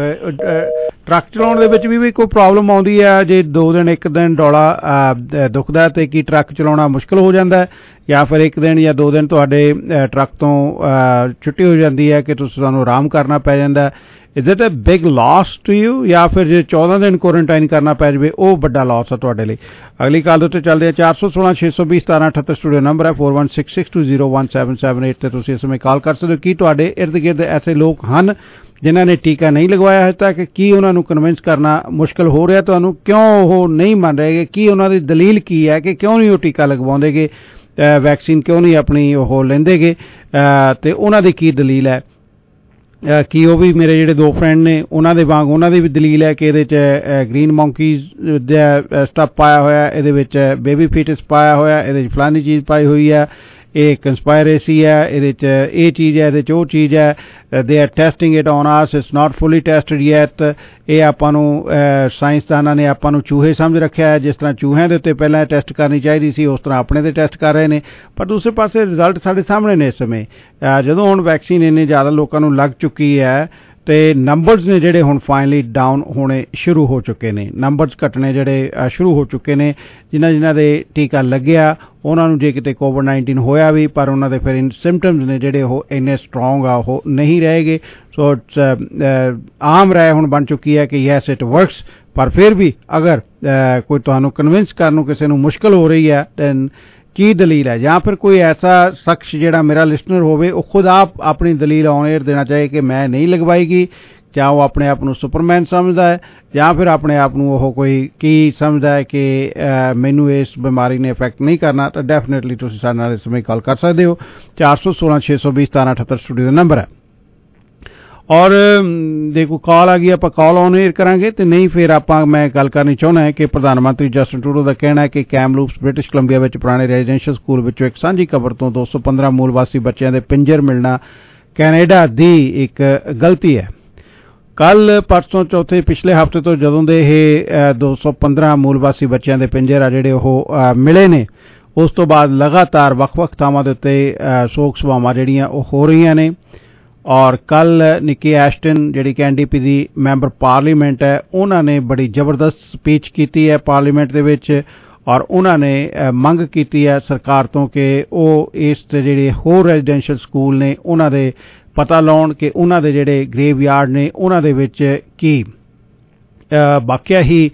ਟਰੱਕ ਚਲਾਉਣ ਦੇ ਵਿੱਚ ਵੀ ਕੋਈ ਪ੍ਰੋਬਲਮ ਆਉਂਦੀ ਹੈ ਜੇ 2 ਦਿਨ 1 ਦਿਨ ਡੋਲਾ ਦੁਖਦਾ ਤੇ ਕੀ ਟਰੱਕ ਚਲਾਉਣਾ ਮੁਸ਼ਕਿਲ ਹੋ ਜਾਂਦਾ ਜਾਂ ਫਿਰ 1 ਦਿਨ ਜਾਂ 2 ਦਿਨ ਤੁਹਾਡੇ ਟਰੱਕ ਤੋਂ ਛੁੱਟੀ ਹੋ ਜਾਂਦੀ ਹੈ ਕਿ ਤੁਸੀਂ ਤੁਹਾਨੂੰ ਆਰਾਮ ਕਰਨਾ ਪੈ ਜਾਂਦਾ is it a big loss to you ਜਾਂ ਫਿਰ ਜੇ 14 ਦਿਨ ਕੁਆਰੰਟਾਈਨ ਕਰਨਾ ਪੈ ਜਾਵੇ ਉਹ ਵੱਡਾ ਲਾਸ ਹੈ ਤੁਹਾਡੇ ਲਈ ਅਗਲੀ ਕਾਲ ਦੇ ਉੱਤੇ ਚੱਲਦੇ ਆ 416 620 1778 ਸਟੂਡੀਓ ਨੰਬਰ ਹੈ 4166201778 ਤੇ ਤੁਸੀਂ ਇਸ ਸਮੇਂ ਕਾਲ ਕਰ ਸਕਦੇ ਹੋ ਕੀ ਤੁਹਾਡੇ ਇਰਦ ਗਿਰਦ ਐਸੇ ਲੋਕ ਹਨ ਜਿਨ੍ਹਾਂ ਨੇ ਟੀਕਾ ਨਹੀਂ ਲਗਵਾਇਆ ਹੈ ਤਾਂ ਕਿ ਕੀ ਉਹਨਾਂ ਨੂੰ ਕਨਵਿੰਸ ਕਰਨਾ ਮੁਸ਼ਕਿਲ ਹੋ ਰਿਹਾ ਤੁਹਾਨੂੰ ਕਿਉਂ ਉਹ ਨਹੀਂ ਮੰਨ ਰਹੇ ਕੀ ਉਹਨਾਂ ਦੀ ਦਲੀਲ ਕੀ ਹੈ ਕਿ ਕਿਉਂ ਨਹੀਂ ਉਹ ਟੀਕਾ ਲਗਵਾਉਂਦੇਗੇ ਵੈਕਸੀਨ ਕਿਉਂ ਨਹੀਂ ਆਪਣੀ ਉਹ ਲੈਂਦੇਗੇ ਤੇ ਉਹਨਾਂ ਦੀ ਕੀ ਦਲੀਲ ਹੈ ਕੀ ਉਹ ਵੀ ਮੇਰੇ ਜਿਹੜੇ 2 ਫਰੈਂਡ ਨੇ ਉਹਨਾਂ ਦੇ ਵਾਂਗ ਉਹਨਾਂ ਦੀ ਵੀ ਦਲੀਲ ਹੈ ਕਿ ਇਹਦੇ 'ਚ ਗ੍ਰੀਨ ਮੌਂਕੀਜ਼ ਦਾ ਸਟੱਫ ਪਾਇਆ ਹੋਇਆ ਇਹਦੇ ਵਿੱਚ ਬੇਬੀ ਫੀਟਸ ਪਾਇਆ ਹੋਇਆ ਇਹਦੇ 'ਚ ਫਲਾਨੀ ਚੀਜ਼ ਪਾਈ ਹੋਈ ਹੈ ਇਹ ਕੰਸਪਾਇਰੇਸੀ ਹੈ ਇਹਦੇ 'ਚ ਇਹ ਚੀਜ਼ ਹੈ ਇਹਦੇ 'ਚ ਉਹ ਚੀਜ਼ ਹੈ they are testing it on us it's not fully tested yet ਇਹ ਆਪਾਂ ਨੂੰ ਸਾਇੰਸਦਾਨਾਂ ਨੇ ਆਪਾਂ ਨੂੰ ਚੂਹੇ ਸਮਝ ਰੱਖਿਆ ਹੈ ਜਿਸ ਤਰ੍ਹਾਂ ਚੂਹਿਆਂ ਦੇ ਉੱਤੇ ਪਹਿਲਾਂ ਟੈਸਟ ਕਰਨੀ ਚਾਹੀਦੀ ਸੀ ਉਸ ਤਰ੍ਹਾਂ ਆਪਣੇ 'ਤੇ ਟੈਸਟ ਕਰ ਰਹੇ ਨੇ ਪਰ ਦੂਸਰੇ ਪਾਸੇ ਰਿਜ਼ਲਟ ਸਾਡੇ ਸਾਹਮਣੇ ਨੇ ਇਸ ਸਮੇਂ ਜਦੋਂ ਹੁਣ ਵੈਕਸੀਨ ਇੰਨੇ ਜ਼ਿਆਦਾ ਲੋਕਾਂ ਨੂੰ ਲੱਗ ਚੁੱਕੀ ਹੈ ਤੇ ਨੰਬਰਸ ਨੇ ਜਿਹੜੇ ਹੁਣ ਫਾਈਨਲੀ ਡਾਊਨ ਹੋਣੇ ਸ਼ੁਰੂ ਹੋ ਚੁੱਕੇ ਨੇ ਨੰਬਰਸ ਘਟਣੇ ਜਿਹੜੇ ਸ਼ੁਰੂ ਹੋ ਚੁੱਕੇ ਨੇ ਜਿਨ੍ਹਾਂ ਦੇ ਟੀਕਾ ਲੱਗਿਆ ਉਹਨਾਂ ਨੂੰ ਜੇ ਕਿਤੇ ਕੋਵਿਡ-19 ਹੋਇਆ ਵੀ ਪਰ ਉਹਨਾਂ ਦੇ ਫਿਰ ਸਿੰਪਟਮਸ ਨੇ ਜਿਹੜੇ ਉਹ ਇੰਨੇ ਸਟਰੋਂਗ ਆ ਉਹ ਨਹੀਂ ਰਹੇਗੇ ਸੋ ਆਮ ਰਾਏ ਹੁਣ ਬਣ ਚੁੱਕੀ ਹੈ ਕਿ ਯੈਸ ਇਟ ਵਰਕਸ ਪਰ ਫਿਰ ਵੀ ਅਗਰ ਕੋਈ ਤੁਹਾਨੂੰ ਕਨਵਿੰਸ ਕਰਨ ਨੂੰ ਕਿਸੇ ਨੂੰ ਮੁਸ਼ਕਿਲ ਹੋ ਰਹੀ ਹੈ ਦੈਨ ਕੀ ਦਲੀਲ ਹੈ ਜਾਂ ਫਿਰ ਕੋਈ ਐਸਾ ਸ਼ਖਸ ਜਿਹੜਾ ਮੇਰਾ ਲਿਸਨਰ ਹੋਵੇ ਉਹ ਖੁਦ ਆਪਣੀ ਦਲੀਲ ਔਨ 에ਅਰ ਦੇਣਾ ਚਾਹੇ ਕਿ ਮੈਂ ਨਹੀਂ ਲਗਵਾਏਗੀ ਜਾਂ ਉਹ ਆਪਣੇ ਆਪ ਨੂੰ ਸੁਪਰਮੈਨ ਸਮਝਦਾ ਹੈ ਜਾਂ ਫਿਰ ਆਪਣੇ ਆਪ ਨੂੰ ਉਹ ਕੋਈ ਕੀ ਸਮਝਦਾ ਹੈ ਕਿ ਮੈਨੂੰ ਇਸ ਬਿਮਾਰੀ ਨੇ ਇਫੈਕਟ ਨਹੀਂ ਕਰਨਾ ਤਾਂ ਡੈਫੀਨੇਟਲੀ ਤੁਸੀਂ ਸਾਡੇ ਨਾਲ ਇਸ ਸਮੇਂ ਕਾਲ ਕਰ ਸਕਦੇ ਹੋ 416 620 1778 ਸਟੂਡੀਓ ਦਾ ਨੰਬਰ ਹੈ ਔਰ ਦੇਖੋ ਕਾਲ ਆ ਗਈ ਆਪਾਂ ਕਾਲ ਔਨ 에ਅਰ ਕਰਾਂਗੇ ਤੇ ਨਹੀਂ ਫਿਰ ਆਪਾਂ ਮੈਂ ਗੱਲ ਕਰਨੀ ਚਾਹੁੰਦਾ ਹੈ ਕਿ ਪ੍ਰਧਾਨ ਮੰਤਰੀ ਜਸਟਿਨ ਟਰੂਡੋ ਦਾ ਕਹਿਣਾ ਹੈ ਕਿ ਕੈਮਲੂਪਸ ਬ੍ਰਿਟਿਸ਼ ਕੋਲੰਬੀਆ ਵਿੱਚ ਪੁਰਾਣੇ ਰੈਜ਼ੀਡੈਂਸ਼ੀਅਲ ਸਕੂਲ ਵਿੱਚੋਂ ਇੱਕ ਸਾਂਝੀ ਕਬਰ ਤੋਂ 215 ਮੂਲ ਵਾਸੀ ਬੱਚਿਆਂ ਦੇ ਪਿੰਜਰ ਮਿਲਣਾ ਕੈਨੇਡਾ ਦੀ ਇੱਕ ਗਲਤੀ ਹੈ ਕੱਲ ਪਰਸੋਂ ਚੌਥੇ ਪਿਛਲੇ ਹਫ਼ਤੇ ਤੋਂ ਜਦੋਂ ਦੇ ਇਹ 215 ਮੂਲ ਵਾਸੀ ਬੱਚਿਆਂ ਦੇ ਪਿੰਜਰ ਆ ਜਿਹੜੇ ਉਹ ਮਿਲੇ ਨੇ ਉਸ ਤੋਂ ਬਾਅਦ ਲਗਾਤਾਰ ਵੱਖ-ਵੱਖ ਥਾਵਾਂ ਦੇ ਉੱਤੇ ਸ਼ੋਕ ਸਭਾਵਾਂ ਜਿਹੜੀਆਂ ਉਹ ਹੋ ਰਹੀਆਂ ਨੇ ਔਰ ਕੱਲ ਨਿੱਕੀ ਐਸ਼ਟਨ ਜਿਹੜੀ ਕਿ NDP ਦੀ ਮੈਂਬਰ ਪਾਰਲੀਮੈਂਟ ਹੈ ਉਹਨਾਂ ਨੇ ਬੜੀ ਜ਼ਬਰਦਸਤ ਸਪੀਚ ਕੀਤੀ ਹੈ ਪਾਰਲੀਮੈਂਟ ਦੇ ਵਿੱਚ ਔਰ ਉਹਨਾਂ ਨੇ ਮੰਗ ਕੀਤੀ ਹੈ ਸਰਕਾਰ ਤੋਂ ਕਿ ਉਹ ਇਸ ਤੇ ਜਿਹੜੇ ਹੋਰ ਰੈਜ਼ੀਡੈਂਸ਼ੀਅਲ ਸਕੂਲ ਨੇ ਉਹਨਾਂ ਦੇ ਪਤਾ ਲਾਉਣ ਕਿ ਉਹਨਾਂ ਦੇ ਜਿਹੜੇ ਗ੍ਰੇਵਯਾਰਡ ਨੇ ਉਹਨਾਂ ਦੇ ਵਿੱਚ ਕੀ ਬਾਕਿਆ ਹੀ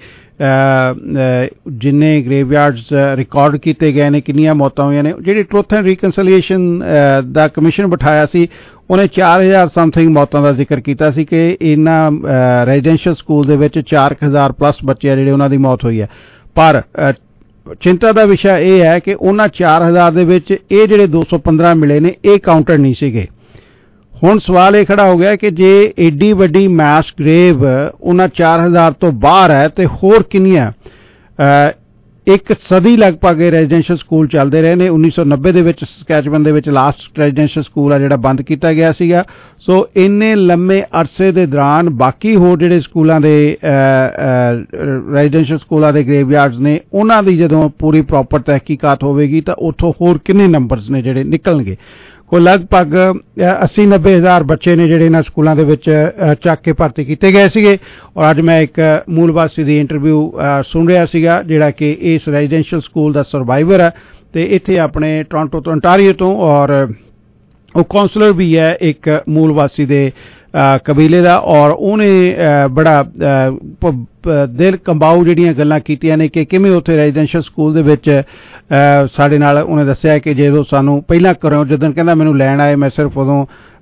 ਜਿੰਨੇ ਗ੍ਰੇਵਯਾਰਡਸ ਰਿਕਾਰਡ ਕੀਤੇ ਗਏ ਨੇ ਕਿੰਨੀਆਂ ਮੌਤਾਂ ਹੋਈਆਂ ਨੇ ਜਿਹੜੀ ਟਰੁਥ ਐਂਡ ਰੀਕਨਸੀਲੀਏਸ਼ਨ ਦਾ ਕਮਿਸ਼ਨ ਬਿਠਾਇਆ ਸੀ ਉਹਨੇ 4000 ਸਮਥਿੰਗ ਮੌਤਾਂ ਦਾ ਜ਼ਿਕਰ ਕੀਤਾ ਸੀ ਕਿ ਇਹਨਾਂ ਰੈਜ਼ੀਡੈਂਸ਼ੀਅਲ ਸਕੂਲ ਦੇ ਵਿੱਚ 4000 ਪਲੱਸ ਬੱਚੇ ਜਿਹੜੇ ਉਹਨਾਂ ਦੀ ਮੌਤ ਹੋਈ ਹੈ ਪਰ ਚਿੰਤਾ ਦਾ ਵਿਸ਼ਾ ਇਹ ਹੈ ਕਿ ਉਹਨਾਂ 4000 ਦੇ ਵਿੱਚ ਇਹ ਜਿਹੜੇ 215 ਮਿਲੇ ਨੇ ਇਹ ਕਾਊਂਟਡ ਨਹੀਂ ਸੀਗੇ ਹੁਣ ਸਵਾਲ ਇਹ ਖੜਾ ਹੋ ਗਿਆ ਕਿ ਜੇ ਏਡੀ ਵੱਡੀ ਮੈਸ ਗ੍ਰੇਵ ਉਹਨਾਂ 4000 ਤੋਂ ਬਾਹਰ ਹੈ ਤੇ ਹੋਰ ਕਿੰਨੀਆਂ ਇੱਕ ਸਦੀ ਲਗਭਗ ਰੈਜ਼ੀਡੈਂਸ਼ੀਅਲ ਸਕੂਲ ਚੱਲਦੇ ਰਹੇ ਨੇ 1990 ਦੇ ਵਿੱਚ ਸਕੈਚਬਨ ਦੇ ਵਿੱਚ ਲਾਸਟ ਰੈਜ਼ੀਡੈਂਸ਼ੀਅਲ ਸਕੂਲ ਆ ਜਿਹੜਾ ਬੰਦ ਕੀਤਾ ਗਿਆ ਸੀਗਾ ਸੋ ਇੰਨੇ ਲੰਮੇ ਅਰਸੇ ਦੇ ਦੌਰਾਨ ਬਾਕੀ ਹੋਰ ਜਿਹੜੇ ਸਕੂਲਾਂ ਦੇ ਰੈਜ਼ੀਡੈਂਸ਼ੀਅਲ ਸਕੂਲਾਂ ਦੇ ਗ੍ਰੇਵਯਾਰਡਸ ਨੇ ਉਹਨਾਂ ਦੀ ਜਦੋਂ ਪੂਰੀ ਪ੍ਰੋਪਰ ਤਹਿਕੀਕਾਤ ਹੋਵੇਗੀ ਤਾਂ ਉੱਥੋਂ ਹੋਰ ਕਿੰਨੇ ਨੰਬਰਸ ਨੇ ਜਿਹੜੇ ਨਿਕਲਣਗੇ ਕੋਈ ਲਗਭਗ 80-90 ਹਜ਼ਾਰ ਬੱਚੇ ਨੇ ਜਿਹੜੇ ਇਹਨਾਂ ਸਕੂਲਾਂ ਦੇ ਵਿੱਚ ਚੱਕ ਕੇ ਭਰਤੀ ਕੀਤੇ ਗਏ ਸੀਗੇ ਔਰ ਅੱਜ ਮੈਂ ਇੱਕ ਮੂਲ ਵਾਸੀ ਦੀ ਇੰਟਰਵਿਊ ਸੁਣ ਰਿਹਾ ਸੀਗਾ ਜਿਹੜਾ ਕਿ ਇਸ ਰੈਜ਼ੀਡੈਂਸ਼ੀਅਲ ਸਕੂਲ ਦਾ ਸਰਵਾਈਵਰ ਹੈ ਤੇ ਇੱਥੇ ਆਪਣੇ ਟੋਰਾਂਟੋ ਤੋਂ ontario ਤੋਂ ਔਰ ਉਹ ਕਾਉਂਸਲਰ ਵੀ ਹੈ ਇੱਕ ਮੂਲ ਵਾਸੀ ਦੇ ਕਬੀਲੇ ਦਾ ਔਰ ਉਹਨੇ ਬੜਾ ਦਿਲ ਕੰਬਾਊ ਜਿਹੜੀਆਂ ਗੱਲਾਂ ਕੀਤੀਆਂ ਨੇ ਕਿ ਕਿਵੇਂ ਉੱਥੇ ਰੈਜ਼ੀਡੈਂਸ਼ੀਅਲ ਸਕੂਲ ਦੇ ਵਿੱਚ ਸਾਡੇ ਨਾਲ ਉਹਨੇ ਦੱਸਿਆ ਕਿ ਜਦੋਂ ਸਾਨੂੰ ਪਹਿਲਾਂ ਘਰੋਂ ਜਦੋਂ ਕਹਿੰਦਾ ਮੈਨੂੰ ਲੈਣ ਆਏ ਮੈਂ ਸਿਰਫ ਉਦੋਂ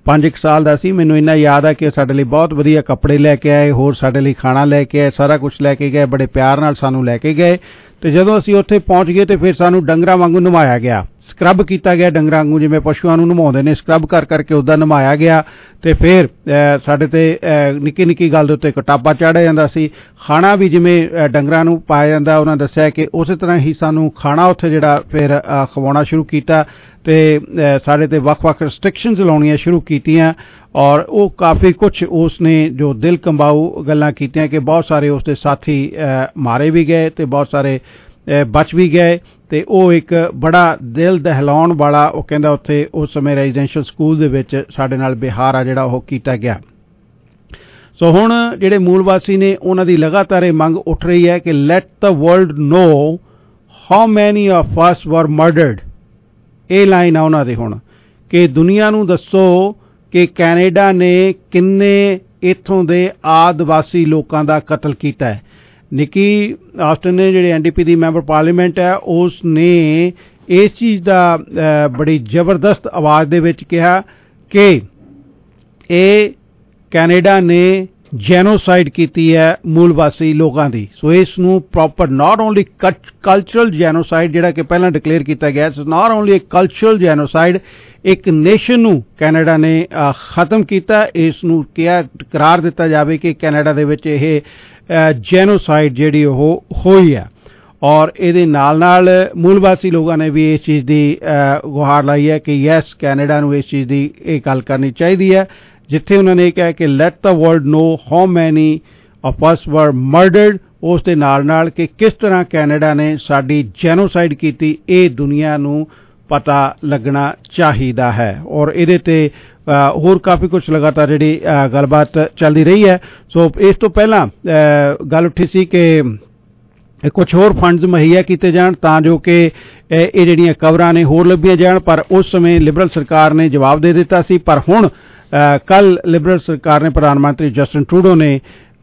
5 ਸਾਲ ਦਾ ਸੀ। ਮੈਨੂੰ ਇੰਨਾ ਯਾਦ ਆ ਕਿ ਸਾਡੇ ਲਈ ਬਹੁਤ ਵਧੀਆ ਕੱਪੜੇ ਲੈ ਕੇ ਆਏ, ਹੋਰ ਸਾਡੇ ਲਈ ਖਾਣਾ ਲੈ ਕੇ ਆਏ, ਸਾਰਾ ਕੁਝ ਲੈ ਕੇ ਗਏ, ਬੜੇ ਪਿਆਰ ਨਾਲ ਸਾਨੂੰ ਲੈ ਕੇ ਗਏ। ਤੇ ਜਦੋਂ ਅਸੀਂ ਉੱਥੇ ਪਹੁੰਚ ਗਏ ਤੇ ਫਿਰ ਸਾਨੂੰ ਡੰਗਰਾਂ ਵਾਂਗੂ ਨਵਾਇਆ ਗਿਆ, ਸਕਰੱਬ ਕੀਤਾ ਗਿਆ ਡੰਗਰਾਂ ਵਾਂਗੂ, ਜਿਵੇਂ ਪਸ਼ੂਆਂ ਨੂੰ ਨਵਾਉਂਦੇ ਨੇ ਸਕਰੱਬ ਕਰ ਕਰਕੇ ਉੱਦਾਂ ਨਵਾਇਆ ਗਿਆ। ਤੇ ਫਿਰ ਸਾਡੇ ਤੇ ਨਿੱਕੀ ਨਿੱਕੀ ਗੱਲ ਦੇ ਉੱਤੇ ਕਟਾਪਾ ਚਾੜਿਆ ਜਾਂਦਾ ਸੀ। ਖਾਣਾ ਵੀ ਜਿਵੇਂ ਡੰਗਰਾਂ ਨੂੰ ਪਾਇਆ ਜਾਂਦਾ, ਉਹਨਾਂ ਦੱਸਿਆ ਕਿ ਉਸੇ ਤਰ੍ਹਾਂ ਹੀ ਸਾਨੂੰ ਖਾਣਾ ਉੱਥੇ ਜਿਹੜਾ ਫਿਰ ਖਵਾਉਣਾ ਸ਼ੁਰੂ ਕੀਤਾ ਤੇ ਸਾਡੇ ਤੇ ਵੱਖ-ਵੱਖ ਰਿਸਟ੍ਰਿਕਸ਼ਨਸ ਲਾਉਣੀਆਂ ਸ਼ੁਰੂ ਕੀਤੀਆਂ। ਔਰ ਉਹ ਕਾਫੀ ਕੁਛ ਉਸਨੇ ਜੋ ਦਿਲ ਕੰਬਾਊ ਗੱਲਾਂ ਕੀਤੀਆਂ ਕਿ ਬਹੁਤ ਸਾਰੇ ਉਸਦੇ ਸਾਥੀ ਮਾਰੇ ਵੀ ਗਏ ਤੇ ਬਹੁਤ ਸਾਰੇ ਬਚ ਵੀ ਗਏ। ਤੇ ਉਹ ਇੱਕ ਬੜਾ ਦਿਲ ਦਹਿਲਾਉਣ ਵਾਲਾ, ਉਹ ਕਹਿੰਦਾ ਉੱਥੇ ਉਸ ਸਮੇਂ ਰੈਜ਼ੀਡੈਂਸ਼ੀਅਲ ਸਕੂਲ ਦੇ ਵਿੱਚ ਸਾਡੇ ਨਾਲ ਵਿਹਾਰ ਆ ਜਿਹੜਾ ਉਹ ਕੀਤਾ ਗਿਆ। ਸੋ ਹੁਣ ਜਿਹੜੇ ਮੂਲ ਵਾਸੀ ਨੇ ਉਹਨਾਂ ਦੀ ਲਗਾਤਾਰ ਇਹ ਮੰਗ ਉੱਠ ਰਹੀ ਹੈ ਕਿ let the world know how many of us were murdered. ਇਹ ਲਾਈਨ ਆ ਉਹਨਾਂ ਦੀ ਹੁਣ ਕਿ ਦੁਨੀਆ ਨੂੰ ਦੱਸੋ ਕਿ ਕੈਨੇਡਾ ਨੇ ਕਿੰਨੇ ਇੱਥੋਂ ਦੇ ਆਦਿਵਾਸੀ ਲੋਕਾਂ ਦਾ ਕਤਲ ਕੀਤਾ ਹੈ। ਨਿੱਕੀ ਆਸਟਨ ਨੇ ਜਿਹੜੇ NDP ਦੀ ਮੈਂਬਰ ਪਾਰਲੀਮੈਂਟ ਹੈ, ਉਸ ਨੇ ਇਸ ਚੀਜ਼ ਦਾ ਬੜੀ ਜ਼ਬਰਦਸਤ ਆਵਾਜ਼ ਦੇ ਵਿੱਚ ਕਿਹਾ ਕਿ ਇਹ ਕੈਨੇਡਾ ਨੇ ਜੈਨੋਸਾਈਡ ਕੀਤੀ ਹੈ ਮੂਲ ਵਾਸੀ ਲੋਕਾਂ ਦੀ। ਸੋ ਇਸ ਨੂੰ proper not only cultural genocide ਜਿਹੜਾ ਕਿ ਪਹਿਲਾਂ ਡਿਕਲੇਅਰ ਕੀਤਾ ਗਿਆ, it's not only a cultural genocide, ਇੱਕ ਨੇਸ਼ਨ ਨੂੰ ਕੈਨੇਡਾ ਨੇ ਖਤਮ ਕੀਤਾ। ਇਸ ਨੂੰ ਕਿਹਾ ਕਰਾਰ ਦਿੱਤਾ ਜਾਵੇ ਕਿ ਕੈਨੇਡਾ ਦੇ ਵਿੱਚ ਇਹ ਜੈਨੋਸਾਈਡ ਜਿਹੜੀ ਉਹ ਹੋਈ ਹੈ। ਔਰ ਇਹਦੇ ਨਾਲ ਨਾਲ ਮੂਲ ਵਾਸੀ ਲੋਕਾਂ ਨੇ ਵੀ ਇਸ ਚੀਜ਼ ਦੀ ਗੁਹਾਰ ਲਾਈ ਹੈ ਕਿ ਯੈਸ, ਕੈਨੇਡਾ ਨੂੰ ਇਸ ਚੀਜ਼ ਦੀ ਇਹ ਗੱਲ ਕਰਨੀ ਚਾਹੀਦੀ ਹੈ, ਜਿੱਥੇ ਉਹਨਾਂ ਨੇ ਕਿਹਾ ਕਿ let the world know how many of us were murdered. ਉਸ ਦੇ ਨਾਲ ਨਾਲ ਕਿ ਕਿਸ ਤਰ੍ਹਾਂ ਕੈਨੇਡਾ ਨੇ ਸਾਡੀ ਜੈਨੋਸਾਈਡ ਕੀਤੀ, ਇਹ ਦੁਨੀਆ ਨੂੰ ਪਤਾ ਲੱਗਣਾ ਚਾਹੀਦਾ ਹੈ। ਔਰ ਇਹਦੇ ਤੇ ਹੋਰ ਕਾਫੀ ਕੁਝ ਲਗਾਤਾਰ ਜਿਹੜੀ ਗੱਲਬਾਤ ਚੱਲਦੀ ਰਹੀ ਹੈ। ਸੋ ਇਸ ਤੋਂ ਪਹਿਲਾਂ ਗੱਲ ਉੱਠੀ ਸੀ ਕਿ ਕੁਝ ਹੋਰ ਫੰਡਸ ਮੁਹੱਈਆ ਕੀਤੇ ਜਾਣ ਤਾਂ ਜੋ ਕਿ ਇਹ ਜਿਹੜੀਆਂ ਕਬਰਾਂ ਨੇ ਹੋਰ ਲੱਭੀਆਂ ਜਾਣ, ਪਰ ਉਸ ਸਮੇਂ ਲਿਬਰਲ ਸਰਕਾਰ ਨੇ ਜਵਾਬ ਦੇ ਦਿੱਤਾ ਸੀ। ਪਰ ਹੁਣ ਕੱਲ ਲਿਬਰਲ ਸਰਕਾਰ ਨੇ, ਪ੍ਰਧਾਨ ਮੰਤਰੀ ਜਸਟਿਨ ਟਰੂਡੋ ਨੇ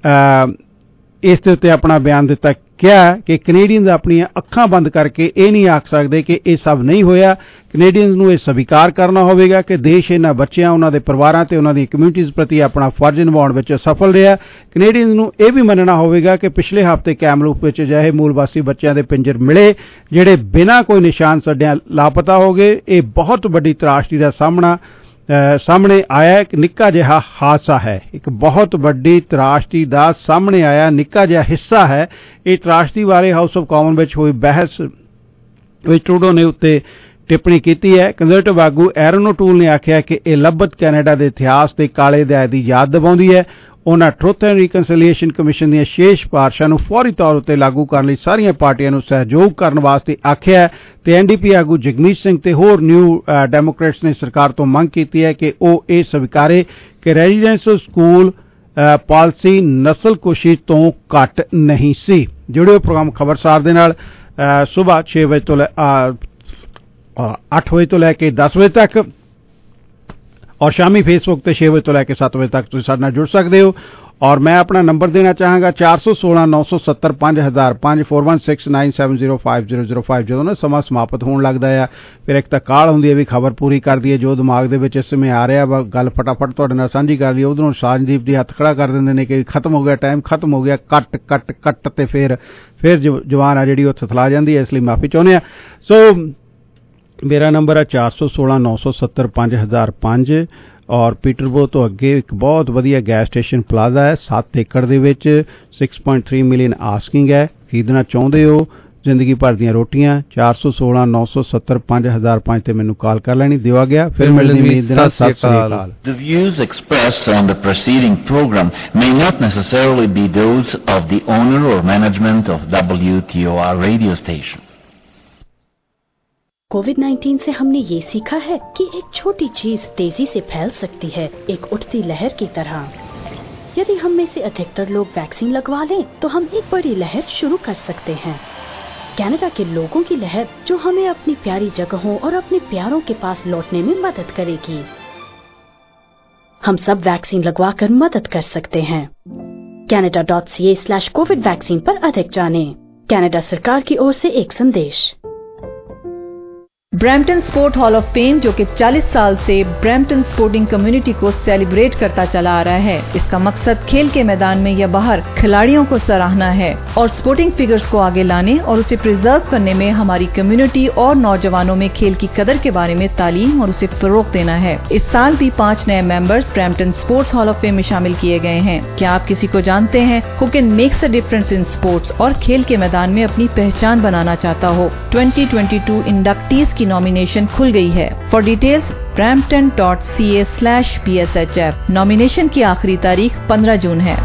ਇਸ ਦੇ ਉੱਤੇ ਆਪਣਾ ਬਿਆਨ ਦਿੱਤਾ, ਕਿਹਾ ਕਿ ਕੈਨੇਡੀਅਨਜ਼ ਆਪਣੀਆਂ ਅੱਖਾਂ ਬੰਦ ਕਰਕੇ ਇਹ ਨਹੀਂ ਆਖ ਸਕਦੇ ਕਿ ਇਹ ਸਭ ਨਹੀਂ ਹੋਇਆ। ਕੈਨੇਡੀਅਨਜ਼ ਨੂੰ ਇਹ ਸਵੀਕਾਰ ਕਰਨਾ ਹੋਵੇਗਾ ਕਿ ਦੇਸ਼ ਇਹਨਾਂ ਬੱਚਿਆਂ, ਉਹਨਾਂ ਦੇ ਪਰਿਵਾਰਾਂ ਤੇ ਉਹਨਾਂ ਦੀ ਕਮਿਊਨਿਟੀਜ਼ ਪ੍ਰਤੀ ਆਪਣਾ ਫਰਜ਼ ਨਿਭਾਉਣ ਵਿੱਚ ਸਫਲ ਰਿਹਾ। ਕੈਨੇਡੀਅਨਜ਼ ਨੂੰ ਇਹ ਵੀ ਮੰਨਣਾ ਹੋਵੇਗਾ ਕਿ ਪਿਛਲੇ ਹਫ਼ਤੇ ਕੈਮਰੂਪ ਵਿੱਚ ਅਜਿਹੇ ਮੂਲ ਵਾਸੀ ਬੱਚਿਆਂ ਦੇ ਪਿੰਜਰ ਮਿਲੇ ਜਿਹੜੇ ਬਿਨਾਂ ਕੋਈ ਨਿਸ਼ਾਨ ਛੱਡਿਆਂ ਲਾਪਤਾ ਹੋ ਗਏ। ਇਹ ਬਹੁਤ ਵੱਡੀ ਤਰਾਸ਼ਦੀ ਦਾ ਸਾਹਮਣੇ ਆਇਆ। ਇੱਕ ਨਿੱਕਾ ਜਿਹਾ ਹਾਦਸਾ ਹੈ, ਇੱਕ ਬਹੁਤ ਵੱਡੀ ਤਰਾਸ਼ਦੀ ਦਾ ਸਾਹਮਣੇ ਆਇਆ ਨਿੱਕਾ ਜਿਹਾ ਹਿੱਸਾ ਹੈ। ਇਹ ਤਰਾਸ਼ਦੀ ਬਾਰੇ ਹਾਊਸ ਆਫ ਕਾਮਨ ਵਿੱਚ ਹੋਈ ਬਹਿਸ ਵਿੱਚ ਟਰੂਡੋ ਨੇ ਉੱਤੇ ਟਿੱਪਣੀ ਕੀਤੀ ਹੈ। ਕੰਜ਼ਰਵੇਟਿਵ ਆਗੂ ਐਰਨ ਓਟੂਲ ਨੇ ਆਖਿਆ ਕਿ ਇਹ ਲੱਭਤ ਕੈਨੇਡਾ ਦੇ ਇਤਿਹਾਸ ਤੇ ਕਾਲੇ ਅਧਿਆਇ ਦੀ ਯਾਦ ਦਿਵਾਉਂਦੀ ਹੈ। ਉਹਨਾਂ ਟਰੁੱਥ ਐਂਡ ਰੀਕਨਸੀਲੀਏਸ਼ਨ ਕਮਿਸ਼ਨ ਦੀਆਂ ਸ਼ੇਸ਼ ਸਿਫਾਰਸ਼ਾਂ ਨੂੰ ਫੌਰੀ ਤੌਰ ਉੱਤੇ ਲਾਗੂ ਕਰਨ ਲਈ ਸਾਰੀਆਂ ਪਾਰਟੀਆਂ ਨੂੰ ਸਹਿਯੋਗ ਕਰਨ ਵਾਸਤੇ ਆਖਿਆ ਤੇ NDP ਆਗੂ ਜਗਮੀਤ ਸਿੰਘ ਤੇ ਹੋਰ ਨਿਊ ਡੈਮੋਕ੍ਰੇਟਸ ਨੇ ਸਰਕਾਰ ਤੋਂ ਮੰਗ ਕੀਤੀ ਹੈ ਕਿ ਉਹ ਇਹ ਸਵੀਕਾਰੇ ਕਿ ਰੈਜ਼ੀਡੈਂਸ਼ੀਅਲ ਸਕੂਲ ਪਾਲਿਸੀ ਨਸਲਕੁਸ਼ੀ ਤੋਂ ਘੱਟ ਨਹੀਂ ਸੀ। ਜੁੜਿਓ ਪ੍ਰੋਗਰਾਮ ਖਬਰਸਾਰ ਦੇ ਨਾਲ ਸੁਬਾਹ 6 ਵਜੇ ਤੋਂ 8 ਵਜੇ ਤੋਂ ਲੈ ਕੇ 10 ਵਜੇ ਤੱਕ, ਔਰ ਸ਼ਾਮੀ ਫੇਸਬੁੱਕ ਤੇ 6 ਵਜੇ ਤੋਂ ਲੈ ਕੇ 7 ਵਜੇ ਤੱਕ ਤੁਸੀਂ ਸਾਡੇ ਨਾਲ ਜੁੜ ਸਕਦੇ ਹੋ। ਔਰ ਮੈਂ ਆਪਣਾ ਨੰਬਰ ਦੇਣਾ ਚਾਹਾਂਗਾ 416 970 5005 4169705005। ਜਦੋਂ ਨਾ ਸਮਾਂ ਸਮਾਪਤ ਹੋਣ ਲੱਗਦਾ ਆ ਫਿਰ ਇੱਕ ਤਾਂ ਕਾਲ ਹੁੰਦੀ ਹੈ ਵੀ ਖਬਰ ਪੂਰੀ ਕਰਦੀ ਹੈ, ਜੋ ਦਿਮਾਗ ਦੇ ਵਿੱਚ ਇਸ ਸਮੇਂ ਆ ਰਿਹਾ ਵਾ ਗੱਲ ਫਟਾਫਟ ਤੁਹਾਡੇ ਨਾਲ ਸਾਂਝੀ ਕਰ ਲਈ। ਉਧਰੋਂ ਸਾਜਦੀਪ ਜੀ ਹੱਥ ਖੜਾ ਕਰ ਦਿੰਦੇ ਨੇ ਕਿ ਖਤਮ ਹੋ ਗਿਆ ਟਾਈਮ, ਖਤਮ ਹੋ ਗਿਆ, ਕੱਟ ਤੇ ਫਿਰ ਜਵਾਨ ਆ ਜਿਹੜੀ ਉਹ ਥਥਲਾ ਜਾਂਦੀ ਹੈ, ਇਸ ਲਈ ਮਾਫੀ ਚਾਹੁੰਦੇ ਆ। ਸੋ ਮੇਰਾ ਨੰਬਰ ਹੈ 416 970 5005 ਔਰ ਪੀਟਰਬੋ ਤੋਂ ਅੱਗੇ ਇੱਕ ਬਹੁਤ ਵਧੀਆ ਗੈਸ ਸਟੇਸ਼ਨ ਪਲਾਜ਼ਾ ਹੈ 7 ਏਕੜ ਦੇ ਵਿੱਚ, 6.3 ਮਿਲੀਅਨ ਆਸਕਿੰਗ ਹੈ। ਖਰੀਦਣਾ ਚਾਹੁੰਦੇ ਹੋ ਜ਼ਿੰਦਗੀ ਭਰ ਦੀਆਂ ਰੋਟੀਆਂ 416 970 5005 ਤੇ ਮੈਨੂੰ ਕਾਲ ਕਰ ਲੈਣੀ। ਦਿਵਾ ਗਿਆ ਫਿਰ ਮਿਲਣ ਦੀ ਉਮੀਦ ਨਾਲ ਸਤਿ ਸ੍ਰੀ ਅਕਾਲ। The views expressed on the preceding program may not necessarily be those of the owner or management of WTOR radio station. कोविड-19 से हमने ये सीखा है कि एक छोटी चीज तेजी से फैल सकती है, एक उठती लहर की तरह। यदि हम में से अधिकतर लोग वैक्सीन लगवा लें तो हम एक बड़ी लहर शुरू कर सकते हैं। कनाडा के लोगों की लहर जो हमें अपनी प्यारी जगहों और अपने प्यारों के पास लौटने में मदद करेगी। हम सब वैक्सीन लगवाकर मदद कर सकते हैं। canada.ca/covid वैक्सीन पर अधिक जानें। कनाडा सरकार की ओर से एक संदेश। Brampton sport hall of fame जो कि 40 साल से ब्रैम्पटन स्पोर्टिंग कम्युनिटी को सेलिब्रेट करता चला आ रहा है। इसका मकसद खेल के मैदान में या बाहर खिलाड़ियों को सराहना है और स्पोर्टिंग फिगर्स को आगे लाने और उसे प्रिजर्व करने में हमारी कम्युनिटी और नौजवानों में खेल की कदर के बारे में तालीम और उसे फरोग देना है। इस साल भी 5 नए members Brampton sports hall of fame में शामिल किए गए हैं। क्या आप किसी को जानते हैं who can makes a difference in sports और खेल के मैदान में अपनी पहचान बनाना चाहता हो? 2022 इंडक्टीज की नॉमिनेशन खुल गई है। For details brampton.ca/bshf। नॉमिनेशन की आखिरी तारीख 15 जून है।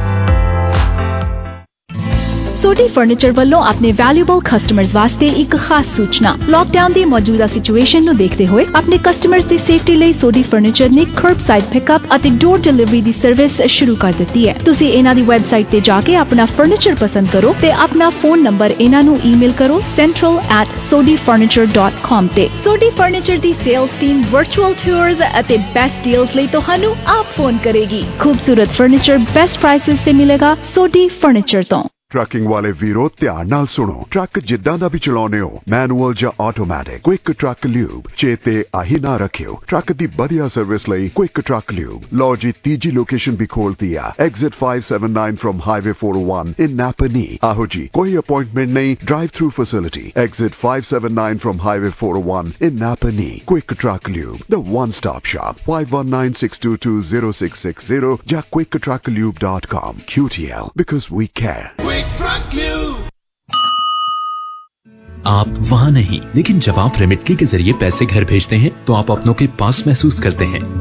सोडी फर्नीचर ਵੱਲੋਂ ਆਪਣੇ ਵੈਲਿਊਬਲ ਕਸਟਮਰਸ ਵਾਸਤੇ ਇੱਕ ਖਾਸ ਸੂਚਨਾ। ਲੌਕਡਾਊਨ ਦੀ ਮੌਜੂਦਾ ਸਿਚੁਏਸ਼ਨ ਨੂੰ ਦੇਖਦੇ ਹੋਏ ਆਪਣੇ ਕਸਟਮਰਸ ਦੀ ਸੇਫਟੀ ਲਈ ਸੋਡੀ ਫਰਨੀਚਰ ਨੇ ਕਰਬਸਾਈਡ ਪਿਕਅਪ ਅਤੇ ਡੋਰ ਡਿਲੀਵਰੀ ਦੀ ਸਰਵਿਸ ਸ਼ੁਰੂ ਕਰ ਦਿੱਤੀ ਹੈ। ਤੁਸੀਂ ਇਹਨਾਂ ਦੀ ਵੈਬਸਾਈਟ ਤੇ ਜਾ ਕੇ ਆਪਣਾ ਫਰਨੀਚਰ ਪਸੰਦ ਕਰੋ ਤੇ ਆਪਣਾ ਫੋਨ ਨੰਬਰ ਇਹਨਾਂ ਨੂੰ ਈਮੇਲ ਕਰੋ central@sodifurniture.com ਤੇ। ਸੋਡੀ ਫਰਨੀਚਰ ਦੀ ਸੇਲਸ ਟੀਮ ਵਰਚੁਅਲ ਟੂਰਸ ਅਤੇ ਬੈਸਟ ਡੀਲਸ ਲਈ ਤੁਹਾਨੂੰ ਆਪ ਫੋਨ ਕਰੇਗੀ। ਖੂਬਸੂਰਤ ਫਰਨੀਚਰ ਬੈਸਟ ਪ੍ਰਾਈਸਿਸ ਤੇ ਮਿਲੇਗਾ ਸੋਡੀ ਫਰਨੀਚਰ ਤੋਂ। ट्रकिंग वाले वीरो ध्यान नाल सुनो। ट्रक जिद्दां दा भी चलाउने हो, मैनुअल या ऑटोमैटिक, क्विक ट्रक ल्यूब चेते आही ना रखियो। ट्रक दी बढ़िया सर्विस लई क्विक ट्रक ल्यूब। लो जी तीजी लोकेशन भी खोल दिया, exit 579 from highway 401 in Napanee. आहो जी कोई अपॉइंटमेंट नहीं, drive through facility. Exit 579 from highway 401 in Napanee. Quick truck lube, the one stop shop. 5196220660 या quicktrucklube.com। QTL because we care। आप वहाँ नहीं, लेकिन जब आप रेमिटली के जरिए पैसे घर भेजते हैं तो आप अपनों के पास महसूस करते हैं।